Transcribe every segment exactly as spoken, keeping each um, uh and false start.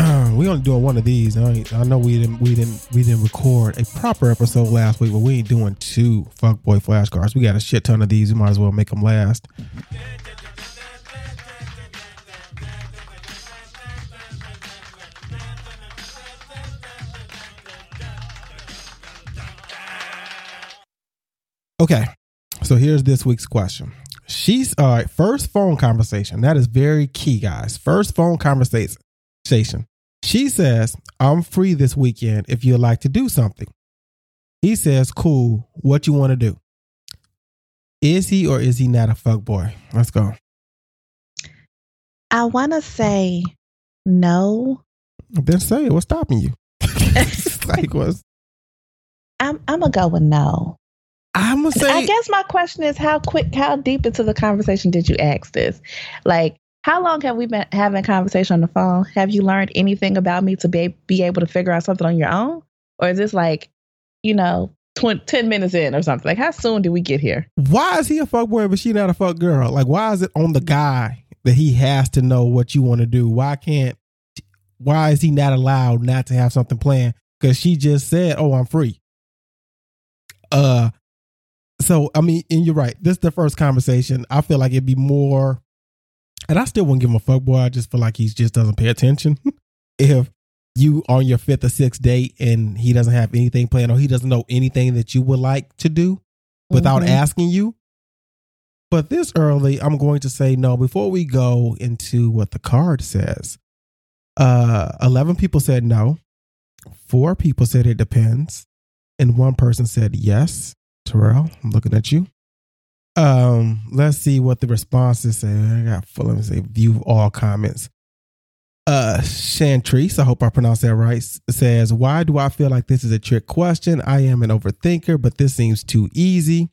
we only doing one of these. I, I know we didn't we didn't we didn't record a proper episode last week, but we ain't doing two fuckboy flashcards. We got a shit ton of these. We might as well make them last. Okay, so here's this week's question. She's all right. First phone conversation. That is very key, guys. First phone conversation. She says, I'm free this weekend if you'd like to do something. He says, cool. What you want to do? Is he or is he not a fuckboy? Let's go. I want to say no. Then say it. What's stopping you? Like, what's... I'm, I'm going to go with no. I'm gonna say. I guess my question is, how quick, how deep into the conversation did you ask this? Like, how long have we been having a conversation on the phone? Have you learned anything about me to be be able to figure out something on your own, or is this like, you know, twenty, ten minutes in or something? Like, how soon did we get here? Why is he a fuckboy but she not a fuck girl? Like, why is it on the guy that he has to know what you want to do? Why can't? Why is he not allowed not to have something planned? Because she just said, "Oh, I'm free." Uh. So, I mean, and you're right. This is the first conversation. I feel like it'd be more, and I still wouldn't give him a fuckboy. I just feel like he just doesn't pay attention. If you on your fifth or sixth date and he doesn't have anything planned or he doesn't know anything that you would like to do without mm-hmm. asking you. But this early, I'm going to say no. Before we go into what the card says, uh, eleven people said no. Four people said it depends. And one person said yes. Terrell, I'm looking at you. Um, let's see what the responses say. I got full of say view all comments. Uh, Chantrice, I hope I pronounced that right, says, why do I feel like this is a trick question? I am an overthinker, but this seems too easy.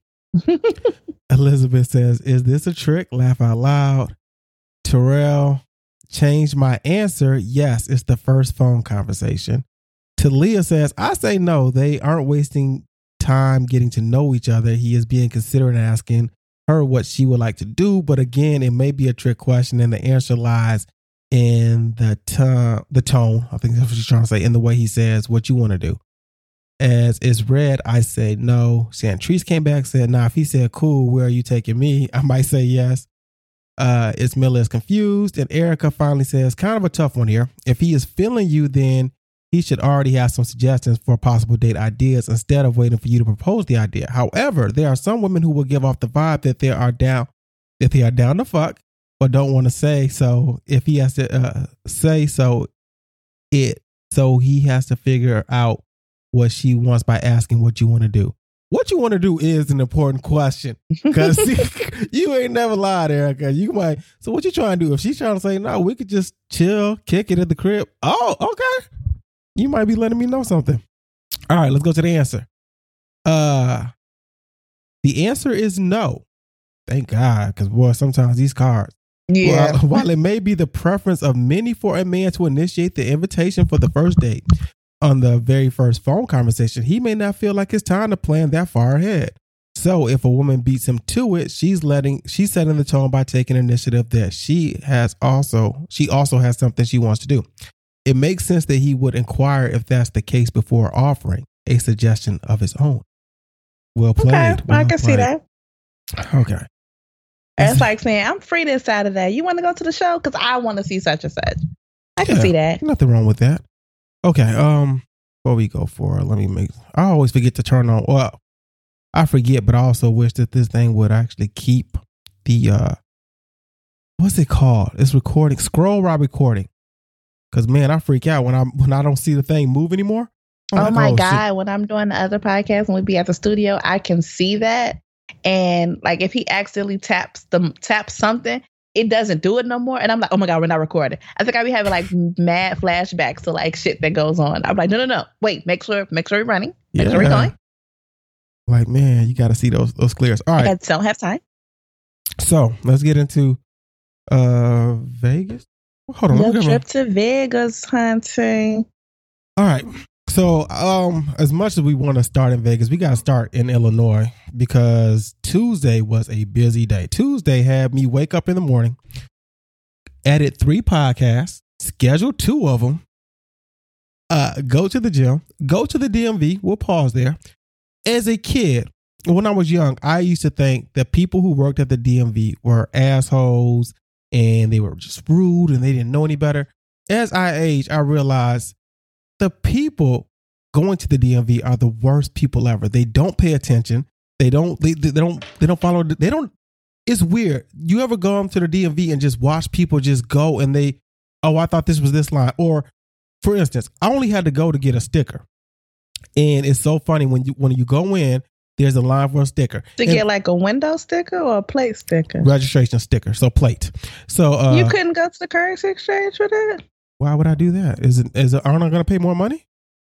Elizabeth says, is this a trick? Laugh out loud. Terrell, change my answer. Yes, it's the first phone conversation. Talia says, I say no, they aren't wasting time getting to know each other. He is being considerate and asking her what she would like to do, but again, it may be a trick question, and the answer lies in the tone. The tone, I think that's what she's trying to say, in the way he says what you want to do. As it's read, I say no. Chantrice came back, said, "Nah." If he said, "Cool, where are you taking me?" I might say yes. Uh, Ismaila is confused, and Erica finally says, "Kind of a tough one here. If he is feeling you, then he should already have some suggestions for possible date ideas instead of waiting for you to propose the idea. However, there are some women who will give off the vibe that they are down, that they are down to fuck, but don't want to say so. If he has to uh, say so, it so he has to figure out what she wants by asking what you want to do. What you want to do is an important question, because you ain't never lied, Erica. You might. So what you trying to do? If she's trying to say no, we could just chill, kick it at the crib. Oh, okay. You might be letting me know something. All right, let's go to the answer. Uh, the answer is no. Thank God, because boy, sometimes these cards. Yeah. While, while it may be the preference of many for a man to initiate the invitation for the first date on the very first phone conversation, he may not feel like it's time to plan that far ahead. So if a woman beats him to it, she's letting she's setting the tone by taking initiative that she has also she also has something she wants to do. It makes sense that he would inquire if that's the case before offering a suggestion of his own. Well played. Okay, well I can played. see that. Okay. It's like saying, I'm free this Saturday. You want to go to the show? Because I want to see such and such. I can yeah, see that. Nothing wrong with that. Okay. Um, before we go for, let me make, I always forget to turn on, well, I forget, but I also wish that this thing would actually keep the, uh, what's it called? It's recording, scroll while recording. Cause man, I freak out when I when I don't see the thing move anymore. I'm oh like, my oh, God. Shit. When I'm doing the other podcast and we be at the studio, I can see that. And like if he accidentally taps the taps something, it doesn't do it no more. And I'm like, oh my God, we're not recording. I think I be having like mad flashbacks to like shit that goes on. I'm like, no, no, no. Wait, make sure, make sure we're running. Make yeah. sure we're going. Like, man, you got to see those those clears. All right. I don't have time. So let's get into uh Vegas. Hold on. Your trip to Vegas, hunting. All right. So, um, as much as we want to start in Vegas, we got to start in Illinois because Tuesday was a busy day. Tuesday had me wake up in the morning, edit three podcasts, schedule two of them, uh, go to the gym, go to the D M V. We'll pause there. As a kid, when I was young, I used to think that people who worked at the D M V were assholes and they were just rude and they didn't know any better. As I age, I realized the people going to the D M V are the worst people ever. They don't pay attention. They don't, they, they don't, they don't follow, they don't, it's weird. You ever go to the D M V and just watch people just go and they, oh, I thought this was this line. Or for instance, I only had to go to get a sticker. And it's so funny when you, when you go in, there's a line for a sticker. To and get like a window sticker or a plate sticker? Registration sticker. So plate. So, uh, you couldn't go to the currency exchange for that? Why would I do that? Is it, is it, aren't I going to pay more money?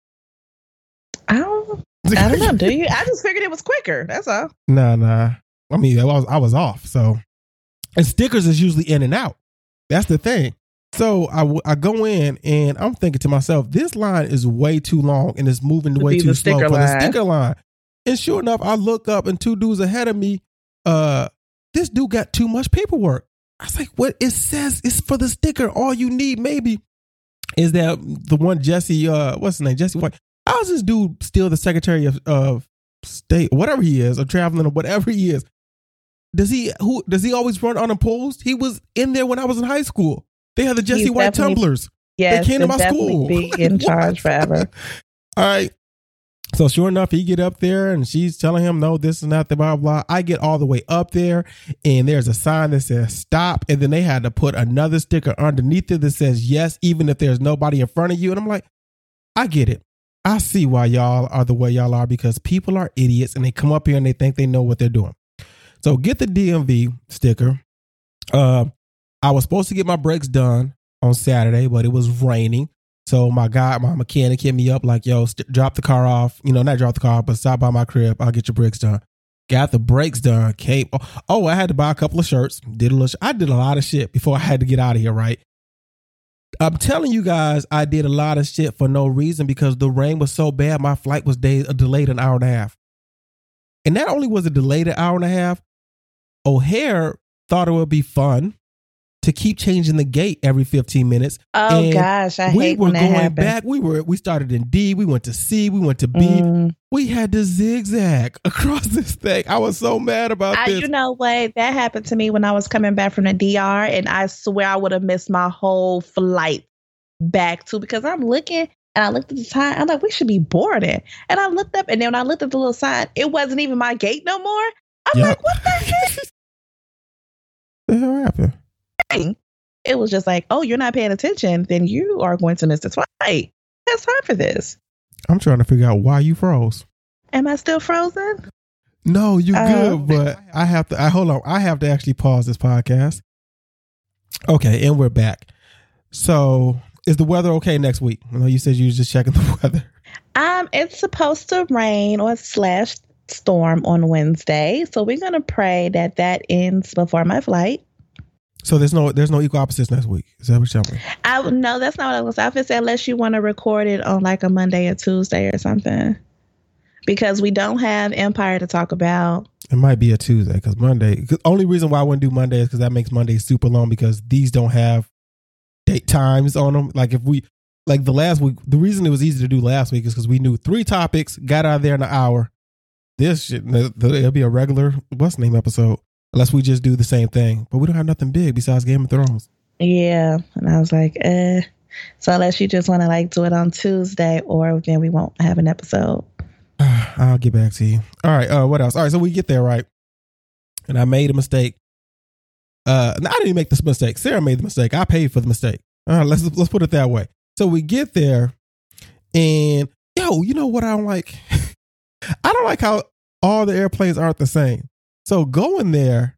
I don't, I don't know. Do you? I just figured it was quicker. That's all. Nah, nah. I mean, I was, I was off. So, and stickers is usually in and out. That's the thing. So I, w- I go in and I'm thinking to myself, this line is way too long and it's moving To way be too the slow sticker for the line. sticker line. And sure enough, I look up and two dudes ahead of me, uh, this dude got too much paperwork. I was like, what? It says it's for the sticker. All you need maybe is that the one Jesse, uh, what's his name? Jesse White. How is this dude still the Secretary of, of State, whatever he is, or traveling or whatever he is? Does he who does he always run unopposed? He was in there when I was in high school. They had the Jesse He's White definitely- tumblers. Yes, They came to my definitely school. Be Like, in what? charge forever. All right. So sure enough, he get up there and she's telling him, no, this is not the blah, blah. I get all the way up there and there's a sign that says stop. And then they had to put another sticker underneath it that says yes, even if there's nobody in front of you. And I'm like, I get it. I see why y'all are the way y'all are, because people are idiots and they come up here and they think they know what they're doing. So get the D M V sticker. Uh, I was supposed to get my brakes done on Saturday, but it was raining. So my guy, my mechanic hit me up like, yo, st- drop the car off. You know, not drop the car off, but stop by my crib. I'll get your brakes done. Got the brakes done. Came. Oh, oh, I had to buy a couple of shirts. Did a little. Sh- I did a lot of shit before I had to get out of here, right? I'm telling you guys, I did a lot of shit for no reason because the rain was so bad. My flight was day, uh, delayed an hour and a half. And not only was it delayed an hour and a half, O'Hare thought it would be fun to keep changing the gate every fifteen minutes. Oh And gosh, I we hate were when that going happens. back. We were we started in D. We went to C. We went to B. Mm. We had to zigzag across this thing. I was so mad about I, this. you know what? That happened to me when I was coming back from the D R, and I swear I would have missed my whole flight back too, because I'm looking and I looked at the time. I'm like, we should be boarding. And I looked up, and then when I looked at the little sign, it wasn't even my gate no more. I'm Yep. like, what the heck? The hell happened? It was just like, oh, you're not paying attention, then you are going to miss this flight. That's time for this. I'm trying to figure out why you froze. Am I still frozen? No, you Uh, good, but I have to. I hold on. I have to actually pause this podcast. Okay, and we're back. So, is the weather okay next week? I know you said you was just checking the weather. Um, it's supposed to rain or slash storm on Wednesday, so we're gonna pray that that ends before my flight. So there's no there's no equal opposites next week. Is that what you're telling me? I no, that's not what I was. I said unless you want to record it on like a Monday or Tuesday or something, because we don't have Empire to talk about. It might be a Tuesday because Monday. Cause only reason why I wouldn't do Monday is because that makes Monday super long because these don't have date times on them. Like if we like the last week, the reason it was easy to do last week is because we knew three topics, got out of there in an hour. This shit, it'll be a regular what's the name episode unless we just do the same thing. But we don't have nothing big besides Game of Thrones. Yeah, and I was like, eh. So unless you just want to like do it on Tuesday, or then we won't have an episode. I'll get back to you. All right. Uh, what else? All right. So we get there, right? And I made a mistake. Uh, no, I didn't make this mistake. Sarah made the mistake. I paid for the mistake. All right. Let's let's put it that way. So we get there, and yo, you know what I don't like? I don't like how all the airplanes aren't the same. So going there,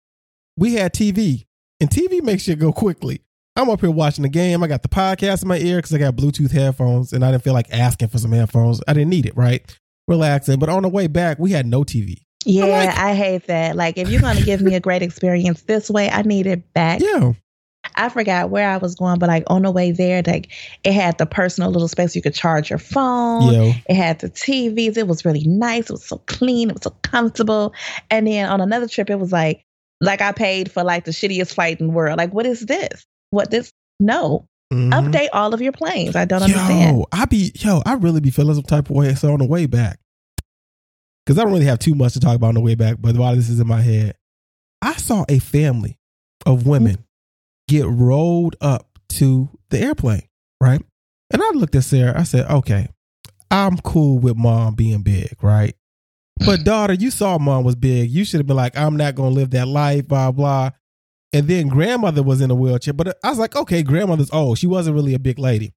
we had T V, and T V makes shit go quickly. I'm up here watching the game. I got the podcast in my ear because I got Bluetooth headphones, and I didn't feel like asking for some headphones. I didn't need it, right? Relaxing. But on the way back, we had no T V. Yeah, like- I hate that. Like, if you're going to give me a great experience this way, I need it back. Yeah. I forgot where I was going, but like on the way there, like it had the personal little space you could charge your phone. Yo. It had the T Vs. It was really nice. It was so clean. It was so comfortable. And then on another trip, it was like, like I paid for like the shittiest flight in the world. Like, what is this? What this? No, Mm-hmm. Update all of your planes. I don't yo, understand. I be yo, I really be feeling some type of way. So on the way back, because I don't really have too much to talk about on the way back, but while this is in my head, I saw a family of women mm-hmm. get rolled up to the airplane, right? And I looked at Sarah. I said, okay, I'm cool with mom being big, right? But daughter, you saw mom was big. You should have been like, I'm not going to live that life, blah, blah. And then grandmother was in a wheelchair. But I was like, okay, grandmother's old. She wasn't really a big lady.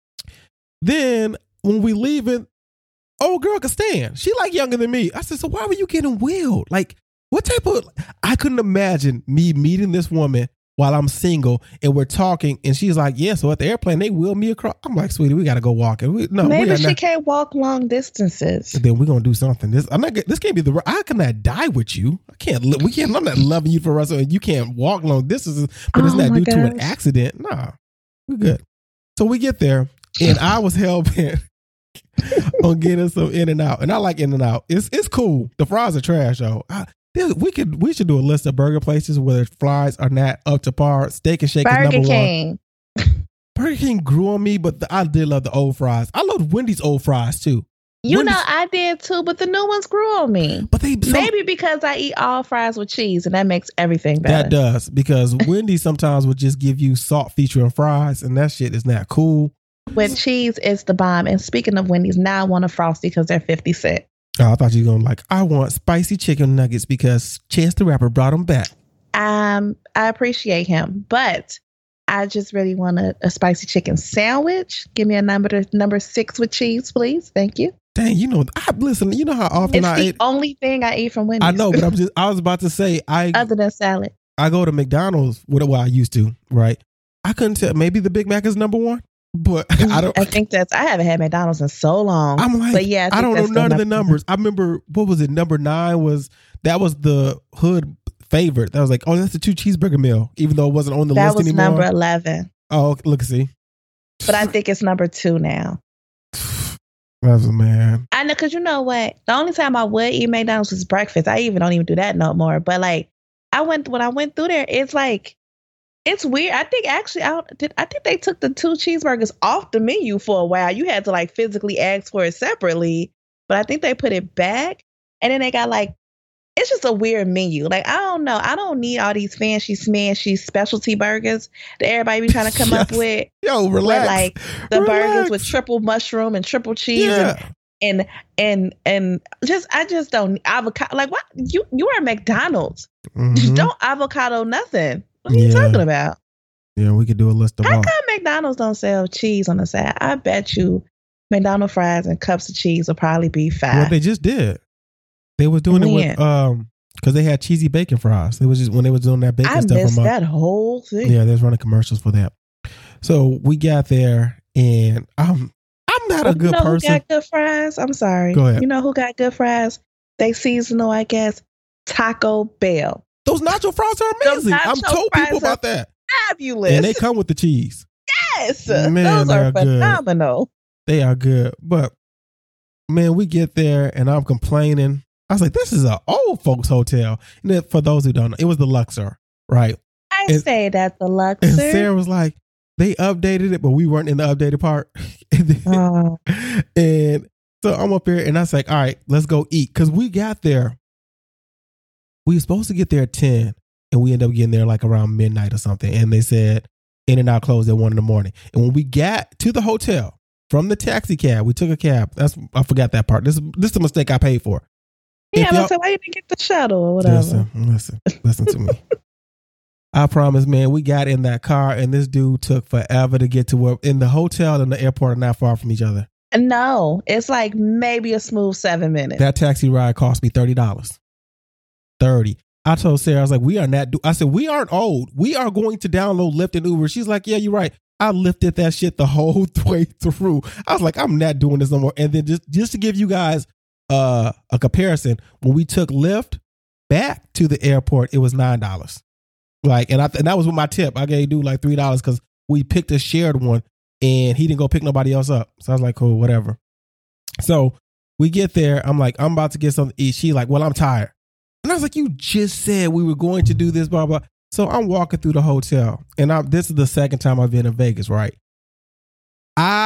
Then when we leaving, old girl could stand. She like younger than me. I said, so why were you getting wheeled? Like, what type of, I couldn't imagine me meeting this woman while I'm single and we're talking and she's like, yeah, so at the airplane, they wheel me across. I'm like, sweetie, we got to go walking. We, no, Maybe we she not, can't walk long distances. then we're going to do something. This I'm not. This can't be the, I cannot die with you. I can't, we can't, I'm not loving you for us and you can't walk long distances, but it's oh not due gosh. to an accident. Nah, we're good. So we get there and I was hell bent on getting some In and Out. And I like In and Out. It's, it's cool. The fries are trash though. I, We could we should do a list of burger places where the fries are not up to par. Steak and Shake Burger is number King. one. Burger King grew on me, but the, I did love the old fries. I love Wendy's old fries too. You Wendy's, know, I did too, but the new ones grew on me. But they some, maybe because I eat all fries with cheese, and that makes everything better. That does, because Wendy's sometimes would just give you salt featuring fries, and that shit is not cool. With cheese, it's the bomb. And speaking of Wendy's, now I want a Frosty because they're fifty cents. Oh, I thought you were going to like, I want spicy chicken nuggets because Chance the Rapper brought them back. Um, I appreciate him, but I just really want a, a spicy chicken sandwich. Give me a number number six with cheese, please. Thank you. Dang, you know, I listen, you know how often it's I the eat. only thing I eat from Wendy's. I know, but I'm just, I was about to say, I other than salad. I go to McDonald's, what well, I used to, right? I couldn't tell, maybe the Big Mac is number one. But I don't. I think that's. I haven't had McDonald's in so long. I'm like, but yeah, I, I don't know none of the numbers. I remember what was it? Number nine was that was the hood favorite. That was like, oh, that's the two cheeseburger meal, even though it wasn't on the that list was anymore. Number eleven. Oh, look, see. But I think it's number two now. That's a man. I know, because you know what? The only time I would eat McDonald's was breakfast. I even don't even do that no more. But like, I went when I went through there. It's like. It's weird. I think actually, I, did, I think they took the two cheeseburgers off the menu for a while. You had to like physically ask for it separately, but I think they put it back. And then they got like, it's just a weird menu. Like, I don't know. I don't need all these fancy, smashy specialty burgers that everybody be trying to come yes. up with. Yo, relax. Where, like the relax. burgers with triple mushroom and triple cheese yeah. and, and and and just I just don't avocado. Like what you you are McDonald's. Mm-hmm. Don't avocado nothing. What are you yeah. talking about? Yeah, we could do a list of How all. come McDonald's don't sell cheese on the side? I bet you McDonald's fries and cups of cheese will probably be five. Well, they just did. They was doing when? it with um because they had cheesy bacon fries. It was just when they was doing that bacon I stuff. I missed that whole thing. Yeah, they was running commercials for that. So we got there, and I'm I'm not well, a good you know person. Who got good fries? I'm sorry. Go ahead. You know who got good fries? They seasonal, I guess. Taco Bell. Those nacho fries are amazing. I'm told people about that. Fabulous. And they come with the cheese. Yes. Man, those are phenomenal. Good. They are good. But man, we get there and I'm complaining. I was like, this is an old folks hotel. And then for those who don't know, it was the Luxor, right? I and, say that the Luxor. And Sarah was like, they updated it, but we weren't in the updated part. and, then, oh. and so I'm up here and I was like, all right, let's go eat. Because we got there. We were supposed to get there at ten, and we ended up getting there like around midnight or something. And they said In and Out closed at one in the morning. And when we got to the hotel from the taxi cab, we took a cab. That's I forgot that part. This, this is a mistake I paid for. Yeah, I was like, why you didn't get the shuttle or whatever? Listen, listen, listen to me. I promise, man, we got in that car, and this dude took forever to get to where, in the hotel and the airport are not far from each other. No, it's like maybe a smooth seven minutes. That taxi ride cost me thirty dollars. thirty. I told Sarah, I was like, we are not, do-. I said, we aren't old. We are going to download Lyft and Uber. She's like, yeah, you're right. I lifted that shit the whole way through. I was like, I'm not doing this no more. And then just, just to give you guys uh, a comparison, when we took Lyft back to the airport, it was nine dollars. Like, and I and that was with my tip. I gave dude like three dollars because we picked a shared one and he didn't go pick nobody else up. So I was like, cool, whatever. So we get there. I'm like, I'm about to get something to eat. She like, well, I'm tired. And I was like, you just said we were going to do this, blah, blah. So I'm walking through the hotel. And I, this is the second time I've been in Vegas, right?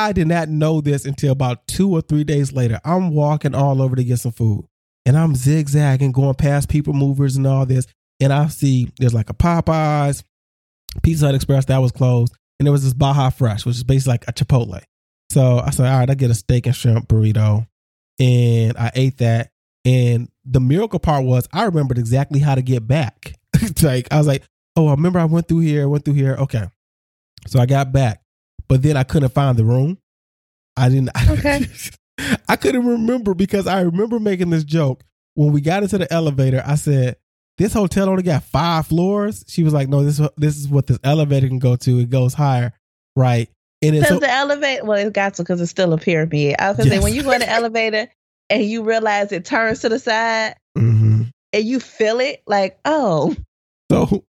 I did not know this until about two or three days later. I'm walking all over to get some food, and I'm zigzagging, going past people movers and all this. And I see there's like a Popeyes, Pizza Hut Express that was closed, and there was this Baja Fresh, which is basically like a Chipotle. So I said, all right, I get a steak and shrimp burrito, and I ate that. And the miracle part was I remembered exactly how to get back. Like I was like, oh, I remember I went through here, went through here. Okay, so I got back, but then I couldn't find the room. I didn't. Okay. I couldn't remember because I remember making this joke when we got into the elevator. I said, this hotel only got five floors. She was like, no, this this is what this elevator can go to. It goes higher, right? And Because so, the elevator, well, it's got to because it's still a pyramid. I was gonna Yes. say when you go in the elevator and you realize it turns to the side Mhm. and you feel it, like, oh, So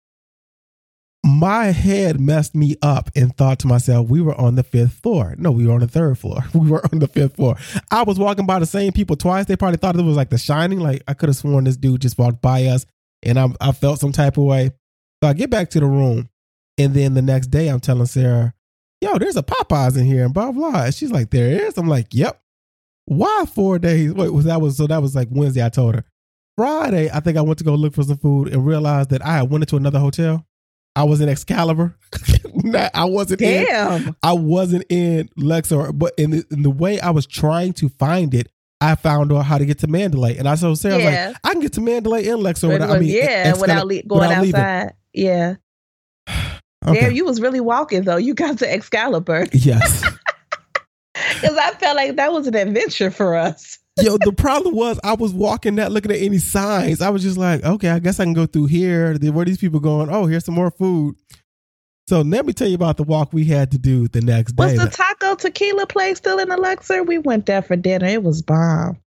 my head messed me up and thought to myself, we were on the fifth floor. No, we were on the third floor. We were on the fifth floor. I was walking by the same people twice. They probably thought it was like The Shining. Like I could have sworn this dude just walked by us, and I, I felt some type of way. So I get back to the room, and then the next day I'm telling Sarah, yo, there's a Popeyes in here and blah, blah. And she's like, there is? I'm like, yep. Why four days? Wait, was that was so that was like Wednesday. I told her. Friday, I think I went to go look for some food and realized that I had went into another hotel. I was in Excalibur. Nah, I wasn't damn. in. I wasn't in Luxor, but in the, in the way I was trying to find it, I found out how to get to Mandalay. And I told Sarah, I was Yeah. like, I can get to Mandalay in Luxor. Without, I mean, yeah, Excalibur- without le- going without leaving. outside. Yeah. Okay. Damn, you was really walking though. You got to Excalibur. Yes. Because I felt like that was an adventure for us. Yo, the problem was I was walking, not looking at any signs. I was just like, okay, I guess I can go through here. Then where are these people going? Oh, here's some more food. So let me tell you about the walk we had to do the next day. Was the taco tequila place still in the Luxor? We went there for dinner. It was bomb.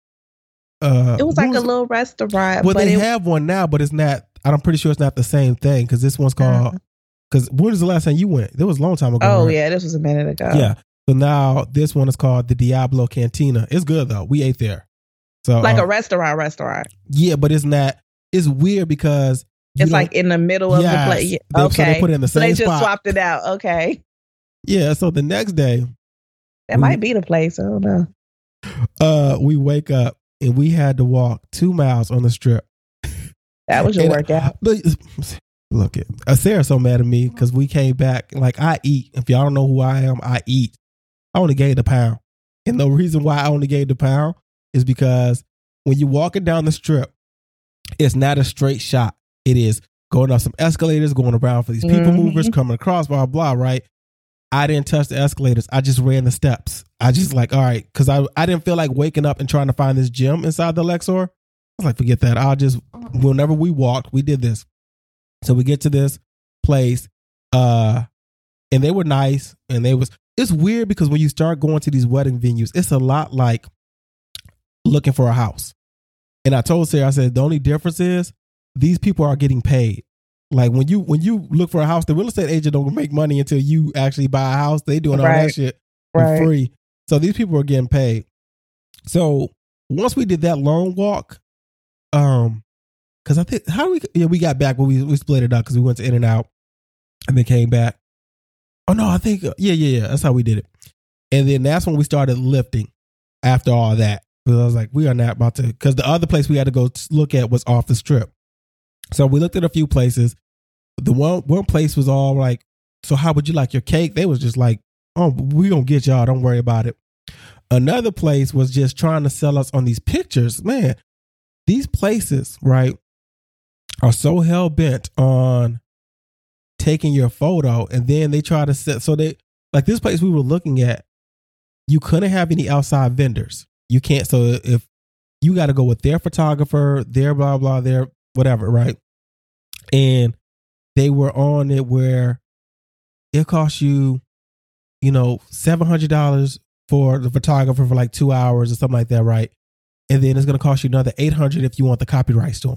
Uh, It was what like a little restaurant. Well, but they it, have one now, but it's not. I'm pretty sure it's not the same thing because this one's called. Because when was the last time you went? It was a long time ago. Oh right? yeah, this was a minute ago. Yeah. So now this one is called the Diablo Cantina. It's good though. We ate there. So Like uh, a restaurant, restaurant. yeah, but it's not. It's weird because you It's don't- like in the middle of Yes. the place. They- Okay. so they put it in the So same they just spot. swapped it out. Okay. Yeah. So the next day, That We- might be the place. I don't know. uh, we wake up and we had to walk two miles on the strip. That was your And- workout. Look, look it. Uh, Sarah's so mad at me because we came back. Like I eat. If y'all don't know who I am, I eat. I only gained a pound, and the reason why I only gained a pound is because when you're walking down the strip, it's not a straight shot. It is going up some escalators, going around for these people Mhm. movers, coming across, blah blah. Right? I didn't touch the escalators. I just ran the steps. I just like, all right, because I I didn't feel like waking up and trying to find this gym inside the Luxor. I was like, forget that. I'll just whenever we walked, we did this. So we get to this place, uh, and they were nice, and they was. It's weird because when you start going to these wedding venues, it's a lot like looking for a house. And I told Sarah, I said, the only difference is these people are getting paid. Like when you when you look for a house, the real estate agent don't make money until you actually buy a house. They doing all Right. that shit for Right. free. So these people are getting paid. So once we did that long walk, um, because I think how do we yeah we got back when we we split it up because we went to In and Out and then came back. Oh no, I think yeah yeah yeah that's how we did it. And then that's when we started lifting after all that. Because I was like, we are not about to, because the other place we had to go look at was off the strip. So we looked at a few places. The one one place was all like, so how would you like your cake? They was just like, oh, we gonna get y'all, don't worry about it. Another place was just trying to sell us on these pictures. Man, these places, right, are so hell bent on taking your photo, and then they try to set, so they, like this place we were looking at, you couldn't have any outside vendors. You can't, so if you got to go with their photographer, their blah, blah, their whatever, right? And they were on it where it costs you, you know, seven hundred dollars for the photographer for like two hours or something like that, right? And then it's going to cost you another eight hundred dollars if you want the copyright to them.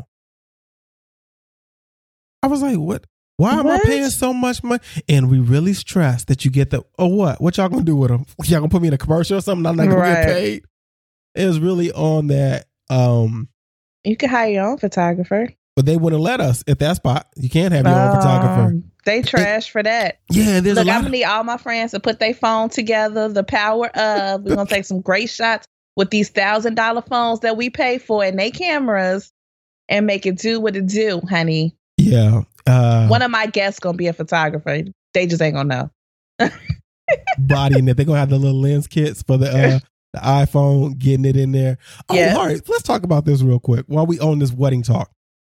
I was like, what? Why am What? I paying so much money? And we really stressed that you get the, oh, what? What y'all going to do with them? Y'all going to put me in a commercial or something? I'm not going Right. to get paid. It was really on that. Um, You can hire your own photographer. but they wouldn't let us at that spot. You can't have your own um, photographer. They trash for that. Yeah, there's Look, a lot I'm gonna need all my friends to put their phone together. The power of we're gonna take some great shots with these thousand dollar phones that we pay for and they cameras, and make it do what it do, honey. Yeah. Uh, One of my guests gonna be a photographer. They just ain't gonna know. Bodying it, they're gonna have the little lens kits for the uh, the iPhone, getting it in there. Oh, yes. All right. Let's talk about this real quick while we own this wedding talk.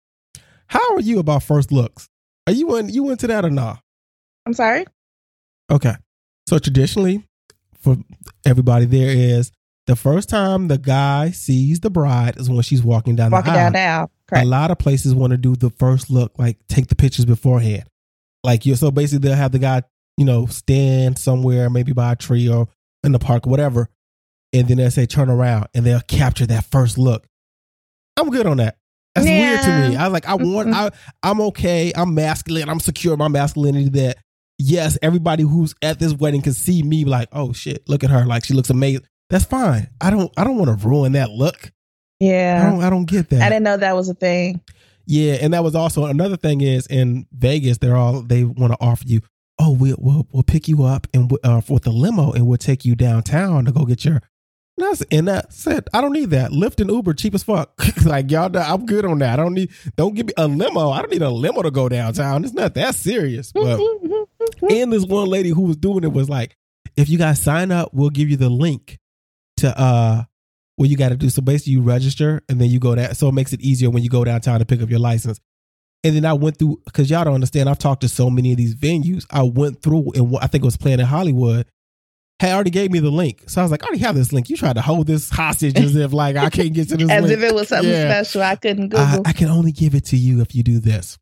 How are you about first looks? Are you in, you into that or not? I'm sorry? Okay. So traditionally, for everybody, there is the first time the guy sees the bride is when she's walking down walking the aisle. Walking down the aisle. Correct. A lot of places want to do the first look, like take the pictures beforehand. Like you, so basically they'll have the guy, you know, stand somewhere, maybe by a tree or in the park or whatever. And then they'll say, turn around and they'll capture that first look. I'm good on that. That's yeah. weird to me. I was like, I want, I, I'm okay. I'm masculine. I'm secure in my masculinity that, yes, everybody who's at this wedding can see me like, oh shit, look at her. Like she looks amazing. That's fine. I don't, I don't want to ruin that look. Yeah. I don't, I don't get that. I didn't know that was a thing. Yeah. And that was also another thing is in Vegas, they're all, they want to offer you, oh, we'll, we'll, we'll pick you up and uh, with the limo and we'll take you downtown to go get your, That's, and that said, I don't need that. Lyft and Uber cheap as fuck. Like y'all, I'm good on that. I don't need. Don't give me a limo. I don't need a limo to go downtown. It's not that serious. But and this one lady who was doing it was like, if you guys sign up, we'll give you the link to uh what you got to do. So basically, you register and then you go down. So it makes it easier when you go downtown to pick up your license. And then I went through because y'all don't understand. I've talked to so many of these venues. I went through and I think it was Planet Hollywood. Hey, already gave me the link. So I was like, I already have this link. You tried to hold this hostage as if like I can't get to this as link. As if it was something yeah. special I couldn't Google. I, I can only give it to you if you do this.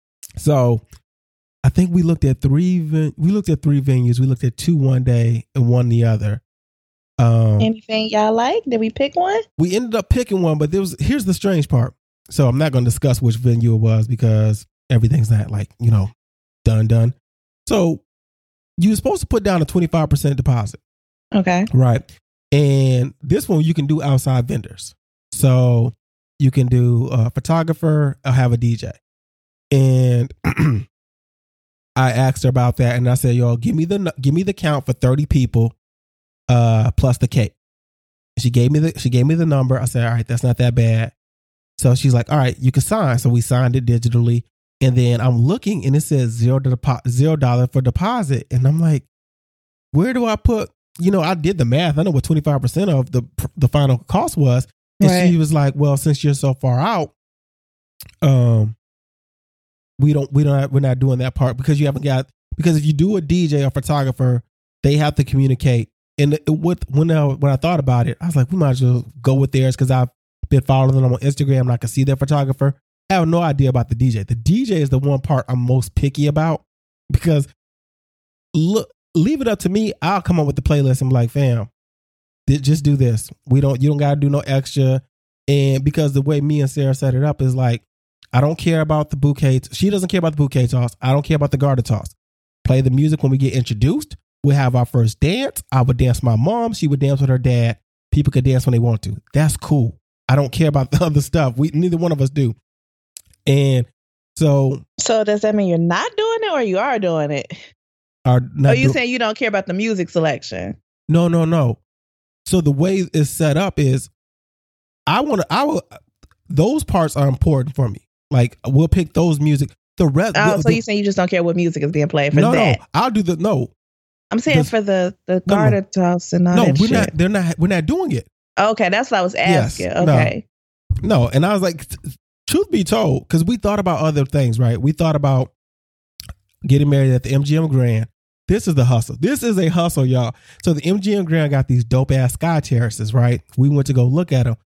So I think we looked at three we looked at three venues. We looked at two one day and one the other. Um, Anything y'all like? Did we pick one? We ended up picking one, but there was here's the strange part. So I'm not going to discuss which venue it was because everything's not like, you know, done, done. So you're supposed to put down a twenty-five percent deposit. Okay. Right. And this one you can do outside vendors. So you can do a photographer or have a D J. And I asked her about that and I said, yo, give me the give me the count for thirty people uh, plus the cake. She gave me the she gave me the number. I said, all right, that's not that bad. So she's like, all right, you can sign. So we signed it digitally. And then I'm looking and it says zero to depo- zero dollar for deposit. And I'm like, where do I put, you know, I did the math. I know what twenty-five percent of the the final cost was. And right. She was like, well, since you're so far out, um, we don't, we don't, we're not doing that part because you haven't got, because if you do a D J or photographer, they have to communicate. And it, what, when I, when I thought about it, I was like, we might as well go with theirs because I've been following them on Instagram and I can see their photographer. I have no idea about the D J. The D J is the one part I'm most picky about because look, leave it up to me. I'll come up with the playlist and be like, fam, just do this. We don't, you don't got to do no extra. And because the way me and Sarah set it up is like, I don't care about the bouquet. She doesn't care about the bouquet toss. I don't care about the garter toss. Play the music when we get introduced. We'll have our first dance. I would dance with my mom. She would dance with her dad. People could dance when they want to. That's cool. I don't care about the other stuff. We, neither one of us do. And so, so does that mean you're not doing it or you are doing it? Are not are you do- saying you don't care about the music selection? No, no, no. So the way it's set up is I want to, I will, those parts are important for me. Like we'll pick those music. The rest. Oh, the, so the, you're saying you just don't care what music is being played for no, that? No, I'll do the, no. I'm saying the, for the, the garter no, no. toss and all no, that we're shit. not, they're not, we're not doing it. Okay. That's what I was asking. Yes, okay. No. no. And I was like, truth be told, because we thought about other things, right? We thought about getting married at the M G M Grand. This is the hustle. This is a hustle, y'all. So the M G M Grand got these dope ass sky terraces, right? We went to go look at them.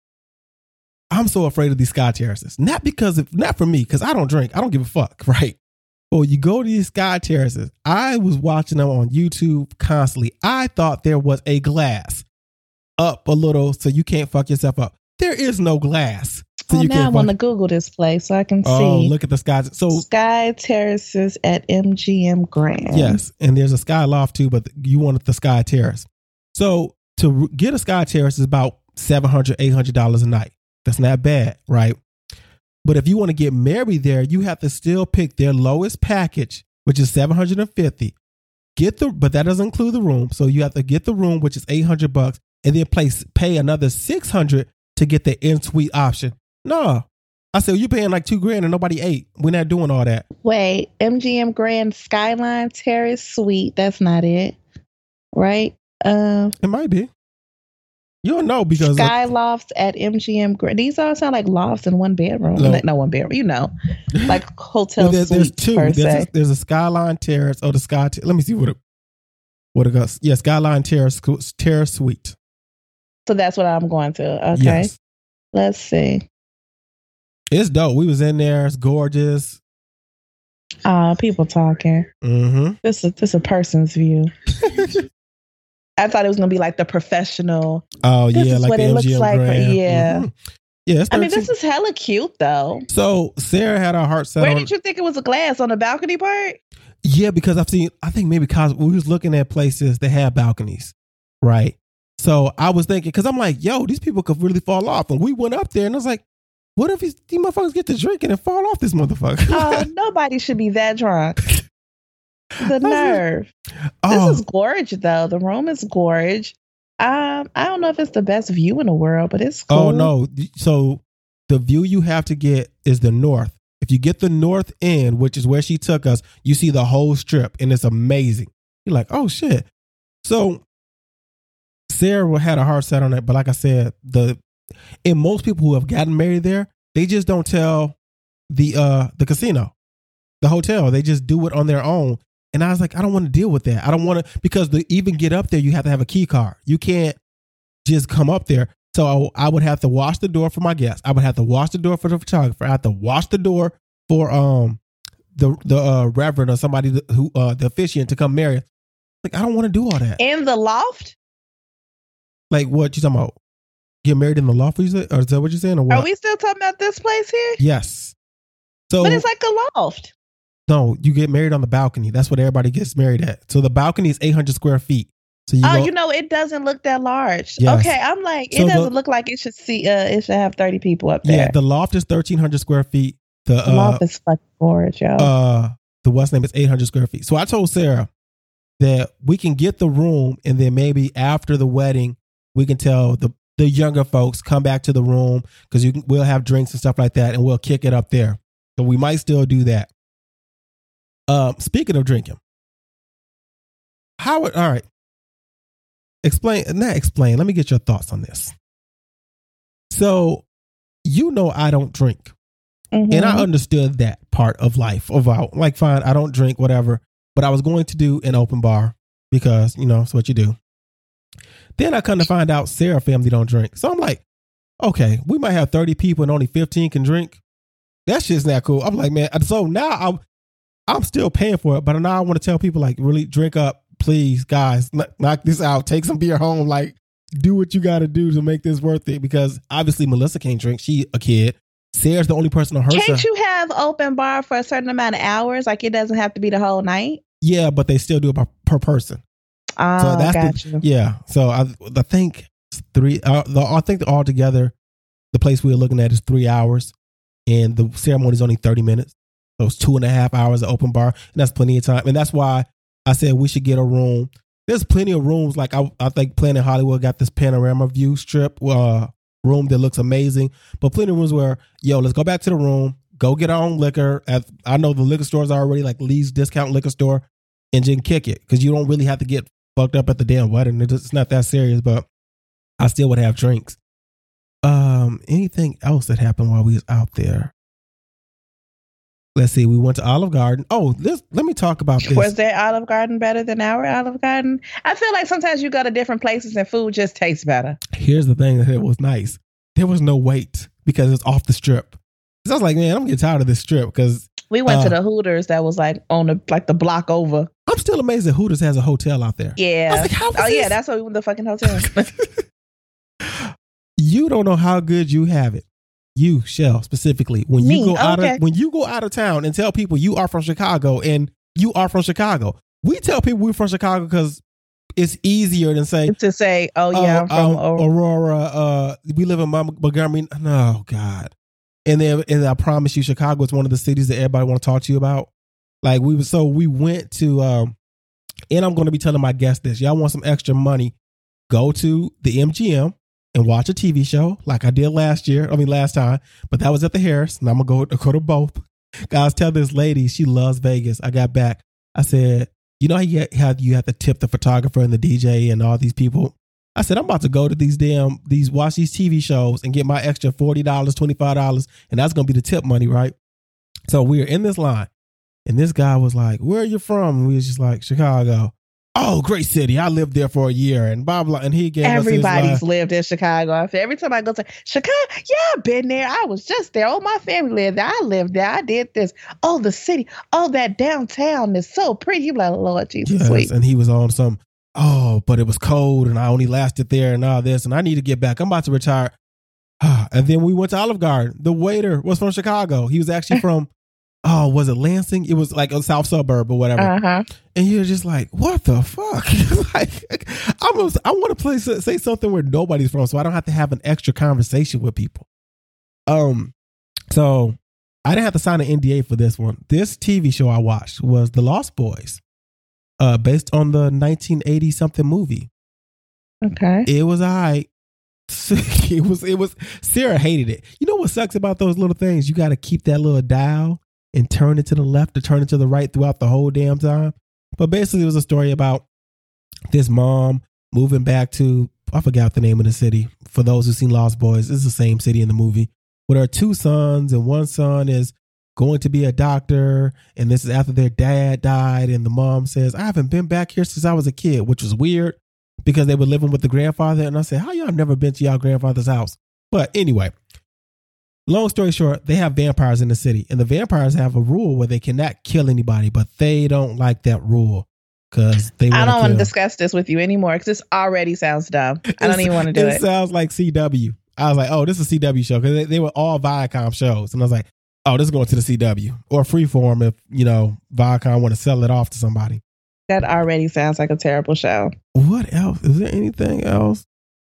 I'm so afraid of these sky terraces. Not because of, not for me, because I don't drink. I don't give a fuck, right? Well, you go to these sky terraces. I was watching them on YouTube constantly. I thought there was a glass up a little so you can't fuck yourself up. There is no glass. So oh, you now I want to Google this place so I can see. Oh, look at the sky. So Sky Terraces at M G M Grand. Yes, and there's a sky loft too, but you wanted the sky terrace. So to get a sky terrace is about seven hundred dollars, eight hundred dollars a night. That's not bad, right? But if you want to get married there, you have to still pick their lowest package, which is seven hundred fifty. Get the, but that doesn't include the room. So you have to get the room, which is eight hundred bucks, and then place, pay another six hundred to get the in-suite option. No. I said, you paying like two grand and nobody ate. We're not doing all that. Wait, M G M Grand Skyline Terrace Suite. That's not it. Right? Um, it might be. You don't know because Sky of, Lofts at M G M Grand. These all sound like lofts in one bedroom. No, like, no one bedroom. You know, like hotel well, there, there's suites two. Per there's, se. A, there's a Skyline Terrace. Oh, the Sky. Let me see what it what it goes. Yeah, Skyline Terrace Terrace Suite. So that's what I'm going to. Okay. Yes. Let's see. It's dope. We was in there. It's gorgeous. Uh, people talking. Mm-hmm. This is this is a person's view. I thought it was gonna be like the professional. Oh this yeah, is like what the it M looks G M like. Grand. Yeah, mm-hmm. yeah. I mean, this is hella cute though. So Sarah had her heart set. Where on, did you think it was a glass on the balcony part? Yeah, because I've seen. I think maybe because we was looking at places that had balconies, right? So I was thinking, because I'm like, yo, these people could really fall off, and we went up there, and I was like, what if these, these motherfuckers get to drinking and fall off this motherfucker? Oh, nobody should be that drunk. The nerve. Oh. This is gorgeous, though. The room is gorgeous. Um, I don't know if it's the best view in the world, but it's cool. Oh, no. So the view you have to get is the north. If you get the north end, which is where she took us, you see the whole strip, and it's amazing. You're like, oh, shit. So Sarah had a hard set on it, but like I said, the and most people who have gotten married there, they just don't tell the uh the casino, the hotel. They just do it on their own. And I was like, I don't want to deal with that. I don't want to, because to even get up there, you have to have a key card. You can't just come up there. So I, I would have to wash the door for my guests. I would have to wash the door for the photographer. I have to wash the door for um the the uh, reverend or somebody who uh the officiant to come marry. Like, I don't want to do all that. In the loft? Like, what you talking about? Get married in the loft? Or is that what you're saying? Or what? Are we still talking about this place here? Yes. So, but it's like a loft. No, you get married on the balcony. That's what everybody gets married at. So the balcony is eight hundred square feet. So you oh, go, you know, it doesn't look that large. Yes. Okay, I'm like, So it doesn't the- look like it should see. Uh, it should have thirty people up there. yeah, the loft is thirteen hundred square feet. The The uh, loft is fucking gorgeous, yo. uh, the what's name is eight hundred square feet. So I told Sarah that we can get the room, and then maybe after the wedding, we can tell the the younger folks come back to the room because you can, we'll have drinks and stuff like that, and we'll kick it up there. So we might still do that. Um, speaking of drinking, how? All right, explain. Not explain. Let me get your thoughts on this. So, you know, I don't drink. Mhm. And I understood that part of life. About like, fine, I don't drink, whatever. But I was going to do an open bar because, you know, it's what you do. Then I come to find out Sarah family don't drink. So I'm like, okay, we might have thirty people and only fifteen can drink. That shit's not cool. I'm like, man. So now I'm I'm still paying for it, but now I want to tell people, like, really drink up, please, guys. Knock, knock this out. Take some beer home. Like, do what you got to do to make this worth it. Because obviously Melissa can't drink. She a kid. Sarah's the only person on her Can't side. you have open bar for a certain amount of hours? Like, it doesn't have to be the whole night. Yeah, but they still do it by, per person. Oh, So that's got the, you. yeah. So I, I think it's three. Uh, the, I think altogether, the place we were looking at is three hours, and the ceremony is only thirty minutes. So it's two and a half hours of open bar, and that's plenty of time. And that's why I said we should get a room. There's plenty of rooms. Like I, I think Planet Hollywood got this panorama view strip uh, room that looks amazing. But plenty of rooms where, yo, let's go back to the room, go get our own liquor. At, I know the liquor stores are already like Lee's Discount Liquor Store, and then kick it because you don't really have to get fucked up at the damn wedding. It's not that serious, but I still would have drinks. Um, anything else that happened while we was out there? Let's see. We went to Olive Garden. Oh, this, let me talk about this. Was their Olive Garden better than our Olive Garden? I feel like sometimes you go to different places and food just tastes better. Here's the thing that was nice. There was no wait because it's off the strip. So I was like, man, I'm getting tired of this strip because We went uh, to the Hooters that was like on the like the block over. I'm still amazed that Hooters has a hotel out there. Yeah. I was like, how is oh yeah, this? that's why we went to the fucking hotel. You don't know how good you have it. You, Shell, specifically, when you Me? go out Okay. of when you go out of town and tell people you are from Chicago and you are from Chicago. We tell people we're from Chicago because it's easier than say, to say, oh yeah, oh, I'm from um, Aurora. Aurora. Uh, we live in Mon- Montgomery. No, God. And then, and I promise you, Chicago is one of the cities that everybody want to talk to you about. Like we, so we went to, um, and I'm going to be telling my guests this. Y'all want some extra money? Go to the M G M and watch a T V show like I did last year. I mean, last time, but that was at the Harris, and I'm gonna go, go to both. Guys, tell this lady she loves Vegas. I got back. I said, you know how you have you have to tip the photographer and the D J and all these people. I said, I'm about to go to these damn these watch these T V shows and get my extra forty dollars, twenty-five dollars, and that's gonna be the tip money, right? So we were in this line, and this guy was like, "Where are you from?" And we was just like, "Chicago." Oh, great city. I lived there for a year and blah, blah. And he gave Everybody's us his lived in Chicago. Every time I go to Chicago, yeah, I've been there. I was just there. Oh, my family lived there. I lived there. I did this. Oh, the city. Oh, that downtown is so pretty. You're like, Lord Jesus, yes, sweet. And he was on some, oh, but it was cold and I only lasted there and all this. And I need to get back. I'm about to retire. And then we went to Olive Garden. The waiter was from Chicago. He was actually from, oh, was it Lansing? It was like a south suburb or whatever. Uh-huh. And you're just like, what the fuck? like, I, was, I want to play, say something where nobody's from so I don't have to have an extra conversation with people. Um, So I didn't have to sign an N D A for this one. This T V show I watched was The Lost Boys, uh, based on the nineteen eighty something movie. Okay. It was all right. It was, it was, Sarah hated it. You know what sucks about those little things? You got to keep that little dial and turn it to the left or turn it to the right throughout the whole damn time. But basically, it was a story about this mom moving back to, I forgot the name of the city. For those who've seen Lost Boys, it's the same city in the movie. With her two sons, and one son is going to be a doctor. And this is after their dad died. And the mom says, I haven't been back here since I was a kid, which was weird because they were living with the grandfather. And I said, how y'all never been to y'all grandfather's house? But anyway, long story short, they have vampires in the city, and the vampires have a rule where they cannot kill anybody, but they don't like that rule because they. I don't want to discuss this with you anymore because this already sounds dumb. I don't even want to do it. It sounds like C W. I was like, oh, this is a C W show because they, they were all Viacom shows, and I was like, oh, this is going to the C W or Freeform if you know Viacom want to sell it off to somebody. That already sounds like a terrible show. What else? Is there anything else?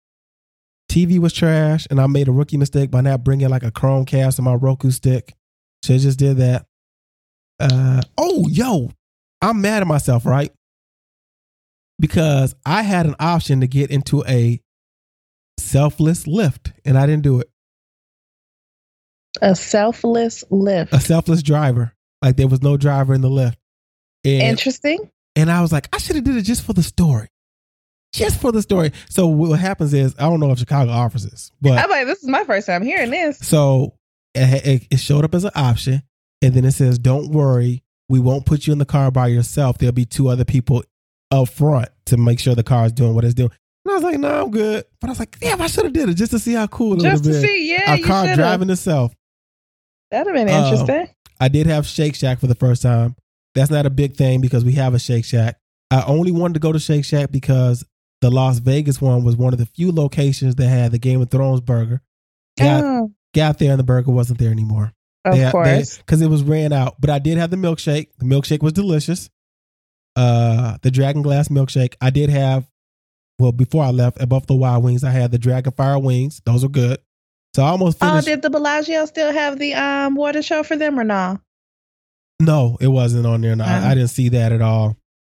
T V was trash, and I made a rookie mistake by not bringing like a Chromecast on my Roku stick. So I just did that. Uh, oh, yo, I'm mad at myself, right? Because I had an option to get into a selfless lift, and I didn't do it. A selfless lift. A selfless driver. Like there was no driver in the lift. And, Interesting. And I was like, I should have did it just for the story. Just for the story. So what happens is, I don't know if Chicago offers this, but I'm like, this is my first time hearing this. So it, it showed up as an option, and then it says, "Don't worry, we won't put you in the car by yourself. There'll be two other people up front to make sure the car is doing what it's doing." And I was like, "No, nah, I'm good." But I was like, "Damn, I should have did it just to see how cool it would have been." Just to see, yeah, a car driving itself. That'd have been interesting. Uh, I did have Shake Shack for the first time. That's not a big thing because we have a Shake Shack. I only wanted to go to Shake Shack because the Las Vegas one was one of the few locations that had the Game of Thrones burger. Got, oh. got there and the burger wasn't there anymore. Of they, course. Because it was ran out. But I did have the milkshake. The milkshake was delicious. Uh, the Dragon Glass milkshake. I did have, well, before I left at Buffalo Wild Wings, I had the Dragon Fire wings. Those are good. So I almost finished. Oh, did the Bellagio still have the um water show for them or no? No, it wasn't on there. No, uh-huh. I, I didn't see that at all.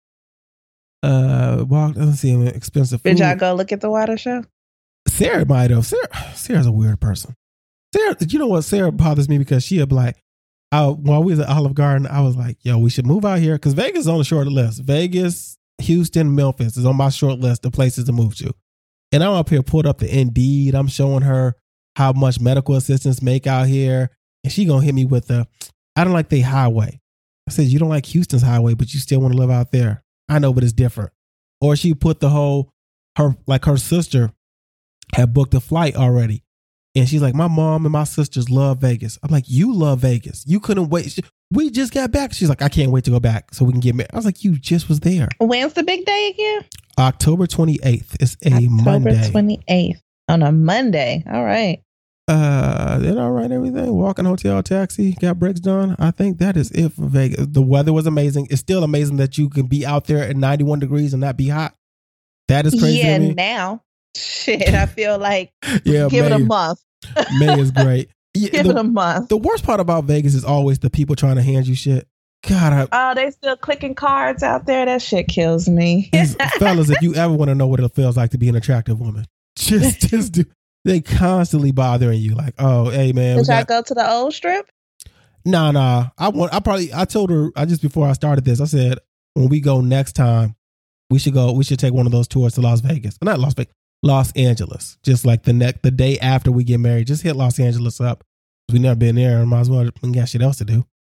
Uh, walked. Let's see, expensive food. Did y'all go look at the water show? Sarah might have. Sarah, Sarah's a weird person. Sarah, you know what? Sarah bothers me because she'd be like, I, while we was at Olive Garden, I was like, yo, we should move out here because Vegas is on the short list. Vegas, Houston, Memphis is on my short list of places to move to. And I'm up here, pulled up the Indeed. I'm showing her how much medical assistants make out here. And she going to hit me with the, I don't like the highway. I said, you don't like Houston's highway, but you still want to live out there. I know, but it's different. Or she put the whole, her, like her sister had booked a flight already. And she's like, my mom and my sisters love Vegas. I'm like, you love Vegas. You couldn't wait. We just got back. She's like, I can't wait to go back so we can get married. I was like, you just was there. When's the big day again? October twenty-eighth. It's a October Monday. October twenty-eighth. On a Monday. All right. Uh, then all right, everything. Walking hotel, taxi, got breaks done. I think that is it for Vegas. The weather was amazing. It's still amazing that you can be out there at ninety-one degrees and not be hot. That is crazy. Yeah, now. Shit, I feel like yeah, give May, it a month. May is great. Yeah, Give the, it a month. The worst part about Vegas is always the people trying to hand you shit. God, I, oh, they still clicking cards out there. That shit kills me. Fellas, if you ever want to know what it feels like to be an attractive woman, just just do. They constantly bothering you, like, oh, hey man, did we y'all got, go to the old strip? Nah, nah. I want. I probably. I told her. I just before I started this, I said when we go next time, we should go. We should take one of those tours to Las Vegas, not Las Vegas, Los Angeles. Just like the next, the day after we get married, just hit Los Angeles up. We never been there, and might as well. We got shit else to do.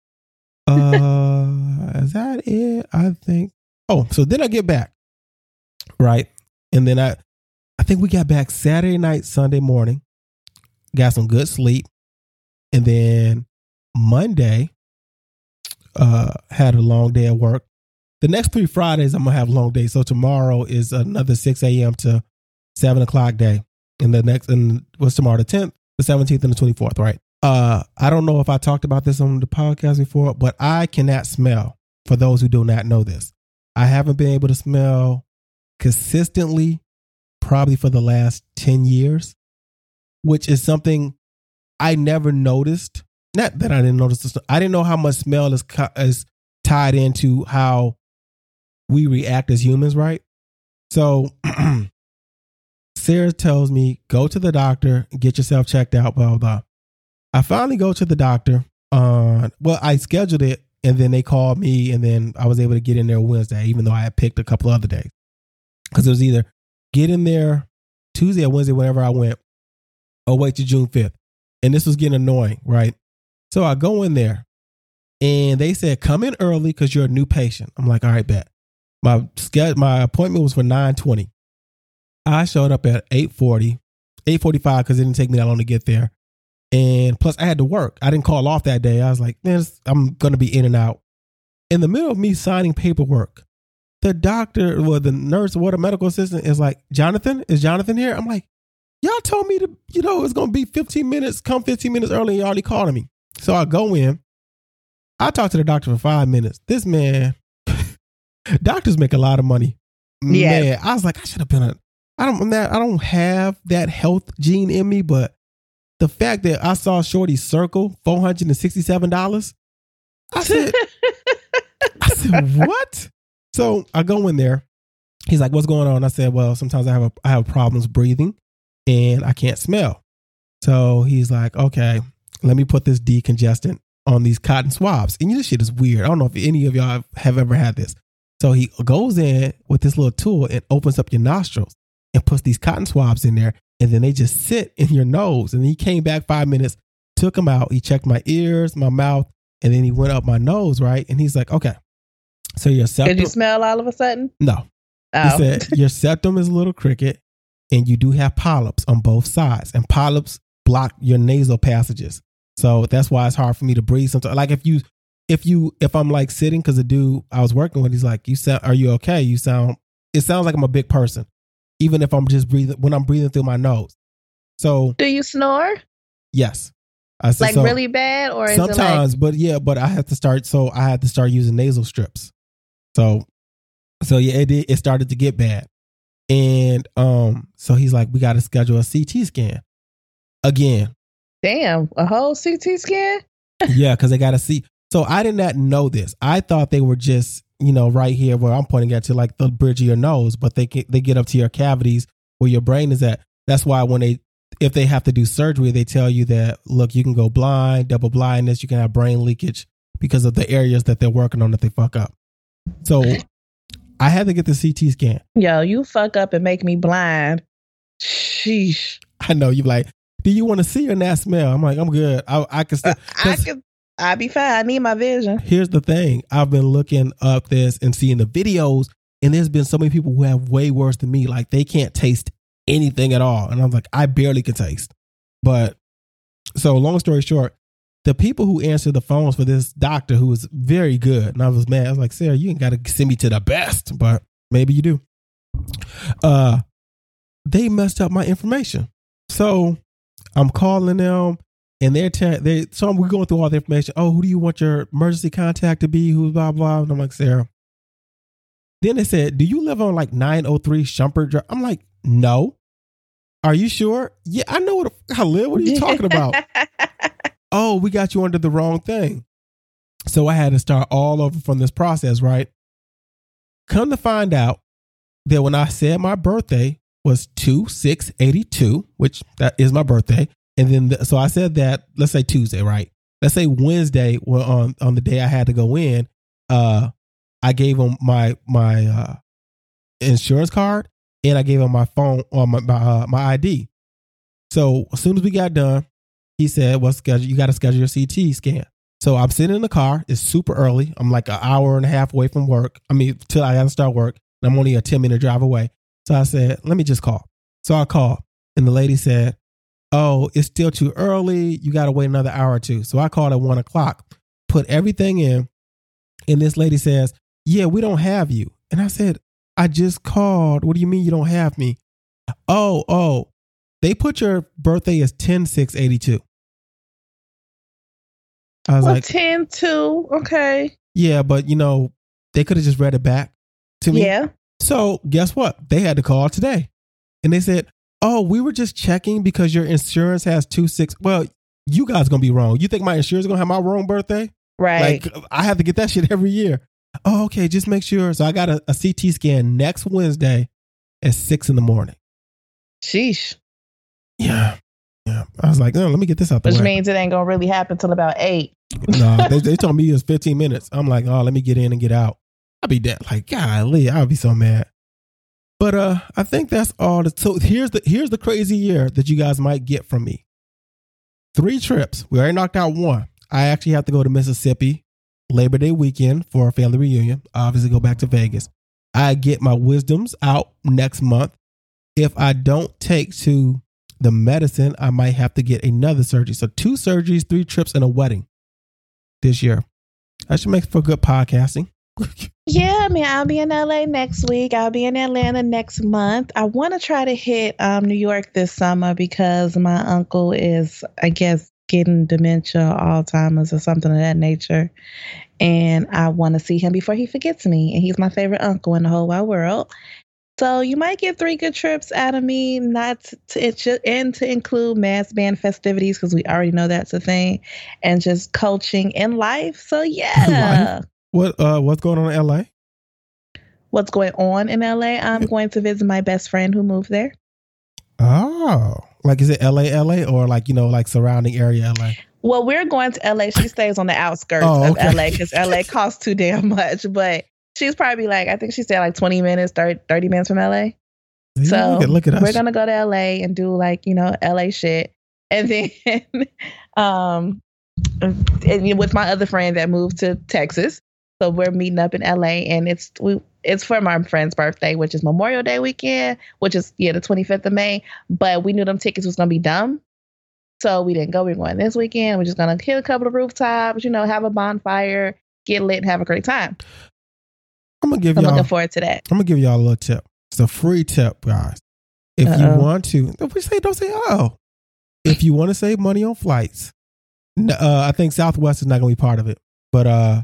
Uh, is that it? I think. Oh, so then I get back, right, and then I, I think we got back Saturday night, Sunday morning. Got some good sleep, and then Monday, uh, had a long day at work. The next three Fridays, I'm gonna have long days. So tomorrow is another six a.m. to seven o'clock day, and the next, and what's tomorrow? The tenth, the seventeenth, and the twenty-fourth, right? Uh, I don't know if I talked about this on the podcast before, but I cannot smell. For those who do not know this, I haven't been able to smell consistently, probably for the last ten years, which is something I never noticed. Not that I didn't notice this. I didn't know how much smell is is tied into how we react as humans, right? So Sarah tells me, go to the doctor, get yourself checked out, blah, blah, blah. I finally go to the doctor. Uh, well, I scheduled it, and then they called me, and then I was able to get in there Wednesday, even though I had picked a couple other days. Because it was either get in there Tuesday or Wednesday, whenever I went, or wait till June fifth. And this was getting annoying, right? So I go in there, and they said, come in early because you're a new patient. I'm like, all right, bet. My schedule, my appointment was for nine twenty. I showed up at eight forty, eight forty-five because it didn't take me that long to get there. And plus, I had to work. I didn't call off that day. I was like, man, I'm going to be in and out. In the middle of me signing paperwork, the doctor or the nurse or the medical assistant is like, Jonathan, is Jonathan here? I'm like, y'all told me to, you know, it's going to be fifteen minutes. Come fifteen minutes early. You already called me. So I go in. I talked to the doctor for five minutes. This man, doctors make a lot of money. Yeah. Man, I was like, I should have been a, I don't, I don't have that health gene in me, but the fact that I saw Shorty circle four hundred sixty-seven dollars, I said, I said, what? So I go in there. He's like, what's going on? I said, well, sometimes I have a, I have problems breathing and I can't smell. So he's like, okay, let me put this decongestant on these cotton swabs. And this shit is weird. I don't know if any of y'all have, have ever had this. So he goes in with this little tool and opens up your nostrils and puts these cotton swabs in there. And then they just sit in your nose. And he came back five minutes, took them out. He checked my ears, my mouth, and then he went up my nose, right? And he's like, okay, so your septum. Did you smell all of a sudden? No. Oh. He said, your septum is a little crooked, and you do have polyps on both sides. And polyps block your nasal passages. So that's why it's hard for me to breathe sometimes. Like if you, if you, if I'm like sitting, because the dude I was working with, he's like, you sound, are you okay? You sound, it sounds like I'm a big person. Even if I'm just breathing, when I'm breathing through my nose. So, do you snore? Yes. I said, like so, really bad, or is sometimes, it like- but yeah, but I have to start. So I had to start using nasal strips. So, so yeah, it did, it started to get bad, and um, so he's like, we got to schedule a C T scan again. Damn, a whole C T scan? Yeah, because they got to see. So I did not know this. I thought they were just, you know, right here where I'm pointing at, to like the bridge of your nose, but they get, they get up to your cavities where your brain is at. That's why when they, if they have to do surgery, they tell you that, look, you can go blind, double blindness, you can have brain leakage because of the areas that they're working on that they fuck up. So I had to get the C T scan. Yo, you fuck up and make me blind. Sheesh. I know, you like, do you want to see or not smell? I'm like, I'm good. I, I can still. Uh, I can. I'll be fine. I need my vision. Here's the thing. I've been looking up this and seeing the videos, and there's been so many people who have way worse than me. Like they can't taste anything at all. And I'm like, I barely can taste. But so long story short, the people who answered the phones for this doctor who was very good, and I was mad. I was like, Sarah, you ain't got to send me to the best, but maybe you do. Uh, they messed up my information. So I'm calling them. And they're, te- they so we're going through all the information. Oh, who do you want your emergency contact to be? Who's blah, blah. And I'm like, Sarah. Then they said, do you live on like nine oh three Shumpert Drive? I'm like, no. Are you sure? Yeah, I know what I live. What are you talking about? oh, we got you under the wrong thing. So I had to start all over from this process, right? Come to find out that when I said my birthday was two six eighty-two, which that is my birthday. And then, the, so I said that, let's say Tuesday, right? Let's say Wednesday, well, on, on the day I had to go in, uh, I gave him my, my, uh, insurance card and I gave him my phone or my, my, uh, my I D. So as soon as we got done, he said, well, schedule, you got to schedule your C T scan. So I'm sitting in the car. It's super early. I'm like an hour and a half away from work. I mean, till I got to start work. And I'm only a ten minute drive away. So I said, let me just call. So I called and the lady said, oh, it's still too early. You got to wait another hour or two. So I called at one o'clock, put everything in. And this lady says, yeah, we don't have you. And I said, I just called. What do you mean you don't have me? Oh, oh, they put your birthday as ten six eighty-two. I was well, like, ten two. Okay. Yeah, but you know, they could have just read it back to me. Yeah. So guess what? They had to call today. And they said, oh, we were just checking because your insurance has two six. Well, you guys going to be wrong. You think my insurance is going to have my wrong birthday? Right. Like, I have to get that shit every year. Oh, okay. Just make sure. So I got a, a C T scan next Wednesday at six in the morning. Sheesh. Yeah. Yeah. I was like, oh, let me get this out the Which way. Which means it ain't going to really happen till about eight. No, they, they told me it was fifteen minutes. I'm like, oh, let me get in and get out. I'll be dead. Like, golly, I'll be so mad. But uh, I think that's all. The, so here's the here's the crazy year that you guys might get from me. Three trips. We already knocked out one. I actually have to go to Mississippi Labor Day weekend for a family reunion. Obviously, go back to Vegas. I get my wisdoms out next month. If I don't take to the medicine, I might have to get another surgery. So two surgeries, three trips, and a wedding this year. I should make for good podcasting. Yeah, I mean, I'll be in L A next week. I'll be in Atlanta next month. I want to try to hit um, New York this summer because my uncle is, I guess, getting dementia, Alzheimer's, or something of that nature. And I want to see him before he forgets me. And he's my favorite uncle in the whole wide world. So you might get three good trips out of me, not to, and to include mass band festivities because we already know that's a thing, and just coaching in life. So yeah. Life? What uh, what's going on in L A? What's going on in L A? I'm going to visit my best friend who moved there. Oh, like is it L A, L A, or like, you know, like surrounding area L A? Well, we're going to L A. She stays on the outskirts oh, of okay. L A because L A costs too damn much. But she's probably like, I think she said like twenty minutes, thirty, thirty minutes from L A. Yeah, so look at, look at us. We're going to go to L A and do like, you know, L A shit. And then um, and with my other friend that moved to Texas. So we're meeting up in L A and it's we it's for my friend's birthday, which is Memorial Day weekend, which is, yeah, the twenty-fifth of May. But we knew them tickets was going to be dumb. So we didn't go. We're going this weekend. We're just going to hit a couple of rooftops, you know, have a bonfire, get lit, and have a great time. I'm going to give I'm y'all. looking forward to that. I'm going to give y'all a little tip. It's a free tip, guys. If Uh-oh. you want to, don't say, don't say, oh. If you want to save money on flights, uh, I think Southwest is not going to be part of it. But uh,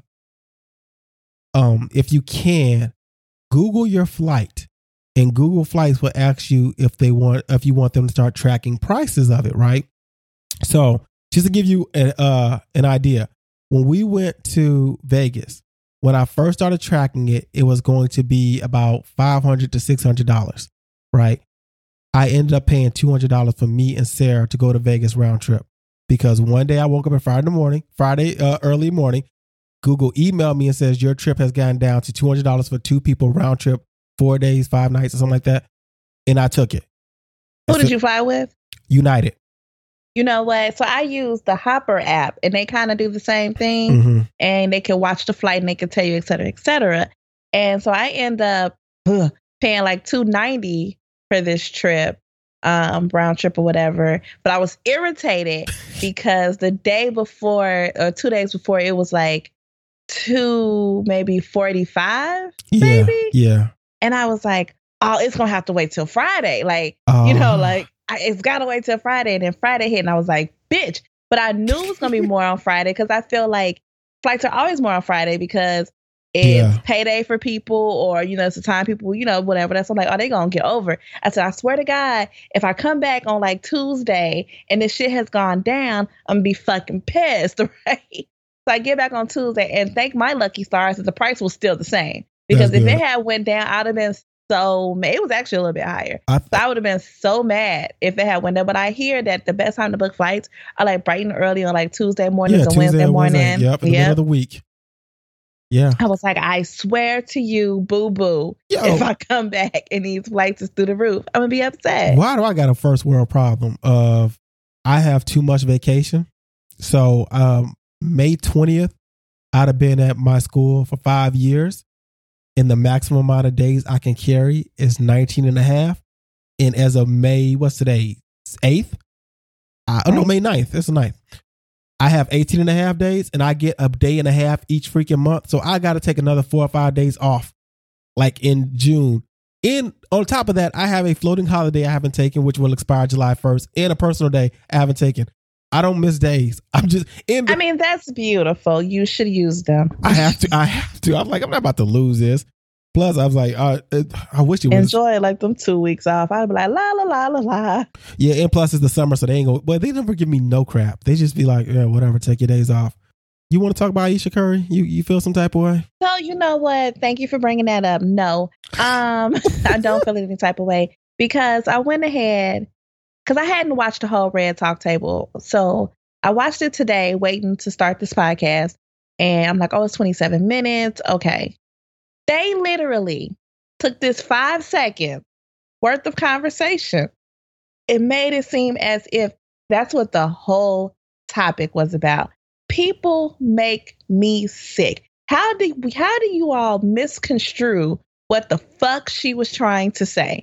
um, if you can, Google your flight, and Google Flights will ask you if they want, if you want them to start tracking prices of it, right? So just to give you an, uh, an idea, when we went to Vegas, when I first started tracking it, it was going to be about five hundred to six hundred dollars, right? I ended up paying two hundred dollars for me and Sarah to go to Vegas round trip because one day I woke up at Friday morning, Friday uh, early morning, Google emailed me and says your trip has gone down to two hundred dollars for two people round trip, four days, five nights or something like that. And I took it. Who did you fly with? United. You know what? So I use the Hopper app and they kind of do the same thing mm-hmm. and they can watch the flight and they can tell you, et cetera, et cetera. And so I end up ugh, paying like two hundred ninety dollars for this trip, um, round trip or whatever. But I was irritated because the day before or two days before, it was like two, maybe forty-five, yeah, maybe. Yeah. And I was like, oh, it's going to have to wait till Friday. Like, uh, you know, like I, it's got to wait till Friday. And then Friday hit and I was like, bitch. But I knew it was going to be more on Friday because I feel like flights are always more on Friday because It's Yeah. payday for people, or, you know, it's the time people, you know, whatever. That's I'm like, oh, they gonna get over it. I said, I swear to God, if I come back on like Tuesday and this shit has gone down, I'm gonna be fucking pissed, right? So I get back on Tuesday and thank my lucky stars that the price was still the same. Because That's if good. it had went down, I'd have been so mad. It was actually a little bit higher. I, So I would have been so mad if it had went down. But I hear that the best time to book flights are like bright and early on like Tuesday mornings yeah, and Tuesday Wednesday and morning. Wednesday. Yep, in the Yep. middle of the week. Yeah. I was like, I swear to you, boo boo, Yo. if I come back and these flights is through the roof, I'm gonna be upset. Why do I got a first world problem of I have too much vacation? So um, May twentieth, I'd have been at my school for five years. And the maximum amount of days I can carry is nineteen and a half. And as of May, what's today? eighth? Uh, oh, no, Right. May ninth. It's the ninth. I have eighteen and a half days and I get a day and a half each freaking month. So I got to take another four or five days off, like in June. And on top of that, I have a floating holiday I haven't taken, which will expire July first, and a personal day I haven't taken. I don't miss days. I'm just in. The, I mean, that's beautiful. You should use them. I have to. I have to. I'm like, I'm not about to lose this. Plus, I was like, uh, I wish it was. Enjoy like them two weeks off. I'd be like, la, la, la, la, la. Yeah, and plus it's the summer, so they ain't go. But they never give me no crap. They just be like, yeah, whatever, take your days off. You want to talk about Ayesha Curry? You you feel some type of way? So, you know what? Thank you for bringing that up. No, um, I don't feel any type of way because I went ahead because I hadn't watched the whole Red Talk Table. So I watched it today, waiting to start this podcast. And I'm like, oh, it's twenty-seven minutes. Okay. They literally took this five seconds worth of conversation. It made it seem as if that's what the whole topic was about. People make me sick. How do how do you all misconstrue what the fuck she was trying to say?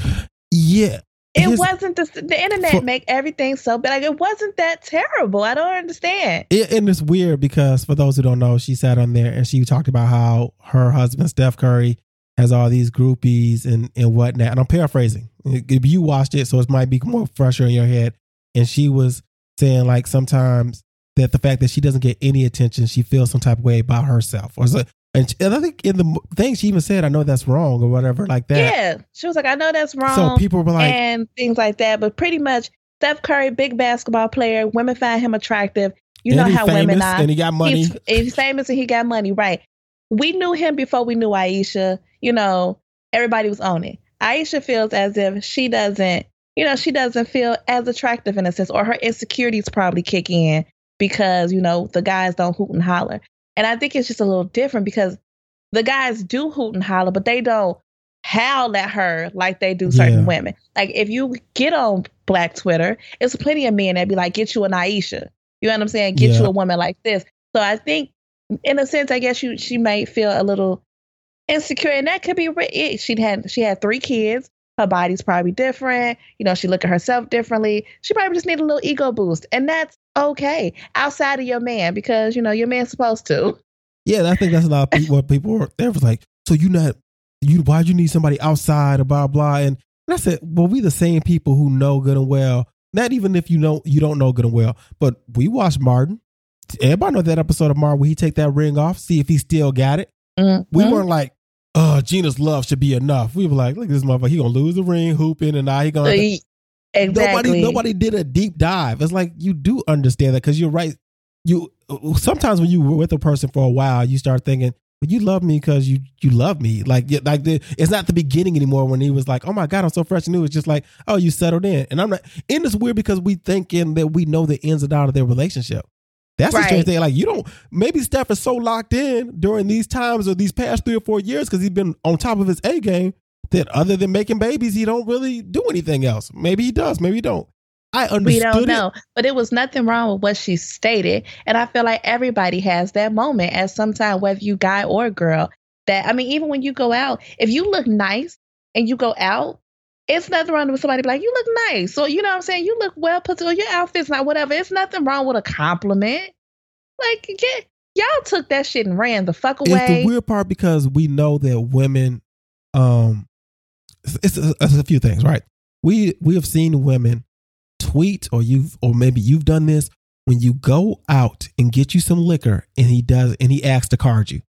Yeah. It Here's- wasn't the the internet for- make everything so bad. Like, it wasn't that terrible. I don't understand. It, and it's weird because for those who don't know, she sat on there and she talked about how her husband, Steph Curry, has all these groupies and, and whatnot. And I'm paraphrasing. If you watched it, so it might be more fresher in your head. And she was saying like sometimes that the fact that she doesn't get any attention, she feels some type of way about herself. Or so, and, and I think in the thing she even said, I know that's wrong or whatever like that. Yeah. She was like, I know that's wrong. So people were like, and things like that. But pretty much, Steph Curry, big basketball player, women find him attractive. You know and he how famous, women are. and he got money. He's, he's famous and he got money, right? We knew him before we knew Ayesha. You know, everybody was on it. Ayesha feels as if she doesn't, you know, she doesn't feel as attractive in a sense, or her insecurities probably kick in because, you know, the guys don't hoot and holler. And I think it's just a little different because the guys do hoot and holler, but they don't howl at her like they do certain Yeah. women. Like, if you get on Black Twitter, it's plenty of men that be like, get you an Ayesha. You know what I'm saying? Get Yeah. you a woman like this. So I think, in a sense, I guess you she might feel a little insecure, and that could be it. She had she had three kids. Her body's probably different. You know, she look at herself differently. She probably just need a little ego boost, and that's okay outside of your man because you know your man's supposed to. Yeah, I think that's a lot of people. What people were there was like, so you not you? Why'd you need somebody outside or blah blah? And, and I said, well, we the same people who know good and well. Not even if you know you don't know good and well, but we watched Martin. Everybody know that episode of Martin where he take that ring off, see if he still got it. Mm-hmm. We weren't like, oh, Gina's love should be enough. We were like, look at this motherfucker. He gonna lose the ring, hooping, and now he gonna. Exactly. Nobody, nobody did a deep dive. It's like you do understand that because you're right. You sometimes when you were with a person for a while, you start thinking, "But you love me because you you love me." Like like the, it's not the beginning anymore when he was like, "Oh my God, I'm so fresh and new." It's just like, "Oh, you settled in." And I'm not. And it's weird because we thinking that we know the ins and outs of their relationship. That's the strange Right. thing. Like you don't. Maybe Steph is so locked in during these times or these past three or four years because he's been on top of his A game that other than making babies, he don't really do anything else. Maybe he does. Maybe he don't. I understood We don't it. know, but it was nothing wrong with what she stated, and I feel like everybody has that moment at some time, whether you guy or girl. That I mean, even when you go out, if you look nice and you go out, it's nothing wrong with somebody be like, "You look nice," so you know what I'm saying. You look well put together. Your outfit's not whatever. It's nothing wrong with a compliment. Like, get y'all took that shit and ran the fuck away. It's the weird part because we know that women, um, it's, it's, it's a few things, right? We we have seen women tweet, or you've, or maybe you've done this when you go out and get you some liquor, and he does, and he asks to card you.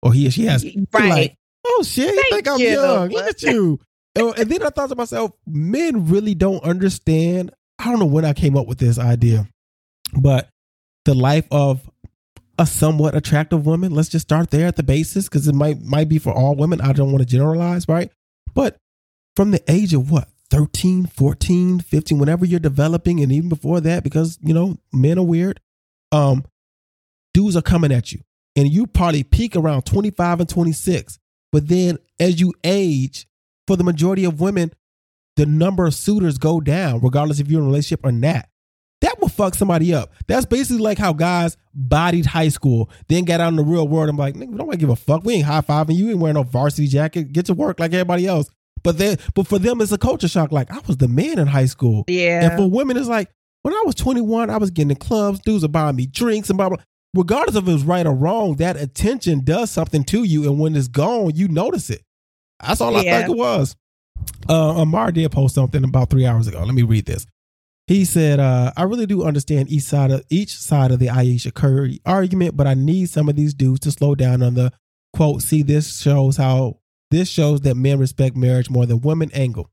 or he or she has. Right. Like, oh shit, you think I'm you. young? Look at you. And then I thought to myself, men really don't understand. I don't know when I came up with this idea, but the life of a somewhat attractive woman. Let's just start there at the basis, because it might might be for all women. I don't want to generalize, right? But from the age of what, thirteen, fourteen, fifteen, whenever you're developing, and even before that, because, you know, men are weird, um, dudes are coming at you. And you probably peak around twenty-five and twenty-six. But then as you age, for the majority of women, the number of suitors go down, regardless if you're in a relationship or not. That will fuck somebody up. That's basically like how guys bodied high school, then got out in the real world. I'm like, nigga, we don't want to give a fuck. We ain't high-fiving you. You ain't wearing no varsity jacket. Get to work like everybody else. But then, but for them, it's a culture shock. Like, I was the man in high school. Yeah. And for women, it's like, when I was twenty-one, I was getting in clubs. Dudes were buying me drinks and blah, blah. Regardless of if it was right or wrong, that attention does something to you. And when it's gone, you notice it. That's all I Yeah. think it was. Uh, Amar did post something about three hours ago. Let me read this. He said, uh, I really do understand each side of each side of the Ayesha Curry argument, but I need some of these dudes to slow down on the quote, see, this shows how this shows that men respect marriage more than women angle.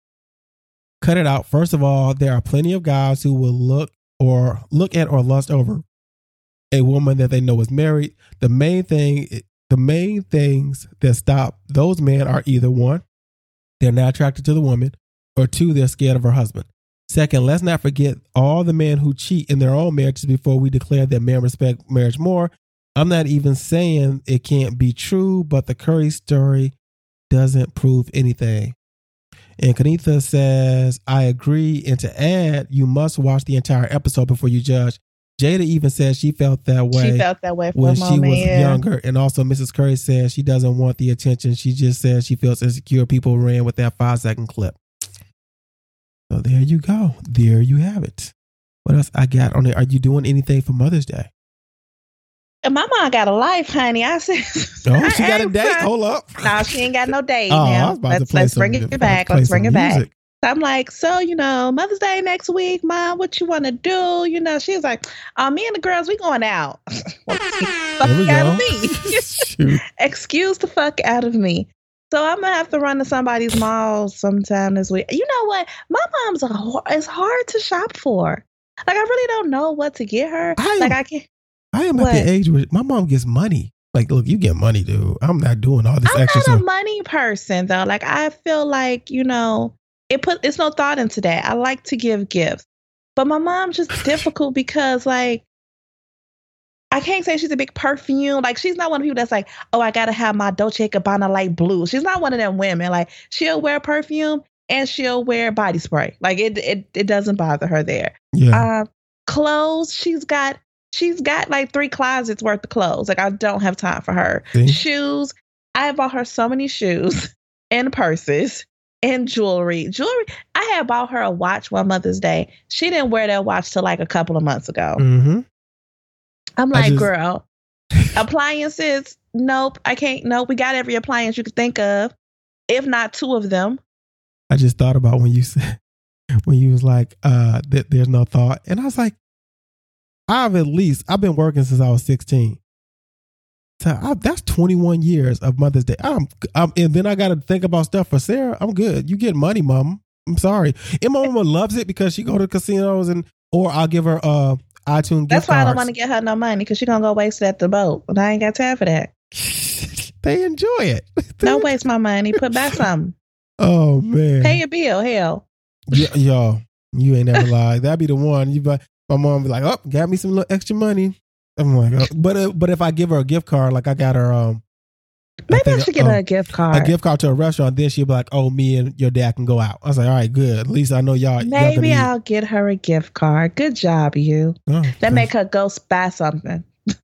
Cut it out. First of all, there are plenty of guys who will look or look at or lust over a woman that they know is married. The main thing, the main things that stop those men are either one, they're not attracted to the woman, or two, they're scared of her husband. Second, let's not forget all the men who cheat in their own marriages before we declare that men respect marriage more. I'm not even saying it can't be true, but the Curry story doesn't prove anything. And Kanitha says, I agree. And to add, you must watch the entire episode before you judge. Jada even says she felt that way. She felt that way for when a she moment, was yeah. younger. And also Missus Curry says she doesn't want the attention. She just says she feels insecure. People ran with that five second clip. So there you go. There you have it. What else I got on there? Are you doing anything for Mother's Day? And my mom got a life, honey. I said, Oh, she got a ain't date? fine. Hold up. No, she ain't got no date Oh, I now. was about Let's, to play let's some, bring it about back. to play Let's bring some it back. music. So I'm like, so, you know, Mother's Day next week, Mom, what you want to do? You know, she was like, oh, me and the girls, we going out. Well, fuck There we out go. of me. Shoot. Excuse the fuck out of me. So I'm going to have to run to somebody's mall sometime this week. You know what? My mom's a, it's hard to shop for. Like, I really don't know what to get her. I am, like, I can't. I am What? at the age where my mom gets money. Like, look, you get money, dude. I'm not doing all this I'm extra not stuff. a money person, though. Like, I feel like, you know, it put it's no thought into that. I like to give gifts. But my mom's just difficult because, like, I can't say she's a big perfume. Like, she's not one of the people that's like, oh, I got to have my Dolce and Gabbana light blue. She's not one of them women. Like, she'll wear perfume and she'll wear body spray. Like, it it, it doesn't bother her there. Yeah. Uh, clothes, she's got she's got like three closets worth of clothes. Like, I don't have time for her. See? Shoes, I bought her so many shoes and purses and jewelry. Jewelry, I had bought her a watch one Mother's Day. She didn't wear that watch till like a couple of months ago. Mm-hmm. I'm I like, just- girl, appliances, nope, I can't. Nope, we got every appliance you could think of, if not two of them. I just thought about when you said, when you was like, uh, that there's no thought. And I was like, I've at least, I've been working since I was sixteen. So I, that's twenty-one years of Mother's Day. I'm, I'm and then I got to think about stuff for Sarah. I'm good. You get money, Mom. I'm sorry. And my mama loves it because she go to casinos and, or I'll give her uh iTunes gift That's why I don't cards. want to get her no money because she's going to go waste it at the boat. And I ain't got time for that. They enjoy it. Don't waste my money. Put back something. Oh man. Pay your bill. Hell. Y- yo, you ain't never lied. That'd be the one. You, buy, my mom be like, "Oh, got me some little extra money." I'm like, oh. but uh, but if I give her a gift card, like I got her, um, Maybe I, think, should get um, her a gift card. a gift card to a restaurant. Then she'll be like, "Oh, me and your dad can go out." I was like, "All right, good. At least I know y'all." y'all Maybe gonna I'll get her a gift card. Good job, you. eat. Oh, That make her go buy something.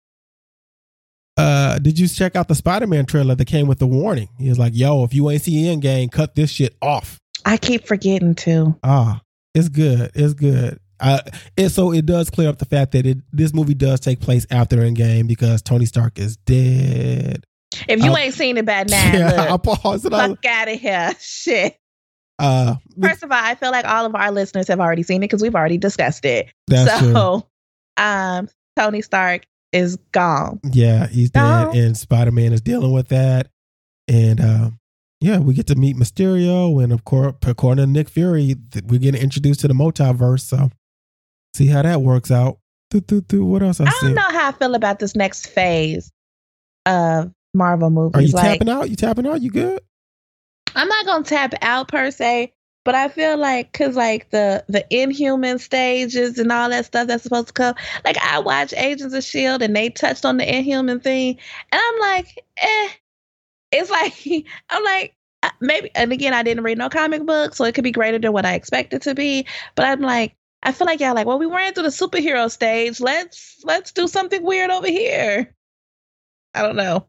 Uh, did you check out the Spider-Man trailer that came with the warning? He was like, "Yo, if you ain't see Endgame, cut this shit off." I keep forgetting to. Ah, it's good. It's good. Uh, and so it does clear up the fact that it this movie does take place after Endgame because Tony Stark is dead. If you I'll- ain't seen it by now, Yeah, I look, paused it. I, fuck out of here. Shit. uh, First of all, I feel like all of our listeners have already seen it because we've already discussed it. that's true. so, um, Tony Stark is gone. Yeah, he's gone. dead, and Spider-Man is dealing with that. And uh, yeah, we get to meet Mysterio, and of course, according to Nick Fury, we're getting introduced to the multiverse. So see how that works out. Do, do, do. What else I, I see? don't know how I feel about this next phase of Marvel movies. Are you like, tapping out? You tapping out? You good? I'm not gonna tap out per se, but I feel like because like the the Inhuman stages and all that stuff that's supposed to come. Like I watch Agents of S H I E L D and they touched on the Inhuman thing, and I'm like, eh. It's like I'm like maybe, and again, I didn't read no comic book, so it could be greater than what I expect it to be. But I'm like, I feel like y'all like, well, we ran through the superhero stage. Let's let's do something weird over here. I don't know.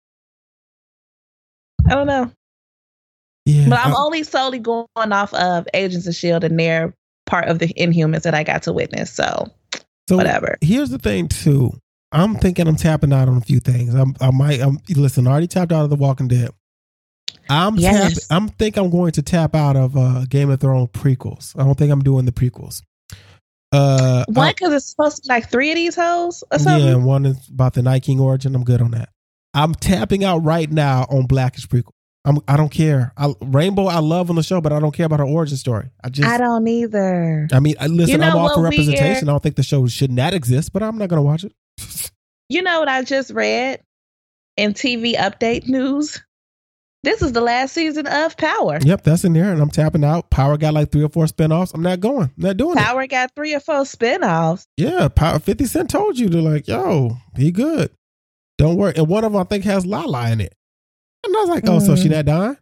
I don't know. Yeah, but I'm I, only solely going off of Agents of S H I E L D and their part of the Inhumans that I got to witness. So, so whatever. Here's the thing, too. I'm thinking I'm tapping out on a few things. I'm, I might. I'm listen. I already tapped out of The Walking Dead. I'm. Yes. Tap, I'm think I'm going to tap out of uh, Game of Thrones prequels. I don't think I'm doing the prequels. Uh, What? Because it's supposed to be like three of these hoes or something. Yeah, one is about the Night King origin. I'm good on that. I'm tapping out right now on Blackish prequel. I'm. I don't care. I, Rainbow, I love on the show, but I don't care about her origin story. I just. I don't either. I mean, listen. You know I'm all for what representation. weird? I don't think the show should not exist, but I'm not going to watch it. You know what I just read in T V update news? This is the last season of Power. Yep, that's in there, and I'm tapping out. Power got like three or four spinoffs. I'm not going. I'm not doing Power it. got three or four spinoffs. Yeah, Power. fifty Cent told you to like, yo, he good. Don't worry. And one of them I think has Lala in it. And I was like, oh, mm. so she not dying?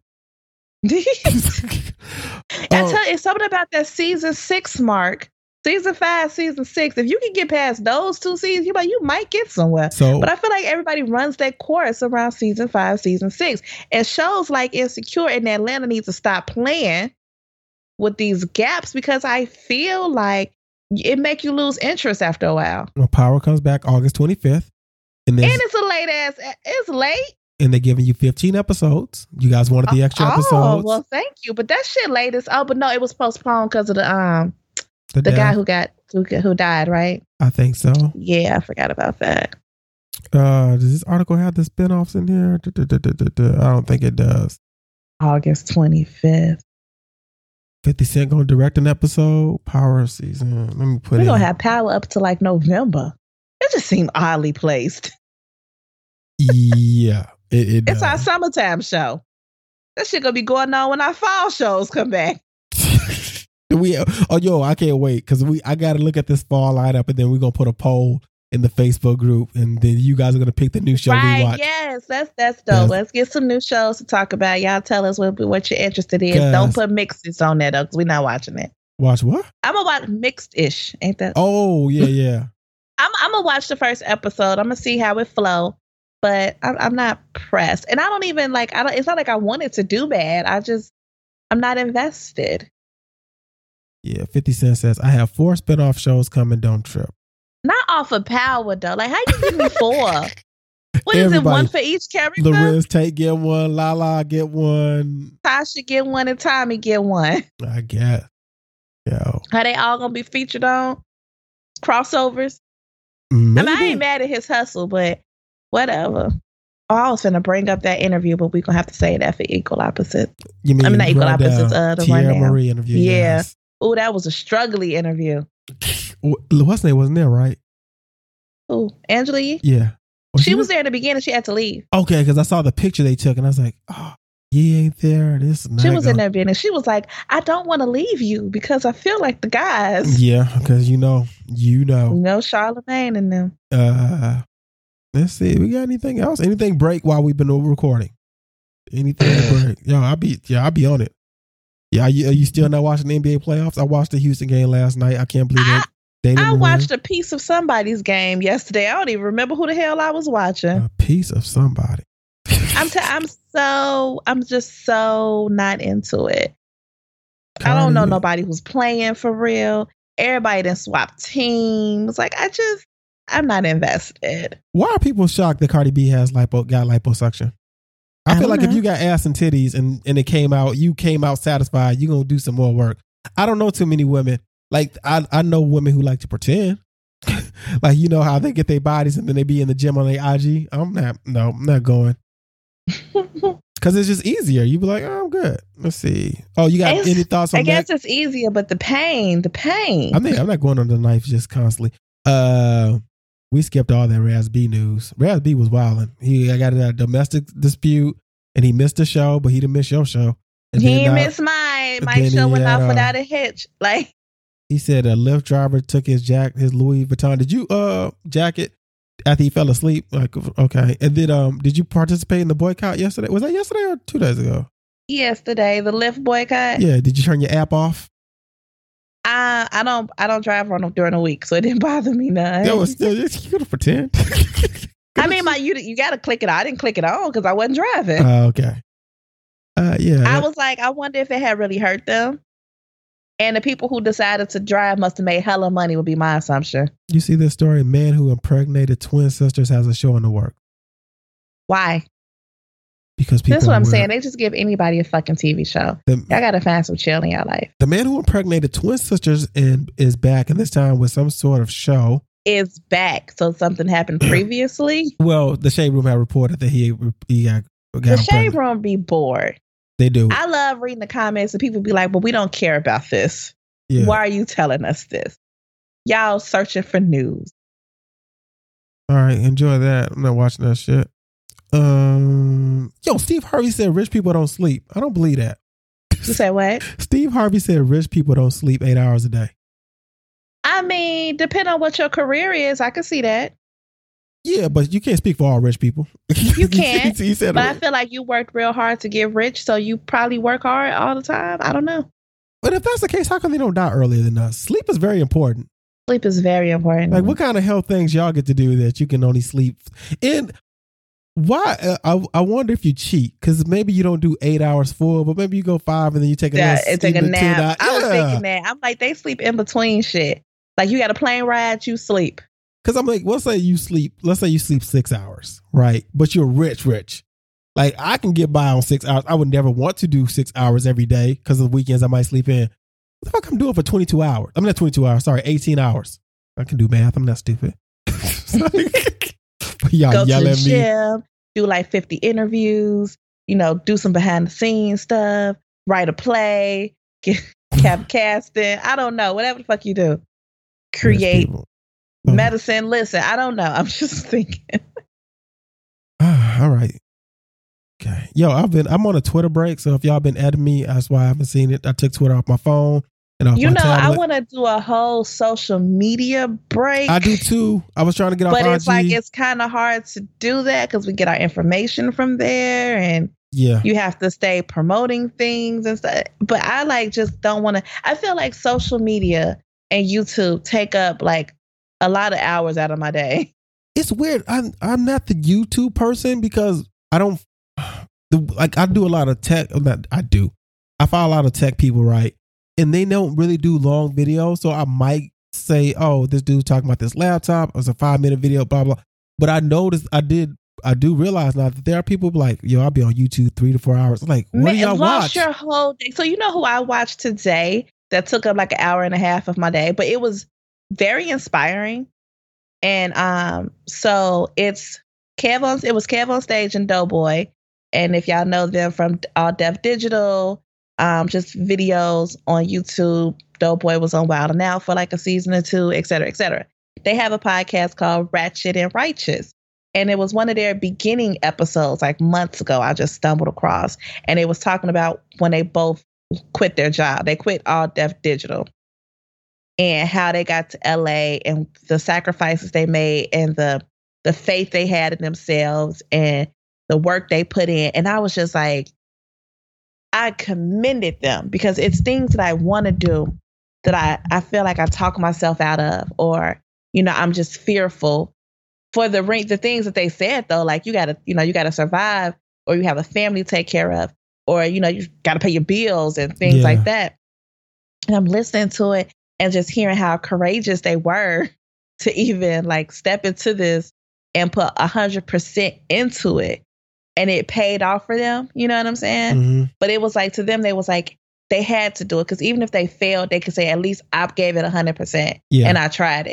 I tell you, it's something about that season six mark. Season five, season six. If you can get past those two seasons, you might you might get somewhere. So, but I feel like everybody runs that course around season five, season six. And shows like Insecure and Atlanta need to stop playing with these gaps because I feel like it make you lose interest after a while. Well, Power comes back August twenty-fifth. And, and it's a late ass. It's late. And they're giving you fifteen episodes. You guys wanted the extra oh, episodes. Oh, well, thank you. But that shit late as oh, but no, it was postponed because of the um. The, the guy who got who, who died, right? I think so. Yeah, I forgot about that. Uh, does this article have the spinoffs in here? Da, da, da, da, da, da. I don't think it does. August twenty-fifth. fifty Cent gonna direct an episode. Power season. Let me put We're it. We're gonna have Power up to like November. It just seemed oddly placed. Yeah, it, it It's does. our summertime show. That shit gonna be going on when our fall shows come back. We oh yo, I can't wait because we I gotta look at this fall lineup and then we're gonna put a poll in the Facebook group and then you guys are gonna pick the new show right, we watch. Yes, that's that's dope. Yes. Let's get some new shows to talk about. Y'all tell us what what you're interested in. Don't put mixes on there though, because we're not watching it. Watch what? I'm gonna watch mixed ish, ain't that? Oh yeah, yeah. I'm I'm gonna watch the first episode. I'm gonna see how it flow, but I'm I'm not pressed, and I don't even like. I don't. It's not like I wanted to do bad. I just I'm not invested. Yeah, fifty Cent says, I have four spinoff shows coming, don't trip. Not off of Power, though. Like, how you give me four? What is it, one for each character? The Riz Tate get one, Lala get one. Tasha get one, and Tommy get one. I guess. Yo. Are they all going to be featured on crossovers? Maybe. I mean, I ain't mad at his hustle, but whatever. Oh, I was finna bring up that interview, but we're going to have to say that for Equal Opposites. You mean I mean, not Equal Opposites, uh, the Tierra Rundown. Marie interview. Yeah. Yes. Oh, that was a struggly interview. What's name wasn't there, right? Oh, Angela Yee? Yeah. Was she, she was there? there in the beginning. She had to leave. Okay, because I saw the picture they took and I was like, oh, Yee ain't there. This is not She was gonna... in there beginning. She was like, I don't want to leave you because I feel like the guys. Yeah, because you know, you know. You know, Charlamagne and them. Uh, let's see. We got anything else? Anything break while we've been over recording? Anything break? Yo, I'll be, yeah, I'll be on it. Yeah, are you, are you still not watching the N B A playoffs? I watched the Houston game last night. I can't believe it. They I didn't watched win. a piece of somebody's game yesterday. I don't even remember who the hell I was watching. A piece of somebody. I'm t- I'm so I'm just so not into it. I don't know nobody who's playing for real. Everybody done swapped teams. Like I just I'm not invested. Why are people shocked that Cardi B has lipo got liposuction? I, I feel like know. If you got ass and titties and, and it came out, you came out satisfied, you're gonna do some more work. I don't know too many women. Like I I know women who like to pretend. Like, you know how they get their bodies and then they be in the gym on their I G? I'm not, no, I'm not going. Because it's just easier. You be like, oh, I'm good. Let's see. Oh, you got It's- any thoughts on I guess that? it's easier, but the pain, the pain. I'm not, I'm not going on the knife just constantly. Uh, we skipped all that Raz B news. Raz B was wilding. He got in a domestic dispute and he missed the show, but he didn't miss your show. And he then, ain't uh, missed mine. My then show he went had, off uh, without a hitch. Like, He said a Lyft driver took his jack, his Louis Vuitton. Did you uh jacket after he fell asleep? Like, okay. And then um, did you participate in the boycott yesterday? Was that yesterday or two days ago? yesterday, the Lyft boycott. Yeah. Did you turn your app off? I I don't I don't drive on them during the week, so it didn't bother me none. That was still you could pretend. I mean, my you you got to click it. I didn't click it on because I wasn't driving. Uh, okay. Uh, yeah. I was like, I wonder if it had really hurt them. And the people who decided to drive must have made hella money, would be my assumption. You see this story? Man who impregnated twin sisters has a show in the work Why? because people. That's what I'm were- saying. They just give anybody a fucking T V show. The, Y'all got to find some chill in your life. the man who impregnated twin sisters and is back, and this time with some sort of show. Is back. So something happened previously. Well, the Shade Room had reported that he he got, got The him shade pregnant. room be bored. They do. I love reading the comments and people be like, but we don't care about this. Yeah. Why are you telling us this? Y'all searching for news. All right, enjoy that. I'm not watching that shit. Um, yo, Steve Harvey said rich people don't sleep. I don't believe that. You say what? Steve Harvey said rich people don't sleep eight hours a day. I mean, depending on what your career is, I can see that. Yeah, but you can't speak for all rich people. You can't. he said, But I feel like you worked real hard to get rich, so you probably work hard all the time. I don't know. but if that's the case, how come they don't die earlier than us? Sleep is very important. Sleep is very important. Like, what kind of health things y'all get to do that you can only sleep? And why? Uh, I I wonder if you cheat because maybe you don't do eight hours full, but maybe you go five and then you take a Yeah, little and take a even two nap. hours. I was Yeah. thinking that. I'm like, they sleep in between shit. Like, you got a plane ride, you sleep. Because I'm like, let's say you sleep, let's say you sleep six hours, right? But you're rich, rich. Like, I can get by on six hours. I would never want to do six hours every day because of the weekends I might sleep in. What the fuck I'm doing for twenty-two hours? I'm not twenty-two hours, sorry, eighteen hours. I can do math. I'm not stupid. Y'all Go to yell the at me. gym, do like fifty interviews, you know, do some behind the scenes stuff, write a play, get cap casting. I don't know. Whatever the fuck you do. Rich Create people. Oh. medicine. Listen, I don't know. I'm just thinking. All right. Okay. Yo, I've been, I'm on a Twitter break. So if y'all been adding me, that's why I haven't seen it. I took Twitter off my phone and off You my know, I tablet. want to do a whole social media break. I do too. I was trying to get off But I G. it's like, it's kind of hard to do that because we get our information from there and yeah. you have to stay promoting things and stuff. But I like just don't want to. I feel like social media and YouTube take up like a lot of hours out of my day. It's weird. I'm I'm not the YouTube person because I don't the, like I do a lot of tech. Not, I do. I follow a lot of tech people, right? And they don't really do long videos. So I might say, "Oh, this dude's talking about this laptop. It was a five minute video, blah blah." But I noticed, I did, I do realize now that there are people like, "Yo, I'll be on YouTube three to four hours." I'm like, what Man, do y'all lost watch? your whole day. So you know who I watched today that took up like an hour and a half of my day, but it was very inspiring. And um, so it's Kev on, it was Kev on Stage and Doughboy. And if y'all know them from All Deaf Digital, um, just videos on YouTube, Doughboy was on Wild and Out for like a season or two, et cetera, et cetera. They have a podcast called Ratchet and Righteous. And it was one of their beginning episodes, like months ago, I just stumbled across. And it was talking about when they both quit their job. They quit All Deaf Digital. And how they got to L A and the sacrifices they made and the the faith they had in themselves and the work they put in. And I was just like, I commended them because it's things that I want to do that I, I feel like I talk myself out of, or, you know, I'm just fearful for the ring, the things that they said though, like you gotta, you know, you gotta survive, or you have a family to take care of, or, you know, you gotta pay your bills and things Yeah. like that. And I'm listening to it and just hearing how courageous they were to even like step into this and put a hundred percent into it. And it paid off for them. You know what I'm saying? Mm-hmm. But it was like, to them, they was like, they had to do it. Cause even if they failed, they could say, at least I gave it a hundred percent Yeah. and I tried it.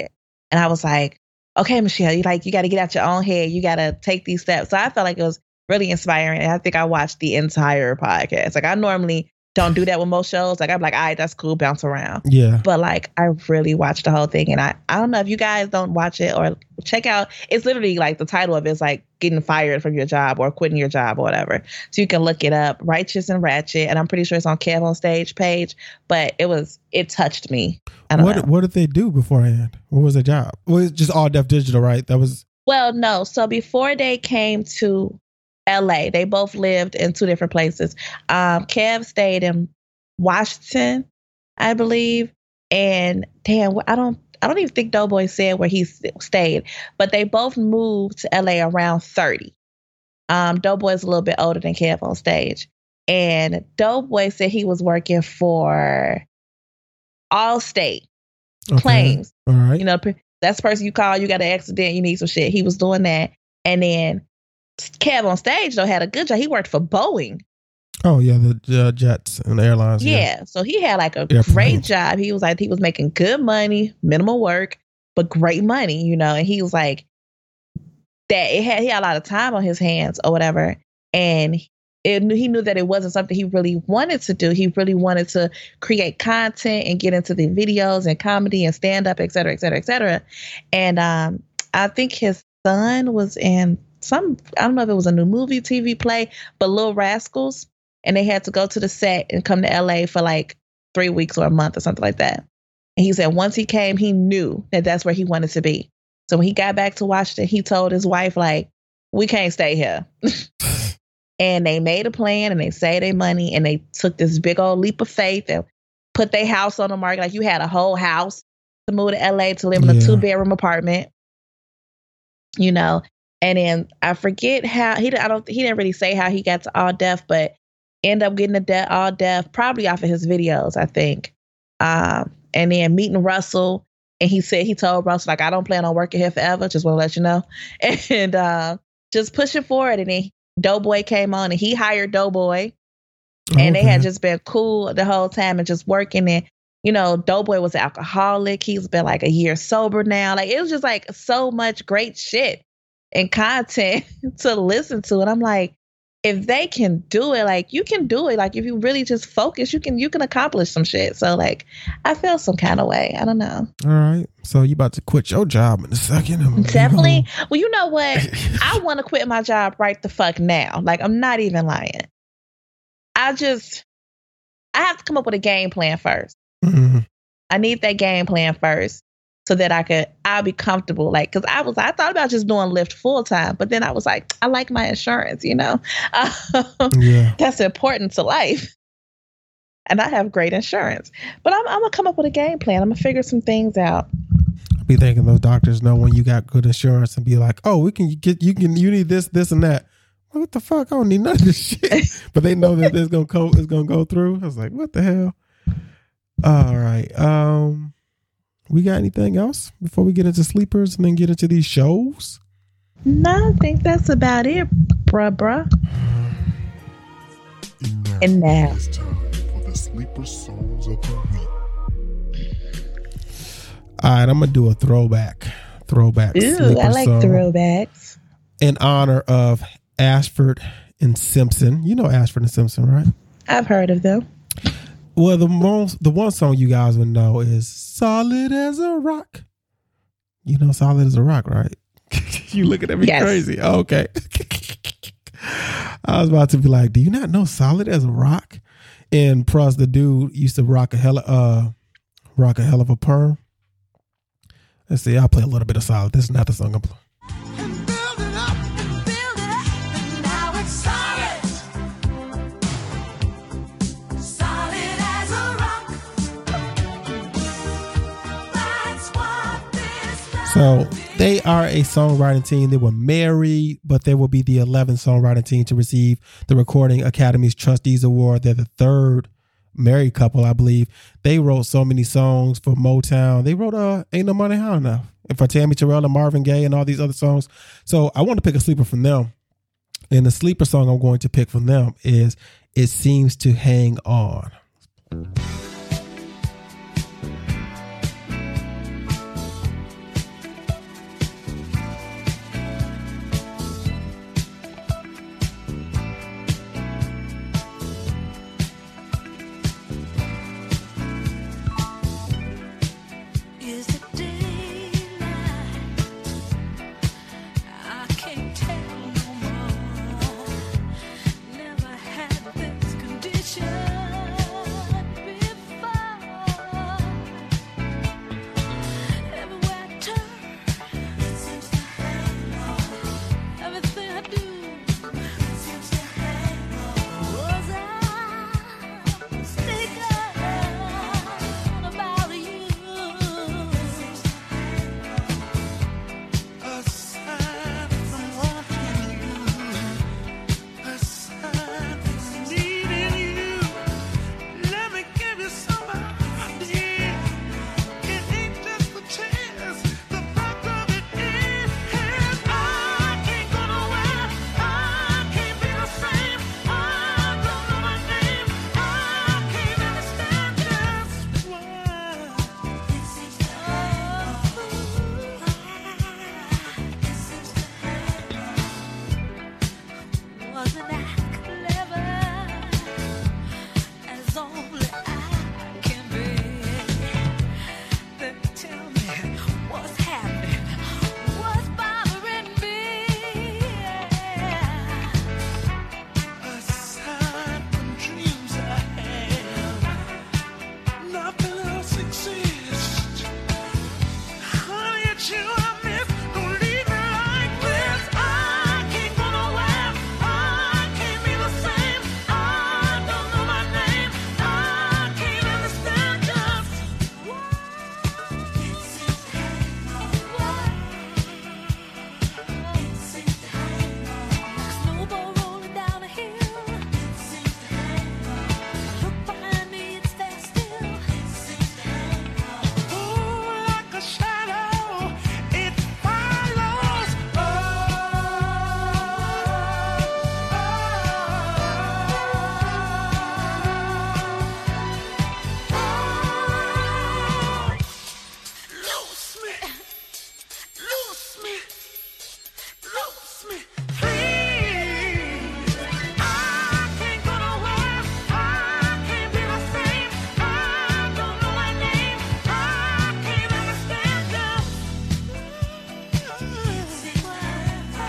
And I was like, okay, Michelle, you like, you got to get out your own head. You got to take these steps. So I felt like it was really inspiring. And I think I watched the entire podcast. Like I normally don't do that with most shows. Like I'm like, all right, that's cool, bounce around. Yeah. But like I really watched the whole thing. And I, I don't know if you guys don't watch it or check out, it's literally like the title of it is like getting fired from your job or quitting your job or whatever. So you can look it up, Righteous and Ratchet. And I'm pretty sure it's on Kev on Stage page, but it was, it touched me. I don't what, know. What did they do beforehand? What was their job? Well, it's just All Def Digital, right? That was. Well, no. So before they came to L A, they both lived in two different places. Um, Kev stayed in Washington, I believe, and damn, I don't, I don't even think Doughboy said where he stayed, but they both moved to L A around thirty. Um, Doughboy's a little bit older than Kev on Stage, and Doughboy said he was working for Allstate Okay. Claims. All right. You know, that's the person you call, you got an accident, you need some shit. He was doing that, and then Kev on Stage though had a good job. He worked for Boeing. Oh yeah, the uh, jets and airlines. Yeah. yeah, So he had like a Airplanes. great job. He was like, he was making good money, minimal work, but great money, you know. And he was like, that it had he had a lot of time on his hands or whatever, and it, he knew that it wasn't something he really wanted to do. He really wanted to create content and get into the videos and comedy and stand up, et cetera, et cetera, et cetera. And um, I think his son was in some, I don't know if it was a new movie, T V play, but Little Rascals. And they had to go to the set and come to L A for like three weeks or a month or something like that. And he said once he came, he knew that that's where he wanted to be. So when he got back to Washington, he told his wife, like, we can't stay here. And they made a plan and they saved their money and they took this big old leap of faith and put their house on the market. Like you had a whole house to move to L A to live in Yeah. a two bedroom apartment, you know. And then I forget how he, I don't, he didn't really say how he got to All Def, but end up getting the de- All Def probably off of his videos, I think. Um, and then meeting Russell, and he said he told Russell, like, I don't plan on working here forever. Just want to let you know, and uh, just pushing forward. And then Doughboy came on, and he hired Doughboy, and Okay. they had just been cool the whole time and just working. And you know, Doughboy was an alcoholic. He's been like a year sober now. Like it was just like so much great shit and content to listen to. And I'm like, if they can do it, like you can do it. Like if you really just focus, you can you can accomplish some shit. So like I feel some kind of way. I don't know. All right. So you about to quit your job in a second? I'm- Definitely. Well, you know what? I want to quit my job right the fuck now. Like I'm not even lying. I just I have to come up with a game plan first. Mhm. I need that game plan first so that I could, I'll be comfortable. Like, cause I was, I thought about just doing Lyft full time, but then I was like, I like my insurance, you know, um, Yeah. that's important to life. And I have great insurance, but I'm, I'm gonna come up with a game plan. I'm gonna figure some things out. I be thinking those doctors know when you got good insurance and be like, oh, we can get, you can, you need this, this and that. What the fuck? I don't need none of this shit. But they know that it's gonna go, it's gonna go through. I was like, what the hell? All right. Um, we got anything else before we get into sleepers and then get into these shows? No, I think that's about it, bruh, bruh. And now, it's time for the sleeper songs of the week. All right, I'm gonna do a throwback, throwback. ooh, sleeper I like song throwbacks. in honor of Ashford and Simpson. You know Ashford and Simpson, right? I've heard of them. Well, the most, the one song you guys would know is "Solid as a Rock." You know, "Solid as a Rock," right? You looking at me Yes. crazy. Oh, okay. I was about to be like, "Do you not know Solid as a Rock?" And plus, the dude used to rock a hell, uh, rock a hell of a perm. Let's see. I'll play a little bit of Solid. This is not the song I'm playing. And build it up, and build it up, and now it's solid. Solid as a rock. That's what this love So they are a songwriting team. They were married, but they will be the eleventh songwriting team to receive the Recording Academy's Trustees Award. They're the third married couple, I believe. They wrote so many songs for Motown. They wrote uh, Ain't No Money High Enough, and for Tammy Terrell and Marvin Gaye and all these other songs. So I want to pick a sleeper from them. And the sleeper song I'm going to pick from them is It Seems to Hang On. Is it daylight? I can't tell no more. Never had this condition before. Everywhere I turn, it seems to hang on. Everything I do, it seems to hang on. Was I mistaken about you? Aside from wanting you, aside from needing you, let me give you somebody. It ain't just a chance. The fact of it is, I can't go nowhere. I can't be the same. I don't know my name. I can't understand just why. It seems to hang on. It seems to hang on. Wasn't I clever as only I can be? Then tell me what's happening, what's bothering me? Aside from dreams I have, nothing else exists. Honey, it's you I miss. Don't leave me like this. I can't go nowhere. I can't be the same. I don't know my name. I can't understand just why. It seems to hang on. It seems to hang on. Like snowball rolling down a hill. It seems to hang on. Look behind me, it's there still. It seems to hang on. Ooh, like a shadow, it follows. Oh, loose me, loose me, loose me, please. I can't go nowhere. I can't be the same. I don't know my name. I can't understand just. It seems to hang on.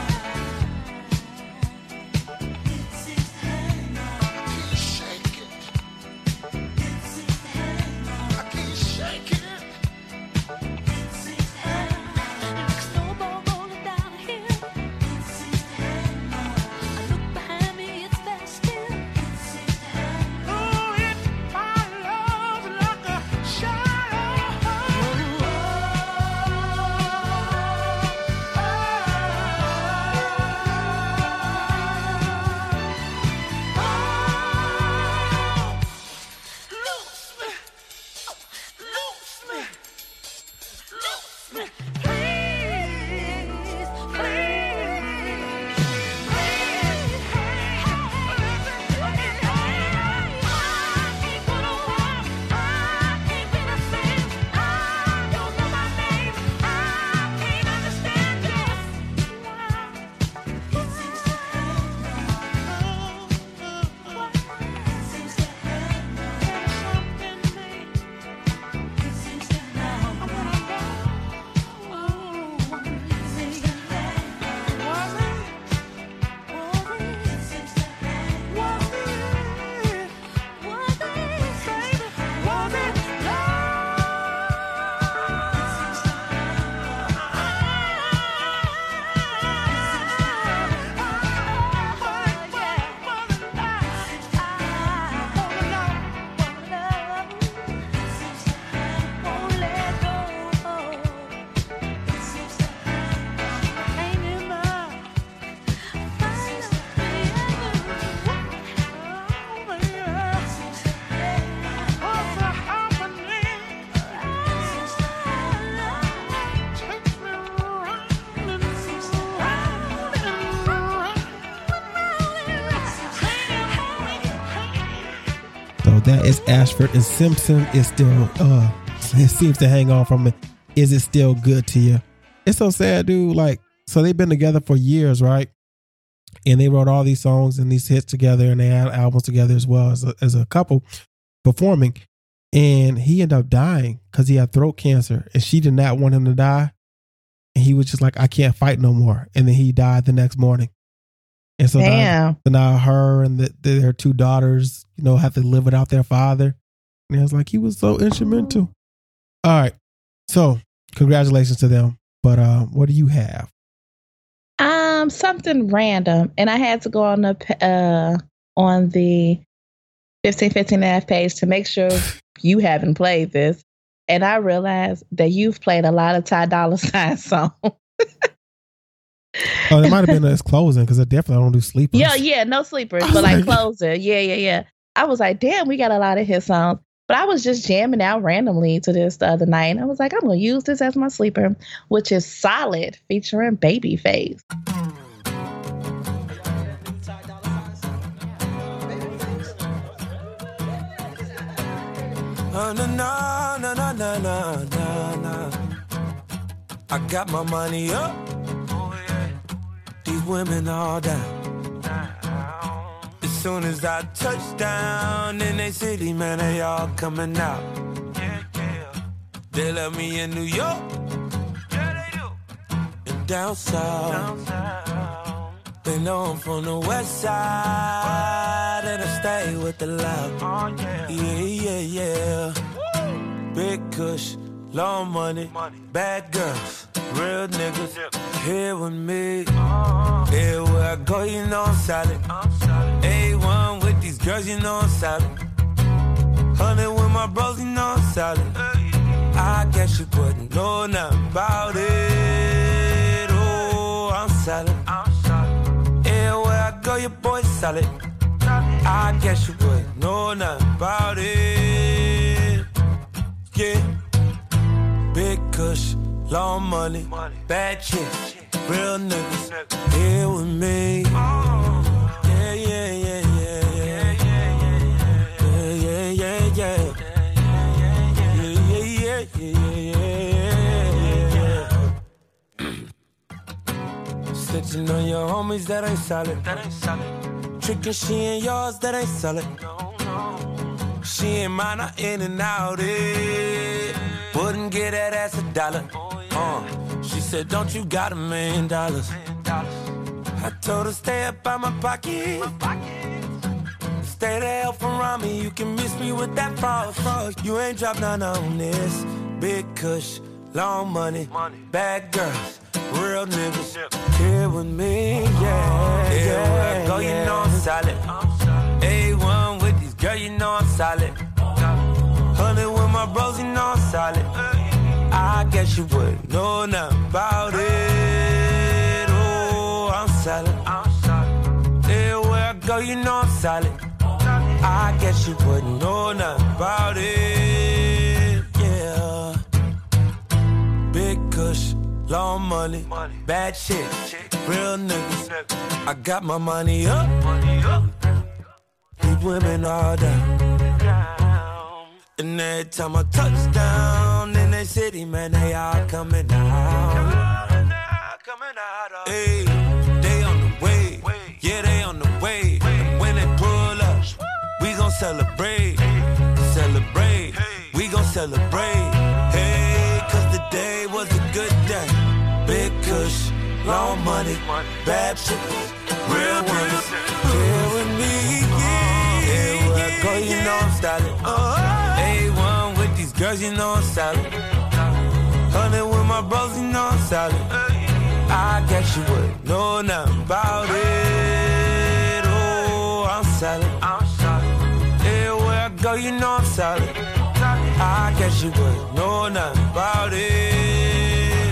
It seems to hang on. I can't shake it. It seems to hang on. I can't shake it. It seems to hang on. Like snowball rolling down a hill. It seems to hang on. I look behind me, it's there still. It seems to hang on. Oh, it follows like a shadow. Loose me, loose me, loose me, please, please, please. I can't go nowhere. I can't be the same. I don't know my name. I can't understand just why. It seems to hang on. It seems to hang on. It seems to hang on. Oh, it seems to hang on. Was it? It seems to hang on. Was it? Was it, baby? Was it love? It seems to hang on. So that is Ashford and Simpson. Is still uh it seems to hang on from it. Is it still good to you? It's so sad, dude. Like, so they've been together for years, right? And they wrote all these songs and these hits together, and they had albums together as well as a, as a couple performing. And he ended up dying because he had throat cancer, and she did not want him to die. And he was just like, I can't fight no more. And then he died the next morning. And so now, Damn. so now her and the, their two daughters, you know, have to live without their father. And it was like, he was so instrumental. All right. So congratulations to them. But uh, what do you have? Um, something random, and I had to go on the uh on the fifteen fifteen and a half page to make sure you haven't played this, and I realized that you've played a lot of Ty Dolla Sign songs. Oh, it might have been his closing because I definitely don't do sleepers. Yeah, yeah, no sleepers, but like closer. Yeah, yeah, yeah. I was like, damn, we got a lot of his songs. But I was just jamming out randomly to this the other night. And I was like, I'm going to use this as my sleeper, which is Solid featuring Babyface. Oh, no, no, no, no, no, no, no, no. I got my money up. These women all down. As soon as I touch down in they city, man, they all coming out. They love me in New York. And down south. They know I'm from the west side. And I stay with the love. Yeah, yeah, yeah. Big kush, long money, bad girls, real niggas, here with me. Everywhere I go, you know I'm solid. A one with these girls, you know I'm solid. Hundred with my bros, you know I'm solid. I guess you wouldn't know nothing about it. Oh, I'm solid. Everywhere I go, your boy's solid. I guess you wouldn't know nothing about it. Yeah. Big kush, long money, bad chicks, real niggas, here with me. Yeah, yeah, yeah, yeah, yeah. Yeah, yeah, yeah, yeah. Yeah, yeah, yeah, yeah, yeah. Stitching on your homies, that ain't solid. That ain't solid. Tricking she ain't yours, that ain't solid. She ain't mine, I in and out it. Wouldn't get that ass a dollar. Uh, she said, don't you got a million dollars? I told her, stay up by my pocket. Stay the hell from around me. You can miss me with that frost. You ain't dropped none on this. Big kush, long money, bad girls, real niggas, here with me. Yeah, yeah, go, you know I'm solid. A one with these girls, you know I'm solid. Hundred with my bros, you know I'm solid. I guess you wouldn't know nothing about it. Oh, I'm solid. Everywhere I go, you know I'm solid. I guess you wouldn't know nothing about it. Yeah. Big kush, long money, bad shit, real niggas. I got my money up. These women all down. And every time I touch down in the city, man, they all coming out. Hey, they on the way. Yeah, they on the way. And when they pull up, we gon' celebrate. Celebrate. We gon' celebrate. Hey, cause the day was a good day. Big kush, long money, bad chicks, real ones. Here with me, yeah. Everywhere I go, you know I'm styling. A one with these girls, you know I'm solid. Hundred with my bros, you know I'm solid. I guess you wouldn't know nothing about it. Oh, I'm solid. Everywhere I go, you know I'm solid. I guess you wouldn't know nothing about it.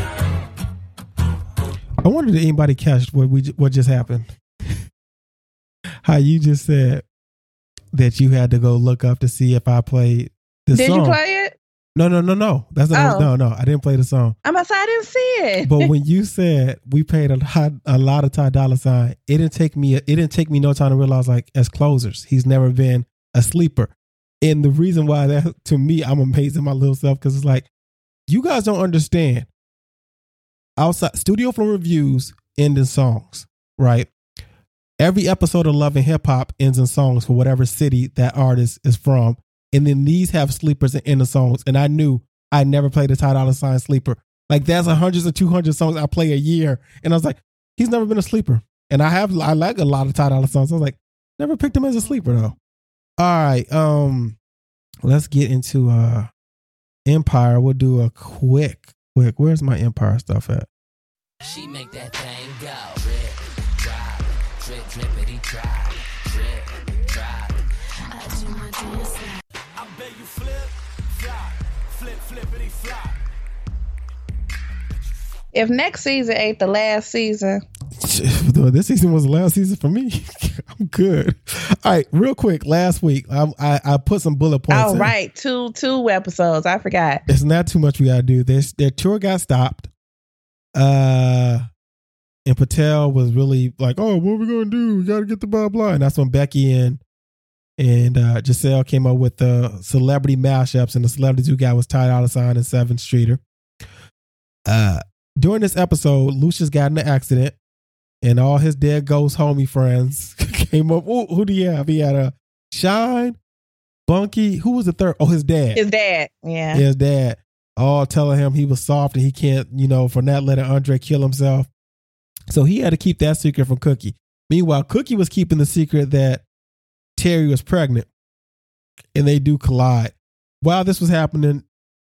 I wonder if anybody catch what we what just happened. How you just said that you had to go look up to see if I played this Did song. you play it? No, no, no, no. That's not, Oh. no, no. I didn't play the song. I'm outside. I didn't see it. But when you said we paid a lot, a lot of Ty Dolla Sign, it didn't take me. It didn't take me no time to realize, like, as closers, he's never been a sleeper. And the reason why that, to me, I'm amazing my little self because it's like you guys don't understand. Outside Studio Flow reviews end in songs, right? Every episode of Love and Hip Hop ends in songs for whatever city that artist is from. And then these have sleepers in the songs. And I knew I never played a Ty Dolla Sign sleeper. Like that's a hundreds or two hundred songs I play a year. And I was like, he's never been a sleeper. And I have, I like a lot of Ty Dolla songs. I was like, never picked him as a sleeper though. All right. Um, let's get into uh Empire. We'll do a quick, quick. Where's my Empire stuff at? She make that thing go. Drip, drop, drip, drippity drop, drip, drop. I do my dance like I bet you flip, flop, flip, flippity flop. If next season ain't the last season, This season was the last season for me. I'm good. All right, real quick. Last week, I I, I put some bullet points. oh in. right, two two episodes. I forgot. It's not too much we gotta do. This their tour got stopped. Uh, and Patel was really like, "Oh, what are we gonna do? We gotta get the blah blah." And that's when Becky and and uh, Giselle came up with the celebrity mashups, and the celebrities who got was Ty Dolla Sign and Seven Streeter. Uh, during this episode, Lucius got in an accident, and all his dead ghost homie friends came up. Ooh, who do you have? He had a Shine, Bunky. Who was the third? Oh, his dad. His dad. Yeah. His dad. All telling him he was soft and he can't, you know, for not letting Andre kill himself. So he had to keep that secret from Cookie. Meanwhile, Cookie was keeping the secret that Terry was pregnant, and they do collide. While this was happening,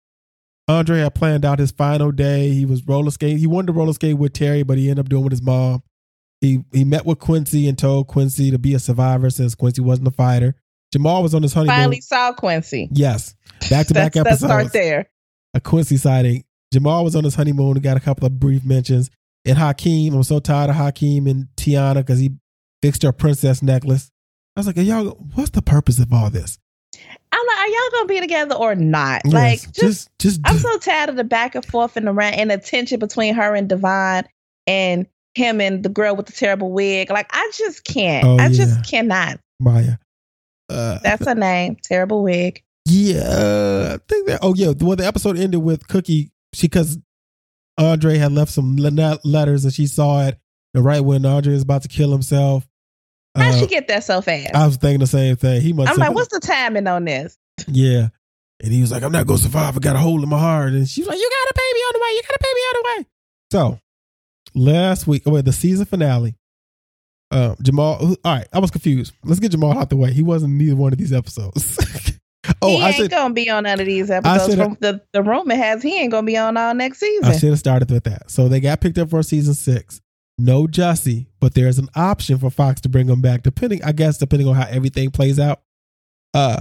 Andre had planned out his final day. He was roller skating. He wanted to roller skate with Terry, but he ended up doing it with his mom. He he met with Quincy and told Quincy to be a survivor since Quincy wasn't a fighter. Jamal was on his honeymoon. Finally saw Quincy. Yes. Back to back That's- episodes. Let's start there. A Quincy sighting. Jamal was on his honeymoon and got a couple of brief mentions. And Hakeem, I'm so tired of Hakeem and Tiana because he fixed her princess necklace. I was like, y'all, what's the purpose of all this? I'm like, are y'all gonna be together or not? Yes, Like, just, just, just, I'm so tired of the back and forth and around and the tension between her and Devon and him and the girl with the terrible wig. Like, I just can't. Oh, I yeah. just cannot. Maya. Uh, That's her name. Terrible wig. yeah, I think that. Oh yeah, well, the episode ended with Cookie. She because Andre had left some le- letters and she saw it. And right when Andre was about to kill himself, How'd uh, she get that so fast? I was thinking the same thing. He must. I'm have- like, what's the timing on this? Yeah. And he was like, I'm not going to survive. I got a hole in my heart. And she was like, you got a baby on the way. You got a baby on the way. So last week, oh wait, the season finale, uh, Jamal, all right, I was confused. Let's get Jamal out the way. He wasn't in neither one of these episodes. oh, he I ain't should, gonna be on none of these episodes. should've- From the, the rumor has he ain't gonna be on all next season. I should have started with that. So they got picked up for season six. No Jussie, but there's an option for Fox to bring him back, depending, I guess, depending on how everything plays out. Uh,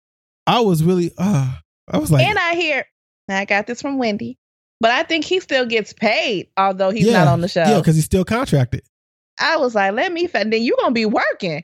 I was really, uh, I was like, And I hear, I got this from Wendy, but I think he still gets paid, although he's yeah, not on the show. Yeah, because he's still contracted. I was like, let me, fa- then you going to be working.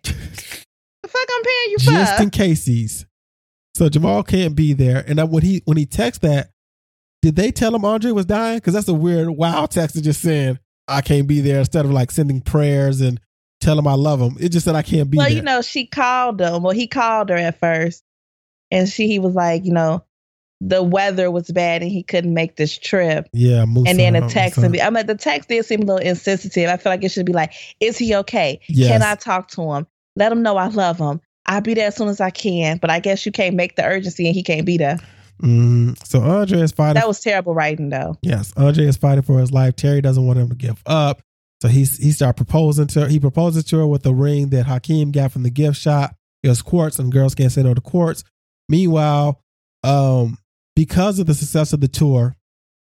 The fuck I'm paying you Just for? in case he's. So Jamal can't be there. And I, when he when he texted that, did they tell him Andre was dying? Because that's a weird, wow text to just saying, I can't be there instead of like sending prayers and tell him I love him. It just said I can't be well, there. you know, she called him. Well, he called her at first. And she, he was like, you know, the weather was bad and he couldn't make this trip. Yeah, Musa, And then the Musa. text, and be, I'm like, the text did seem a little insensitive. I feel like it should be like, is he okay? Yes. Can I talk to him? Let him know I love him. I'll be there as soon as I can. But I guess you can't make the urgency and he can't be there. Mm, so Andre is fighting. That was terrible writing, though. Yes, Andre is fighting for his life. Terry doesn't want him to give up. So he's he started proposing to her. He proposes to her with a ring that Hakeem got from the gift shop. It was quartz, and girls can't say no to quartz. Meanwhile, um, because of the success of the tour,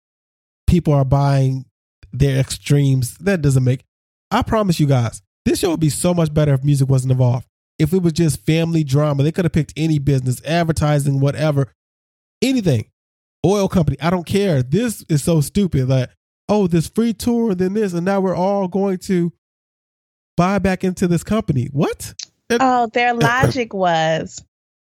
people are buying their extremes. That doesn't make. I promise you guys, this show would be so much better if music wasn't involved. If it was just family drama, they could have picked any business, advertising, whatever, anything. Oil company, I don't care. This is so stupid. Like, oh, this free tour, and then this, and now we're all going to buy back into this company. What? Oh, their logic was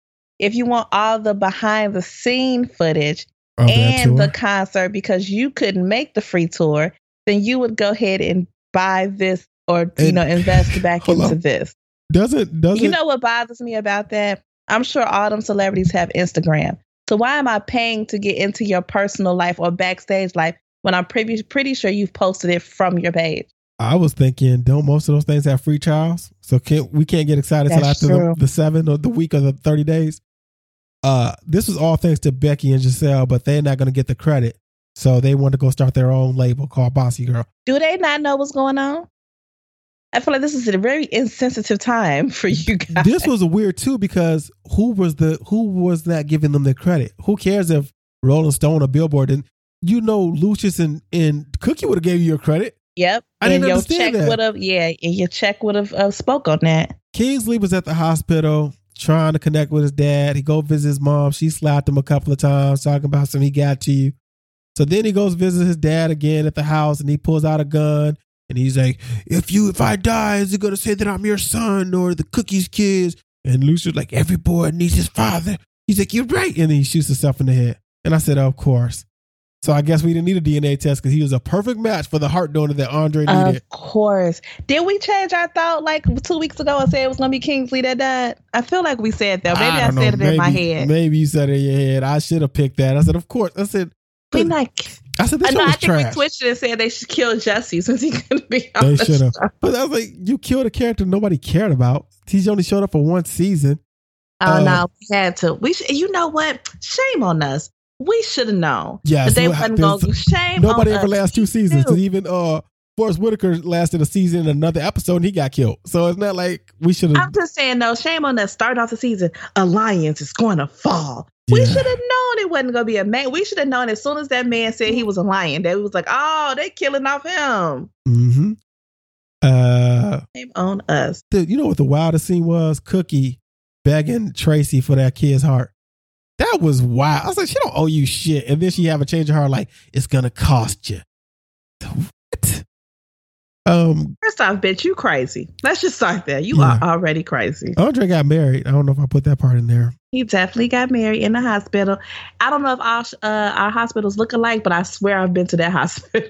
if you want all the behind the scene footage Of that and tour? the concert because you couldn't make the free tour, then you would go ahead and buy this or, you And- know, invest back Hold into on. this. doesn't doesn't You know what bothers me about that? I'm sure all them celebrities have Instagram. So why am I paying to get into your personal life or backstage life when I'm pretty pretty sure you've posted it from your page? I was thinking, don't most of those things have free trials? So can't we can't get excited until That's after the, true. the seven or the week or the thirty days? uh, this was all thanks to Becky and Giselle, but they're not going to get the credit. So they want to go start their own label called Bossy Girl. Do they not know what's going on? I feel like this is a very insensitive time for you guys. This was weird too because who was the who was not giving them the credit? Who cares if Rolling Stone or Billboard didn't? You know, Lucius and, and Cookie would have gave you your credit. Yep. I and didn't your understand check that. would have, yeah, and your check would have uh, spoke on that. Kingsley was at the hospital trying to connect with his dad. He go visit his mom. She slapped him a couple of times talking about something he got to you. So then he goes visit his dad again at the house and he pulls out a gun and he's like, if you, if I die, is it going to say that I'm your son or the Cookie's kids? And Lucius like, every boy needs his father. He's like, you're right. And then he shoots himself in the head. And I said, of course. So I guess we didn't need a D N A test because he was a perfect match for the heart donor that Andre needed. Of course. Did we change our thought like two weeks ago and say it was going to be Kingsley that died? I feel like we said that. Maybe I, don't know. said it maybe, in my head. Maybe you said it in your head. I should have picked that. I said, of course. I said, We not. I said, this I show know. I was think trash. we switched it and said they should kill Jesse since he couldn't be on They the should have. show. But I was like, you killed a character nobody cared about. He's only showed up for one season. Oh Uh, no, we had to. We, sh- you know what? Shame on us. We should have known. Yes, that they well, wasn't there's- going to shame. Nobody on ever us. lasts two We seasons. knew. And even uh, Forrest Whitaker lasted a season and another episode and he got killed. So it's not like we should have. I'm just saying, no, shame on us. Starting off the season, Alliance is going to fall. We Yeah. should have known it wasn't going to be a man. We should have known as soon as that man said he was a lion, that we was like, oh, they killing off him. Mm-hmm. Uh, Shame on us. the, you know what the wildest scene was? Cookie begging Tracy for that kid's heart. That was wild. I was like, she don't owe you shit. And then she have a change of heart like, it's going to cost you. What? Um, First off, bitch, you crazy. Let's just start there. You Yeah. are already crazy. Andre got married. I don't know if I put that part in there. He definitely got married in the hospital. I don't know if our, uh, our hospitals look alike, but I swear I've been to that hospital.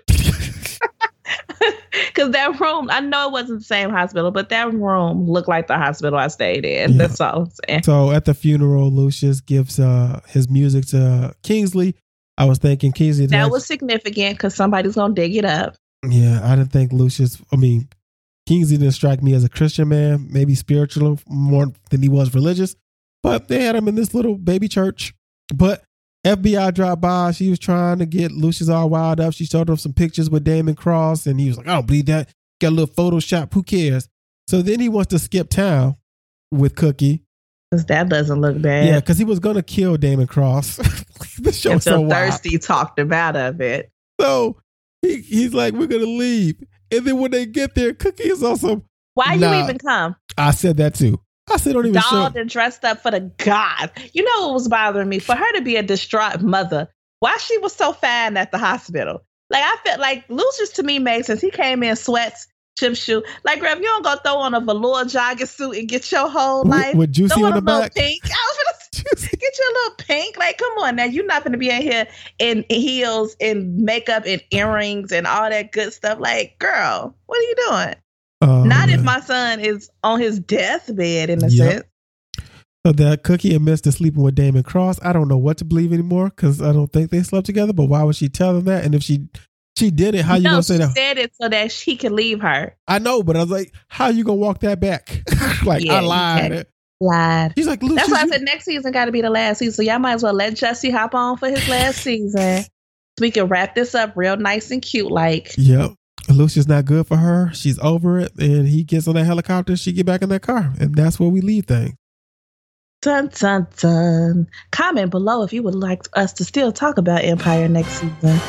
Because that room, I know it wasn't the same hospital, but that room looked like the hospital I stayed in. Yeah. That's all I'm saying. So at the funeral, Lucius gives uh, his music to Kingsley. I was thinking Kingsley. That was significant because somebody's going to dig it up. Yeah, I didn't think Lucius, I mean, Kingsley didn't strike me as a Christian man, maybe spiritual more than he was religious. But they had him in this little baby church. But F B I dropped by. She was trying to get Lucius all wild up. She showed him some pictures with Damon Cross, and he was like, I don't believe that. Got a little Photoshop. Who cares? So then he wants to skip town with Cookie. Because that doesn't look bad. Yeah, because he was going to kill Damon Cross. This show is so Until wild. Thirsty talked him out of it. So he, he's like, we're going to leave. And then when they get there, Cookie is also, Why Nah. you even come? I said that too. I said, don't even show Dolled and dressed up for the god. You know what was bothering me? For her to be a distraught mother, why she was so fine at the hospital. Like, I felt like Lucius to me made sense. He came in sweats, chip shoe. Like, girl, if you don't go throw on a velour jogging suit and get your whole With- life. with Juicy throw on on the a little back. pink. I was gonna get you a little pink. Like, come on now. You're not going to be in here in heels and makeup and earrings and all that good stuff. Like, girl, what are you doing? Oh, Not if man. my son is on his deathbed, in a Yep. sense. So that Cookie admits to sleeping with Damon Cross. I don't know what to believe anymore because I don't think they slept together. But why would she tell him that? And if she she did it, how you no, gonna she say that? said it so that she could leave her. I know, but I was like, how you gonna walk that back? Like Yeah, I you lied. can't. Lied. He's like, Lucius, That's why I you- said next season got to be the last season. So y'all might as well let Jesse hop on for his last season. So we can wrap this up real nice and cute. Like, Yep. Lucia's not good for her. She's over it. And he gets on that helicopter. She get back in that car. And that's where we leave things. dun dun dun. Comment below if you would like us to still talk about Empire next season.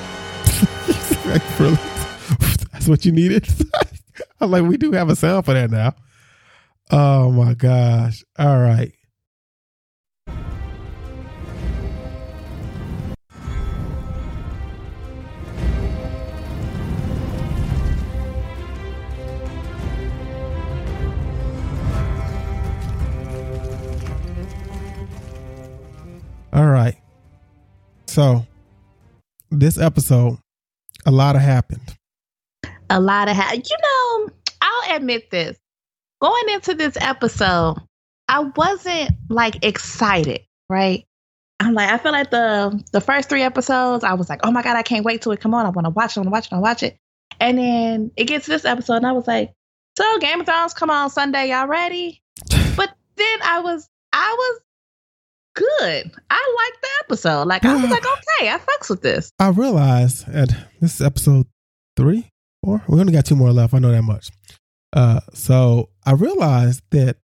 Like, really? That's what you needed? I'm like, we do have a sound for that now. Oh my gosh. All right. All right. So this episode, a lot of happened. A lot of ha- you know, I'll admit this. Going into this episode, I wasn't like excited, right? I'm like, I feel like the the first three episodes, I was like, oh my God, I can't wait till it come on. I want to watch it, I want to watch it, I want to watch it. And then it gets to this episode, and I was like, so Game of Thrones come on Sunday, y'all ready? But then I was, I was, good. I liked the episode. Like I was like, okay, I fucks with this. I realized at this is episode three, four. We only got two more left. I know that much. Uh, so I realized that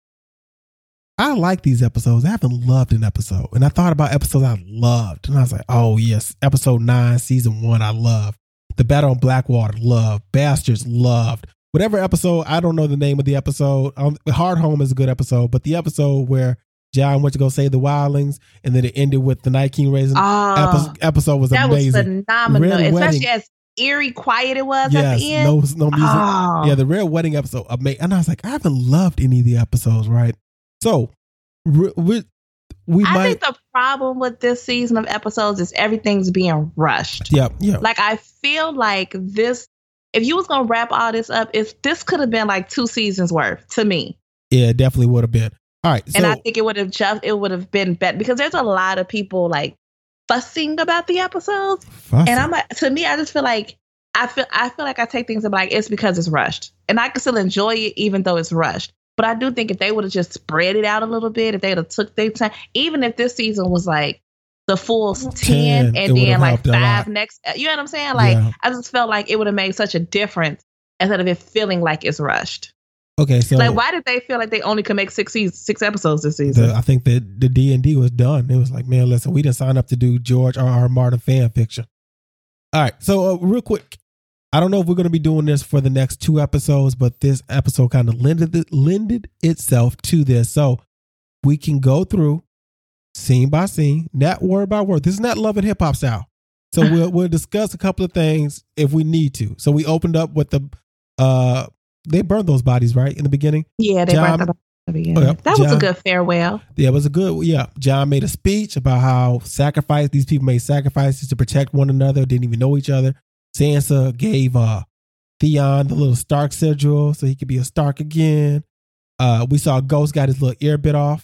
I like these episodes. I haven't loved an episode, and I thought about episodes I loved, and I was like, oh yes, episode nine, season one, I love. The Battle on Blackwater, love. Bastards, loved. Whatever episode, I don't know the name of the episode. Um, Hard Home is a good episode, but the episode where John went to go save the wildlings, and then it ended with the Night King raising Oh, episode, episode was that amazing. was phenomenal, Red especially Wedding. as eerie, quiet it was Yes, at the end. no, no music. Oh. Yeah, the Red Wedding episode, amazing. And I was like, I haven't loved any of the episodes, right? So we we, we I might, think the problem with this season of episodes is everything's being rushed. yeah, yeah, Like I feel like this, if you was gonna wrap all this up, if this could have been like two seasons worth to me. yeah, it definitely would have been. All right, so And I think it would have just it would have been better because there's a lot of people like fussing about the episodes. fussing. And I'm like, to me, I just feel like I feel I feel like I take things and be like, it's because it's rushed. And I can still enjoy it even though it's rushed. But I do think if they would have just spread it out a little bit, if they would have took their time, even if this season was like the full ten, ten, it and would then have like helped a lot. five next, you know what I'm saying? Like Yeah. I just felt like it would have made such a difference instead of it feeling like it's rushed. okay, so Like why did they feel like they only could make six seasons, six episodes this season? the, I think that the D and D was done. It was like, man, listen, we didn't sign up to do George R. R. Martin fan fiction. All right, so uh, real quick, I don't know if we're going to be doing this for the next two episodes, but this episode kind of lended lended itself to this, so we can go through scene by scene, not word by word. This is not Love and Hip Hop style, so we'll we'll discuss a couple of things if we need to. So we opened up with the uh, they burned those bodies right in the beginning. Yeah, they John- brought the the beginning. Oh, yeah. That was John- a good farewell. Yeah, it was a good, yeah. John made a speech about how sacrifice, these people made sacrifices to protect one another, didn't even know each other. Sansa gave uh, Theon the little Stark sigil so he could be a Stark again. Uh, we saw Ghost got his little ear bit off.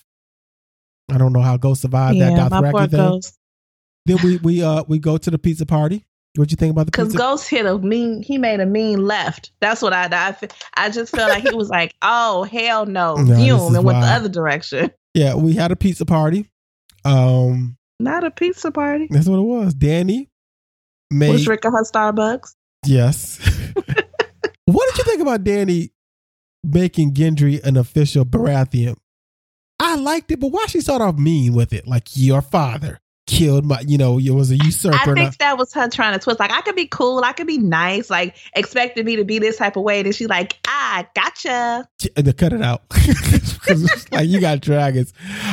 I don't know how Ghost survived Yeah, that my poor Dothraki thing. Ghost. Then we we uh we go to the pizza party. What you think about the Because pizza? Ghost hit a mean, he made a mean left. That's what I, I, fe- I just felt like he was like, oh, hell no, No, this Fume, is and went the wild. other direction. Yeah, we had a pizza party. Um, Not a pizza party. that's what it was. Danny made Was drinking her Starbucks. Yes. What did you think about Danny making Gendry an official Baratheon? I liked it, but why she start off mean with it? Like, your father killed my, you know, it was a usurper. I and think that was her trying to twist. Like, I could be cool. I could be nice. Like, expecting me to be this type of way. And she's like, ah, gotcha. I- to cut it out. 'Cause it's like, you got dragons.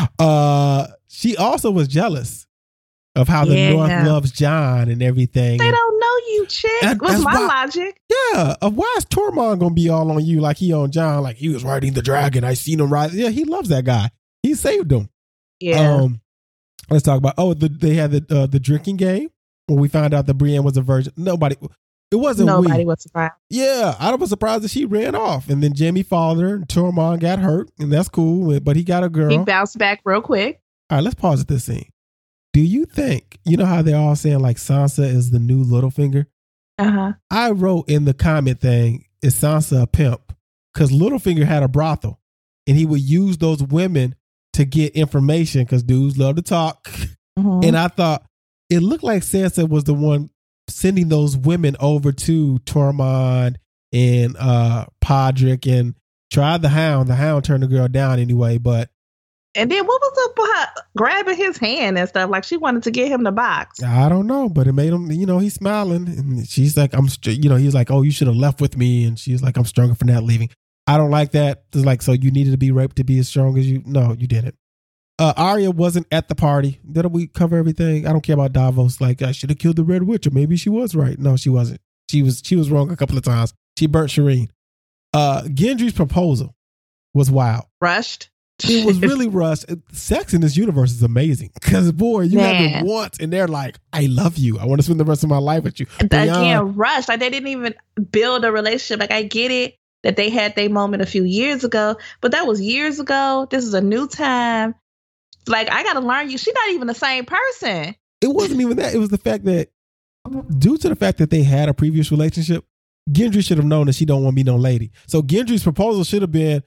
Uh, she also was jealous of how the Yeah. North loves John and everything. They And- don't know you, chick. That- was that's my why- logic. Yeah, of why is Tormund gonna be all on you like he on John? Like, he was riding the dragon. I seen him ride. Yeah, he loves that guy. He saved him. Yeah. Um, let's talk about. Oh, the, they had the uh, the drinking game when we found out that Brienne was a virgin. Nobody. It wasn't Nobody we. was surprised. Yeah, I was surprised that she ran off, and then Jamie followed her, and Tormund got hurt, and that's cool. But he got a girl. He bounced back real quick. All right, let's pause at this scene. Do you think you know how they're all saying like Sansa is the new Littlefinger? Uh huh. I wrote in the comment thing, is Sansa a pimp? Because Littlefinger had a brothel, and he would use those women to get information because dudes love to talk. Mm-hmm. And I thought it looked like Sansa was the one sending those women over to Tormund and uh, Podrick and tried the Hound. The Hound turned the girl down anyway, but And then what was up with her grabbing his hand and stuff? Like she wanted to get him the box. I don't know. But it made him, you know, he's smiling. And she's like, I'm, str- you know, he's like, oh, you should have left with me. And she's like, I'm stronger for not leaving. I don't like that. It's like, so you needed to be raped to be as strong as you? No, you didn't. Uh, Arya wasn't at the party. Did we cover everything? I don't care about Davos. Like, I should have killed the Red Witch, or maybe she was right. No, she wasn't. She was she was wrong a couple of times. She burnt Shireen. Uh, Gendry's proposal was wild. Rushed. It was really rushed. Sex in this universe is amazing because, boy, you have Man. it once and they're like, I love you. I want to spend the rest of my life with you. Again, Beyond- rushed. Like they didn't even build a relationship. Like I get it that they had their moment a few years ago, but that was years ago. This is a new time. Like I got to learn you. She's not even the same person. It wasn't even that. It was the fact that, due to the fact that they had a previous relationship, Gendry should have known that she don't want to be no lady. So Gendry's proposal should have been,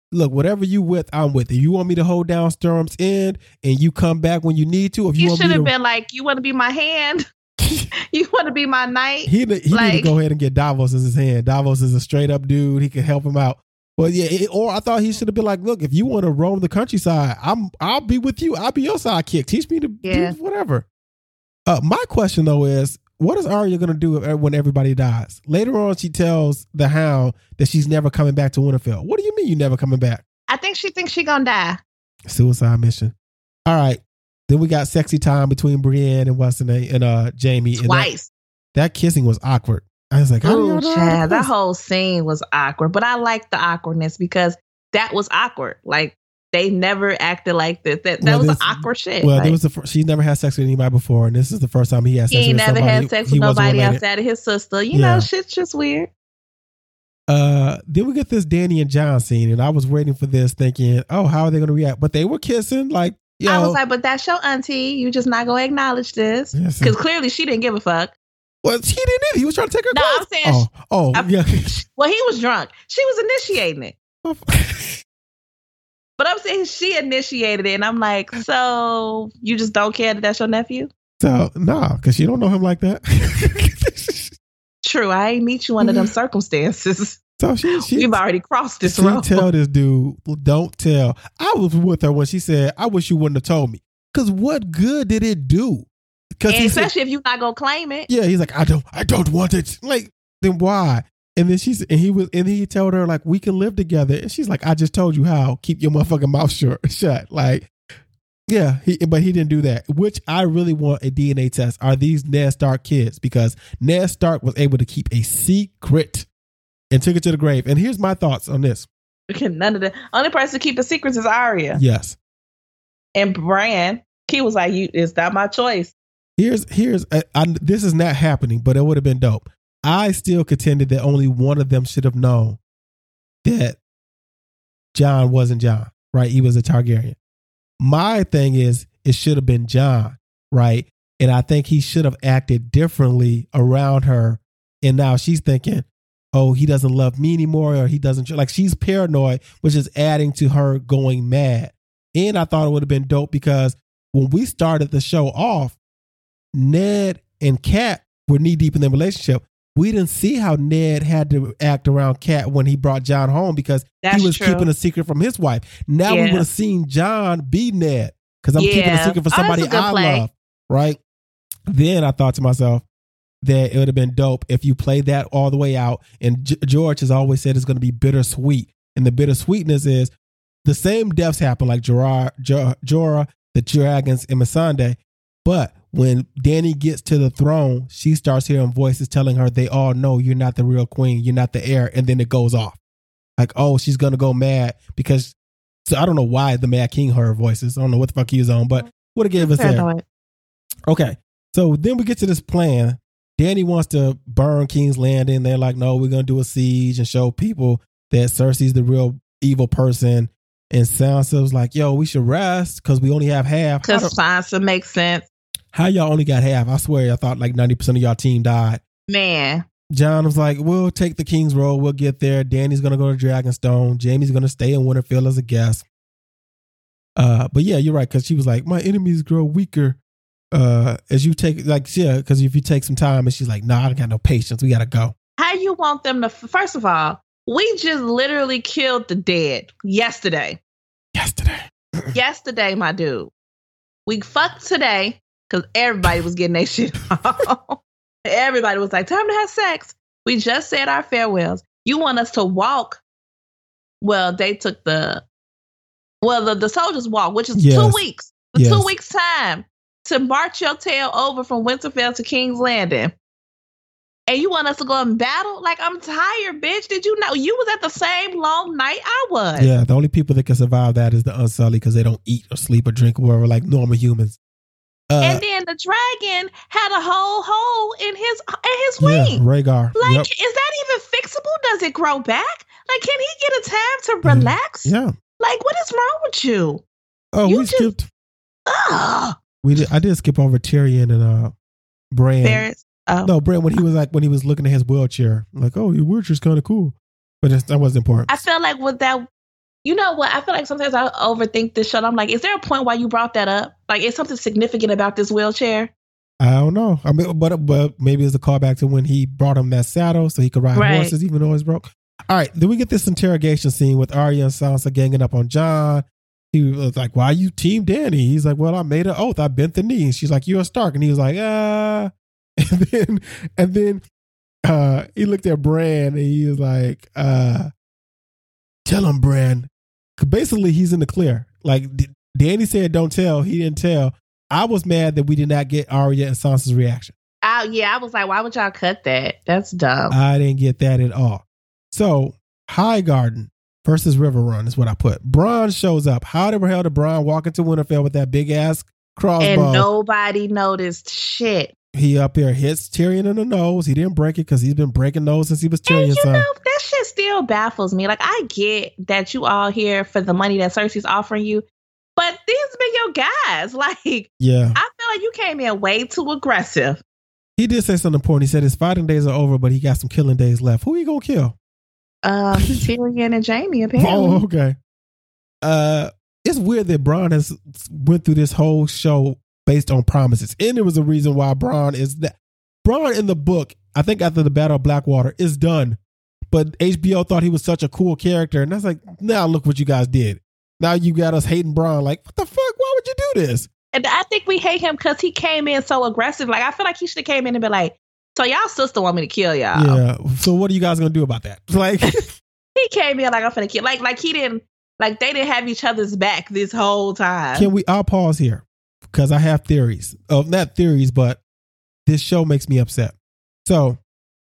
look, whatever you with, I'm with. If you want me to hold down Storm's End and you come back when you need to, if you, You want should me have to, been like, you want to be my hand? You want to be my knight? he, he need to like- go ahead and get Davos as his hand. Davos is a straight up dude. He can help him out. Well, yeah, it- or I thought he should have been like, look, if you want to roam the countryside, I'm, I'll be with you. I'll be your sidekick. Teach me to Yeah. do whatever. Uh, my question though is, what is Arya going to do when everybody dies? Later on, she tells the Hound that she's never coming back to Winterfell. What do you mean you never coming back? I think she thinks she gonna die. Suicide mission. All right. Then we got sexy time between Brienne and what's the name and uh Jamie. And that, Twice. that kissing was awkward. I was like, how do Ooh, y'all know how to child, that kiss? whole scene was awkward, but I like the awkwardness because that was awkward. Like they never acted like this. That that Well, was this- awkward shit. Well, like, there was the fir- she's never had sex with anybody before, and this is the first time he had he sex ain't with never somebody had sex he with wasn't nobody related. outside of his sister. You Yeah. know, shit's just weird. Uh, then we get this Danny and John scene, and I was waiting for this, thinking, oh, how are they going to react? But they were kissing, like, yo, I was like, but that's your auntie. You just not gonna acknowledge this Yes, because clearly she didn't give a fuck. well, he didn't. Either. He was trying to take her No, clothes. I'm saying- oh, oh, I'm- yeah. Well, he was drunk. She was initiating it. But I'm saying she initiated it, and I'm like, so you just don't care that that's your nephew? So nah, because you don't know him like that. True, I ain't meet you under them circumstances. So she, she, We've already crossed this she road. tell this dude, don't tell. I was with her when she said, I wish you wouldn't have told me. Because what good did it do? Because And he said, especially if you're not gonna claim it. yeah, he's like, I don't, I don't want it. Like, then why? And then she's, and he was, and he told her like, we can live together. And she's like, I just told you how. Keep your motherfucking mouth shut. Shut. Like, yeah, he, but he didn't do that. Which I really want a D N A test. Are these Ned Stark kids? Because Ned Stark was able to keep a secret and took it to the grave. And here's my thoughts on this. None of the only person to keep the secrets is Arya. Yes. And Bran, he was like, "You, it's not my choice." Here's here's I, I, this is not happening, but it would have been dope. I still contended that only one of them should have known that John wasn't John, right? He was a Targaryen. My thing is, it should have been John, right? And I think he should have acted differently around her. And now she's thinking, oh, he doesn't love me anymore, or he doesn't, like, she's paranoid, which is adding to her going mad. And I thought it would have been dope because when we started the show off, Ned and Kat were knee deep in their relationship. We didn't see how Ned had to act around Kat when he brought John home because That's he was true. keeping a secret from his wife. Now we Yeah. would have seen John be Ned because I'm keeping a Yeah. secret for Oh, that's somebody a good I play. love, right? Then I thought to myself that it would have been dope if you played that all the way out. And G- George has always said it's going to be bittersweet. And the bittersweetness is the same deaths happen like Jorah, Jorah, Jorah the dragons, and Missandei. But when Danny gets to the throne, she starts hearing voices telling her they all know you're not the real queen, you're not the heir, and then it goes off. Like, oh, she's gonna go mad because so I don't know why the Mad King heard voices. I don't know what the fuck he was on, but would have gave us there. Paranoid. Okay. So then we get to this plan. Danny wants to burn King's Landing. They're like, no, we're gonna do a siege and show people that Cersei's the real evil person. And Sansa's like, yo, we should rest because we only have half. How, Because do- Sansa makes sense. how y'all only got half? I swear I thought like ninety percent of y'all team died. Man, John was like, we'll take the King's Road. We'll get there. Danny's going to go to Dragonstone. Jamie's going to stay in Winterfell as a guest. Uh, but yeah, you're right. Because she was like, my enemies grow weaker uh, as you take, like, yeah, because if you take some time, and she's like, no, nah, I got no patience. We got to go. how you want them to? First of all, we just literally killed the dead yesterday. Yesterday. yesterday, my dude. We fucked today because everybody was getting their shit off. Everybody was like, time to have sex. We just said our farewells. You want us to walk? Well, they took the, well, the, the soldiers walk, which is Yes. two weeks. For Yes. two weeks' time to march your tail over from Winterfell to King's Landing. And you want us to go and battle? Like, I'm tired, bitch. Did you know you was at the same long night I was? Yeah, the only people that can survive that is the Unsullied because they don't eat or sleep or drink or whatever like normal humans. Uh, And then the dragon had a whole hole in his in his yeah, wing. Rhaegar. Like, Yep. is that even fixable? Does it grow back? Like, can he get a time to Mhm. relax? Yeah. Like, what is wrong with you? Oh, You we just- skipped. Ugh. We did. I did skip over Tyrion and uh, Bran. Ferris. Oh. No, Brent, when he was like, when he was looking at his wheelchair, like, oh, your wheelchair's kind of cool. But it's, that wasn't important. I feel like with that, You know what? I feel like sometimes I overthink this show. I'm like, is there a point why you brought that up? Like, is something significant about this wheelchair? I don't know. I mean, but but maybe it's a callback to when he brought him that saddle so he could ride Right. horses, even though it's broke. All right, then we get this interrogation scene with Arya and Sansa ganging up on Jon. He was like, "Why you team Danny?" He's like, "Well, I made an oath. I bent the knee." And she's like, "You're a Stark." And he was like, "Ah." And then and then uh, he looked at Bran and he was like, uh, "Tell him, Bran." Basically, he's in the clear. Like D- Danny said, "Don't tell." He didn't tell. I was mad that we did not get Arya and Sansa's reaction. Oh, yeah, I was like, why would y'all cut that? That's dumb. I didn't get that at all. So, Highgarden versus River Run is what I put. Bronn shows up. How the hell did Bronn walk into Winterfell with that big ass crossbow? And nobody noticed shit. He up there hits Tyrion in the nose. He didn't break it because he's been breaking nose since he was And Tyrion's you son. know, that shit still baffles me. Like, I get that you all here for the money that Cersei's offering you, but these been your guys. Like, Yeah. I feel like you came in way too aggressive. He did say something important. He said his fighting days are over, but he got some killing days left. Who he gonna kill? Um, Tyrion and Jamie, apparently. Oh, okay. Uh, it's weird that Bronn has went through this whole show based on promises, and there was a reason why Bronn is that. Bronn in the book, I think after the Battle of Blackwater, is done, but H B O thought he was such a cool character, and that's like, now look what you guys did. Now you got us hating Bronn. Like, what the fuck? Why would you do this? And I think we hate him because he came in so aggressive. Like, I feel like he should have came in and been like, so y'all sister want me to kill y'all. Yeah. So what are you guys gonna do about that? Like, He came in like, I'm finna kill. Like, like he didn't, like they didn't have each other's back this whole time. can we? I'll pause here because I have theories. Oh, not theories, but this show makes me upset. So,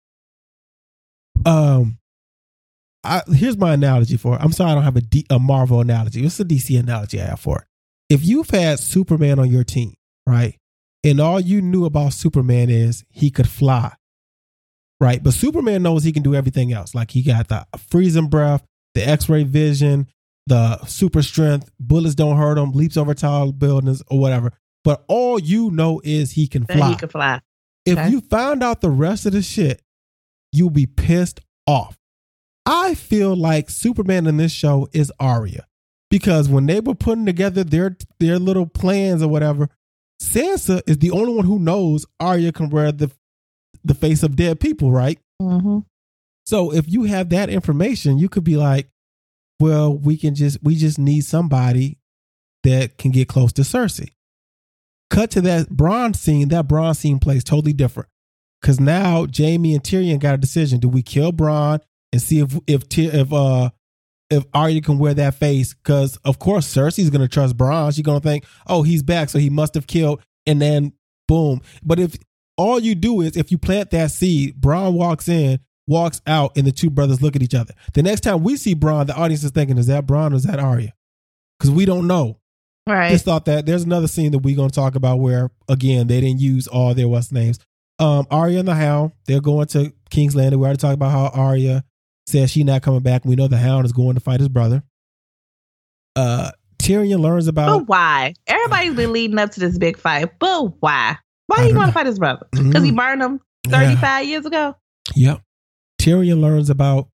um, I here's my analogy for it. I'm sorry, I don't have a, D, a Marvel analogy. It's a D C analogy I have for it. If you've had Superman on your team, right, and all you knew about Superman is he could fly, right? But Superman knows he can do everything else. Like he got the freezing breath, the X-ray vision, the super strength, bullets don't hurt him, leaps over tall buildings or whatever. But all you know is he can That fly. he could fly. If Okay. you found out the rest of the shit, you'll be pissed off. I feel like Superman in this show is Arya. Because when they were putting together their their little plans or whatever, Sansa is the only one who knows Arya can wear the the face of dead people, right? Mm-hmm. So if you have that information, you could be like, well, we can just we just need somebody that can get close to Cersei. Cut to that Bronn scene. That Bronn scene plays totally different because now Jamie and Tyrion got a decision: do we kill Bronn and see if if if uh if Arya can wear that face? Because of course Cersei's gonna trust Bronn. She's gonna think, oh, he's back, so he must have killed, and then boom. But if all you do is if you plant that seed, Bronn walks in, walks out, and the two brothers look at each other. The next time we see Bronn, the audience is thinking, is that Bronn or is that Arya? Because we don't know. Right. Just thought that there's another scene that we're going to talk about where, again, they didn't use all their what's names. Um, Arya and the Hound, they're going to King's Landing. We already talked about how Arya says she's not coming back. We know the Hound is going to fight his brother. Uh, Tyrion learns about... But why? Everybody's been leading up to this big fight. But why? Why I are you don't going know. to fight his brother? Because he burned him thirty-five years ago? Yep. Tyrion learns about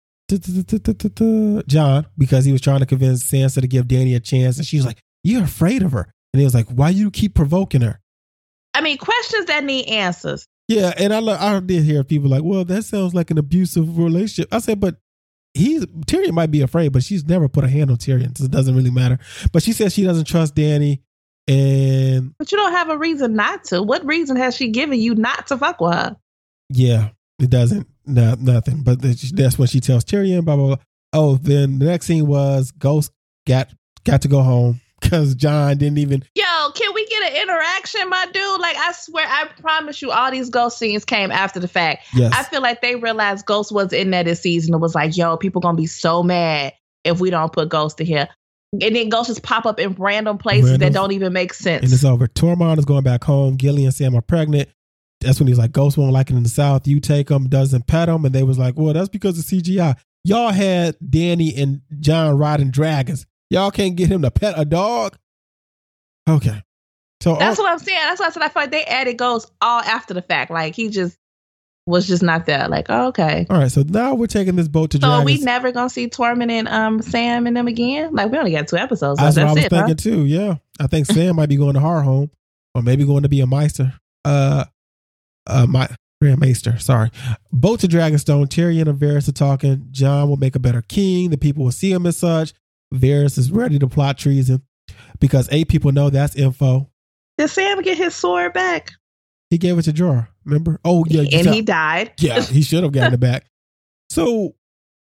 Jon because he was trying to convince Sansa to give Dany a chance. And she was like, you're afraid of her. And he was like, why you keep provoking her? I mean, questions that need answers. Yeah, and I lo- I did hear people like, well, that sounds like an abusive relationship. I said, but he's Tyrion might be afraid, but she's never put a hand on Tyrion, so it doesn't really matter. But she says she doesn't trust Dany, and But you don't have a reason not to. What reason has she given you not to fuck with her? yeah, it doesn't, no, nothing. But that's when she tells Tyrion, blah, blah, blah. Oh, then the next scene was Ghost got got to go home because Jon didn't even... Yo, can we get an interaction, my dude? Like, I swear, I promise you, all these Ghost scenes came after the fact. Yes. I feel like they realized Ghost was in there this season. It was like, yo, people gonna be so mad if we don't put Ghost in here. And then Ghost just pop up in random places Random. that don't even make sense. And it's over. Tormund is going back home. Gilly and Sam are pregnant. That's when he's like, Ghost won't like it in the South. You take him, doesn't pet him. And they was like, well, that's because of C G I. Y'all had Dany and Jon riding dragons. Y'all can't get him to pet a dog? Okay. So That's all- what I'm saying. That's why I said I feel like they added Ghost all after the fact. Like, he just was just not there. Like, oh, okay. All right, so now we're taking this boat to So are we Dragons. never gonna see Tormund and um Sam and them again? Like, we only got two episodes. That's That's, what I was it, huh? thinking too. Yeah, I think Sam might be going to Hardhome, or maybe going to be a Meister. Uh, uh, my Grand Maester. Sorry. Boat to Dragonstone. Tyrion and Varys are talking. Jon will make a better king. The people will see him as such. Varys is ready to plot treason because eight people know that's info. Did Sam get his sword back? He gave it to Jorah. Remember? Oh yeah, you And tell- he died. yeah, he should have gotten it back. So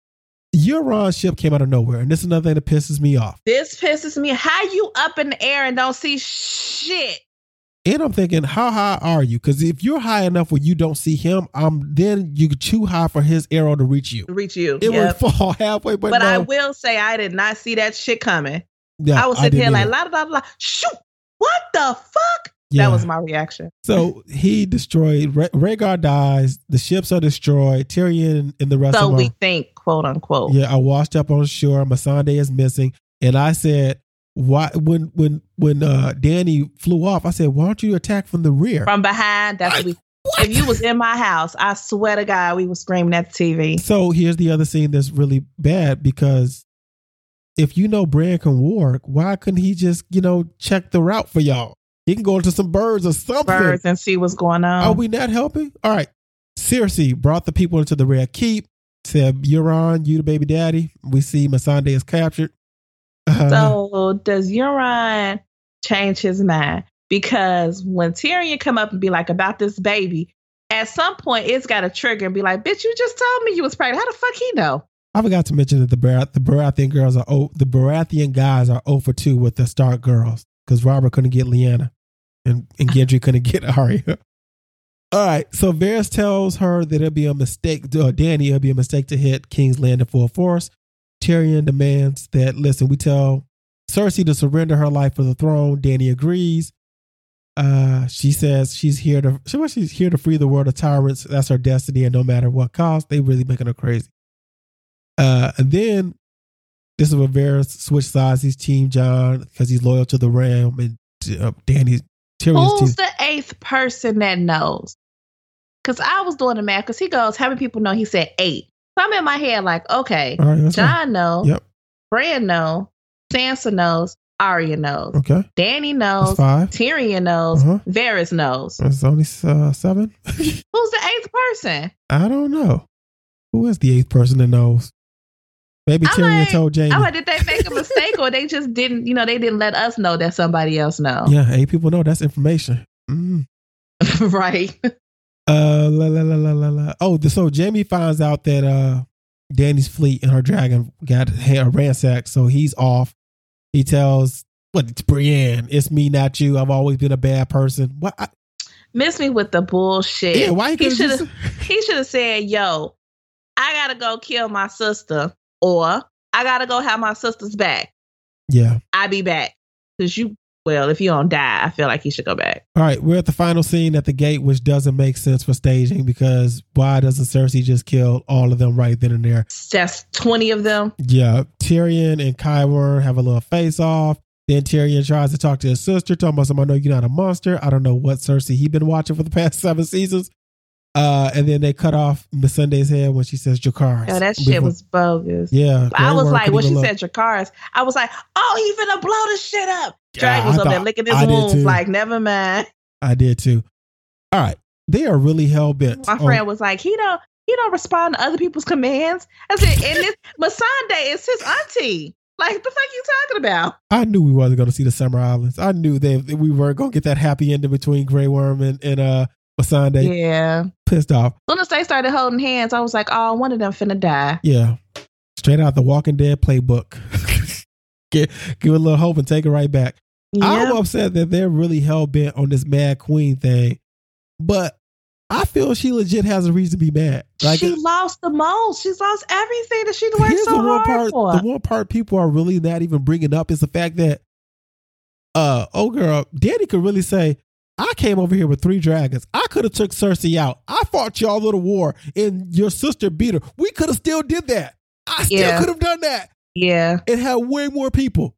Euron's ship came out of nowhere, and this is another thing that pisses me off. This pisses me. How you up in the air and don't see shit? And I'm thinking, how high are you? Because if you're high enough where you don't see him, um, then you're too high for his arrow to reach you. To reach you. It Yep. would fall halfway, but, But no. I will say I did not see that shit coming. Yeah, I was sitting here didn't like, either. la da da da. Shoot! What the fuck? Yeah. That was my reaction. So he destroyed. Rha- Rhaegar dies. The ships are destroyed. Tyrion and the rest So of them. we think, quote unquote. Yeah, I washed up on shore. Missandei is missing, and I said, "Why?" When when when uh, Danny flew off, I said, "Why don't you attack from the rear?" From behind, that's Like, what we. If you was in my house, I swear to God, we was screaming at the T V. So here's the other scene that's really bad because if you know Bran can walk, why couldn't he just you know check the route for y'all? He can go into some birds or something. Birds and see what's going on. Are we not helping? All right. Cersei brought the people into the Red Keep. Said, Euron, you the baby daddy. We see Missandei is captured. Uh, So does Euron change his mind? Because when Tyrion come up and be like about this baby, at some point it's got to trigger and be like, "Bitch, you just told me you was pregnant. How the fuck he know?" I forgot to mention that the Barath- the Baratheon girls are oh, the Baratheon guys are zero for two with the Stark girls because Robert couldn't get Lyanna and, and Gendry couldn't get Arya. All right, so Varys tells her that it'll be a mistake, uh, Danny, it'll be a mistake to hit King's Landing full force. Tyrion demands that, listen, we tell Cersei to surrender her life for the throne. Danny agrees. Uh, she says she's here to she, well, she's here to free the world of tyrants. That's her destiny, and no matter what cost, they really making her crazy. Uh, and then this is where Varys switch sides. He's Team Jon because he's loyal to the realm, and uh, Danny Tyrion's Who's team. the eighth person that knows? Because I was doing the math. Because he goes, "How many people know?" He said eight. So I'm in my head like, okay, All right, that's John knows, Yep. Bran knows, Sansa knows, Arya knows, Okay, Danny that's knows, five. Tyrion knows, Uh-huh. Varys knows. That's only uh, seven. Who's the eighth person? I don't know. Who is the eighth person that knows? Maybe I'm Tyrion like- told Jamie. I'm like, did they make a mistake or they just didn't, you know, they didn't let us know that somebody else know. Yeah, eight people know. That's information. Mm. Right. Uh, la, la, la, la, la, la. Oh, the, so Jamie finds out that uh, Danny's fleet and her dragon got ha- ransacked, so he's off. He tells, "What, it's Brienne? It's me, not you. I've always been a bad person." What? I, Miss me with the bullshit. yeah, why you he couldn't should just? have he should have said, "Yo, I gotta go kill my sister, or I gotta go have my sister's back. Yeah. I be back." Because you, well, if you don't die, I feel like he should go back. All right, we're at the final scene at the gate, which doesn't make sense for staging because why doesn't Cersei just kill all of them right then and there? It's just twenty of them. Yeah, Tyrion and Qyburn have a little face off. Then Tyrion tries to talk to his sister, talking about something, "I know you're not a monster." I don't know what Cersei he been watching for the past seven seasons. Uh, and then they cut off Missandei's head when she says Dracarys. Yo, that shit Before- was bogus. Yeah. I was Grey Worm like, couldn't when she even said Dracarys, I was like, oh, he finna blow this shit up. Yeah, Drag was I up there thought- licking his I did wounds, too. like, never mind. I did too. All right. They are really hell bent. My friend was like, he don't he don't respond to other people's commands. I said, and this Missandei is his auntie. Like, the fuck you talking about? I knew we wasn't going to see the Summer Islands. I knew they, that we weren't going to get that happy ending between Grey Worm and, and uh, Missandei. Yeah. Pissed off. As soon as they started holding hands, I was like, oh, one of them finna die. Yeah. Straight out the Walking Dead playbook. give, give it a little hope and take it right back. I'm Yeah. upset that they're really hell bent on this Mad Queen thing, but I feel she legit has a reason to be mad. Like, she lost the most. She's lost everything that she worked here's so the one hard part. for. The one part people are really not even bringing up is the fact that, uh, oh girl, Danny could really say, "I came over here with three dragons. I could have took Cersei out. I fought y'all little war, and your sister beat her. We could have still did that. I still Yeah. could have done that. Yeah. It had way more people.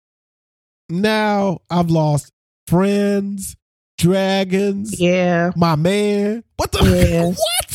Now I've lost friends, dragons, Yeah. my man. What the Yeah. what?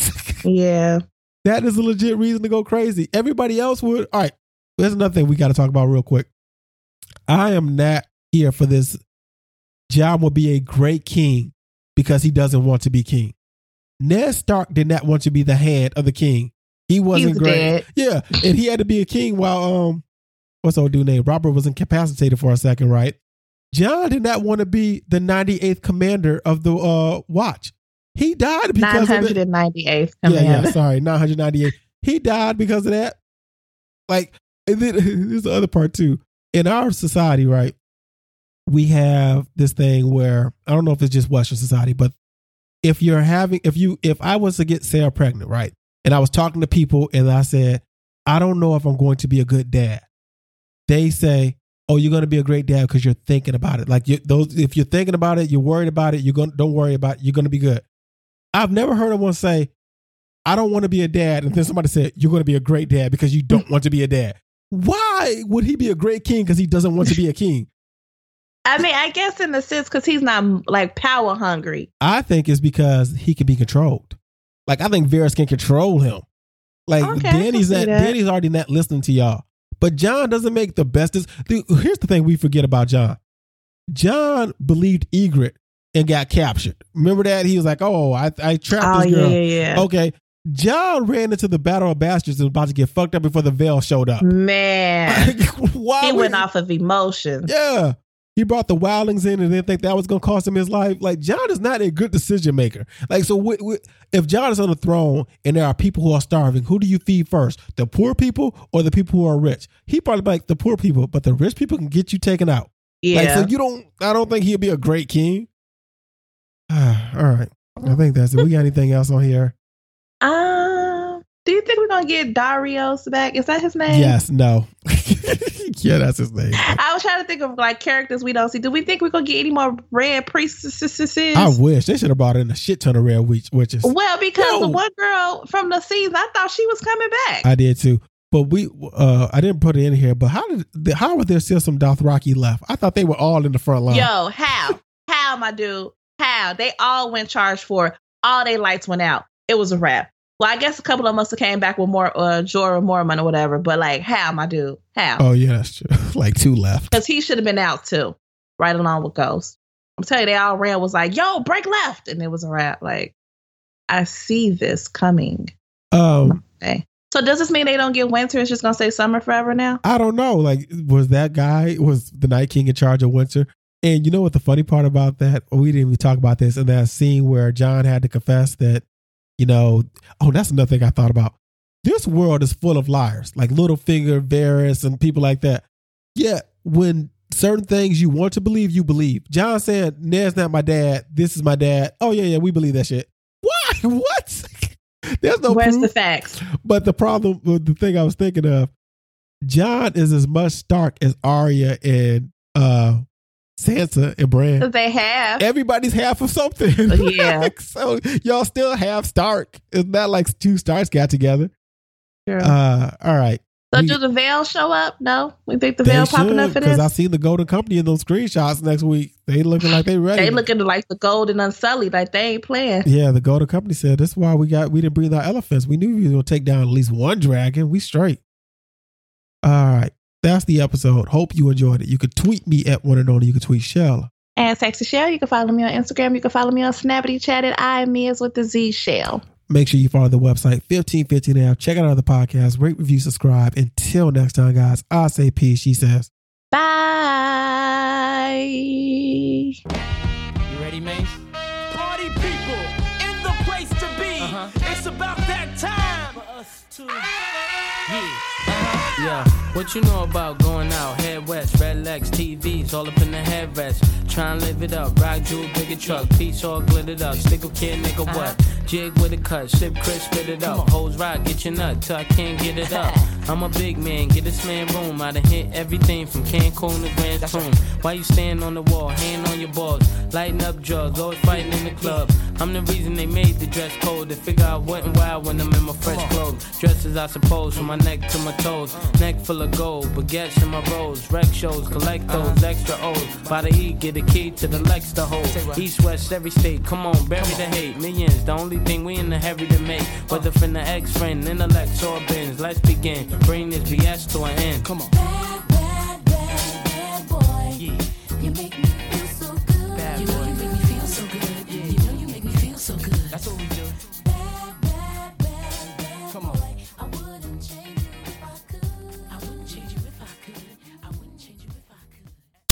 Yeah. That is a legit reason to go crazy. Everybody else would. All right. There's another thing we got to talk about real quick. I am not here for this. Jon will be a great king because he doesn't want to be king. Ned Stark did not want to be the hand of the king. He wasn't He's great. dead. Yeah. And he had to be a king while, um, what's the old dude name? Robert was incapacitated for a second, right? Jon did not want to be the ninety-eighth commander of the uh, Watch. He died because nine of it. ninety-eighth Yeah, commander. yeah, sorry, nine hundred ninety-eight. He died because of that. Like, and then here's the other part too. In our society, right, we have this thing where, I don't know if it's just Western society, but if you're having, if you, if I was to get Sarah pregnant, right, and I was talking to people and I said, I don't know if I'm going to be a good dad. They say, oh, you're going to be a great dad because you're thinking about it. Like you, those, if you're thinking about it, you're worried about it. You're going, don't worry about it. You're going to be good. I've never heard anyone say, I don't want to be a dad. And then somebody said, you're going to be a great dad because you don't want to be a dad. Why would he be a great king because he doesn't want to be a king? I mean, I guess in the sense because he's not like power hungry. I think it's because he can be controlled. Like, I think Varys can control him. Like, Okay, I can Danny's see not, that. Danny's already not listening to y'all. But Jon doesn't make the bestest. Dude, here's the thing we forget about Jon. Jon believed Ygritte and got captured. Remember that? He was like, oh, I, I trapped Oh, this yeah, girl. yeah, yeah. Okay. Jon ran into the Battle of Bastards and was about to get fucked up before the veil showed up. Man, Why he would went off of emotions. Yeah. He brought the wildlings in and didn't think that was going to cost him his life. Like, Jon is not a good decision maker. Like, so w- w- if Jon is on the throne and there are people who are starving, who do you feed first? The poor people or the people who are rich? He probably be like the poor people, but the rich people can get you taken out. Yeah. Like, so you don't, I don't think he'll be a great king. All right. I think that's it. We got anything else on here? Um, do you think we're gonna get Darius back? Is that his name? Yes. No. Yeah, that's his name. I was trying to think of like characters we don't see. Do we think we're gonna get any more red priestesses? I wish. They should have brought in a shit ton of red witch- witches. Well, because No. the one girl from the season, I thought she was coming back. I did too. But we, uh, I didn't put it in here. But how did, how were there still some Dothraki left? I thought they were all in the front line. Yo, how? How, my dude? How? They all went charged for it. All their lights went out. It was a wrap. Well, I guess a couple of them must have came back with more uh, Jorah Mormont or whatever. But like, how, my dude? How? Oh yeah, that's true. Like two left. Because he should have been out too, right along with Ghost. I'm telling you, they all ran was like, yo, break left. And it was a wrap. Like, I see this coming. Um, Okay. So does this mean they don't get winter? It's just going to say summer forever now? I don't know. Like, was that guy was the Night King in charge of Winter? And you know what the funny part about that? We didn't even talk about this in that scene where Jon had to confess that, you know, oh, that's another thing I thought about. This world is full of liars, like Littlefinger, Varys, and people like that. Yeah, when certain things you want to believe, you believe. Jon said, Ned's not my dad. This is my dad. Oh, yeah, yeah, we believe that shit. Why? What? There's no Where's proof. the facts? But the problem, the thing I was thinking of, Jon is as much Stark as Arya and uh, Sansa and Bran. They have. Everybody's half of something. Yeah. Like, so y'all still have Stark. It's not like two Starks got together. Sure. Uh, all right. so we- do the Veil show up? No? We think the They Veil popping should, up for because I this? see the Golden Company in those screenshots next week. They looking like they ready. They looking like the gold and unsullied, like they ain't playing. Yeah, the Golden Company said that's why we got we didn't bring our elephants. We knew we were gonna take down at least one dragon. We straight. All right. That's the episode. Hope you enjoyed it. You could tweet me at one and only. You could tweet Shell. And Sexy Shell, you can follow me on Instagram. You can follow me on Snappity Chat at I am is with the Z Shell. Make sure you follow the website fifteen fifteen F. Check out other podcasts. Rate, review, subscribe. Until next time, guys. I say peace. She says. Bye. You ready, Mace? Party people in the place to be. Uh-huh. It's about that time for us to. Yeah. Yeah, what you know about going out? Head west, red legs, T Vs, all up in the headrest. Try and live it up, rock jewel, bigger truck, piece all glittered up. Stick a kid, nigga, what? Jig with a cut, sip crisp, spit it up. Hoes rock, get your nut till I can't get it up. I'm a big man, get this man room. I done hit everything from Cancun to Grand Tune. Why you stand on the wall, hand on your balls, lighting up drugs, always fighting in the club. I'm the reason they made the dress code. They figure out what and why when I'm in my fresh clothes. Dresses, I suppose, from my neck to my toes. nose. Neck full of gold, baguettes in my rolls. Rec shows, collect those extra O's. By the E, get a key to the Lex to hold. East, west, every state, come on, bury the hate. Millions, the only thing we in the heavy to make. Whether from the ex-friend, intellect, or bins. Let's begin, bring this B S to an end. Come on. Bad, bad, bad, bad boy. Yeah. You make me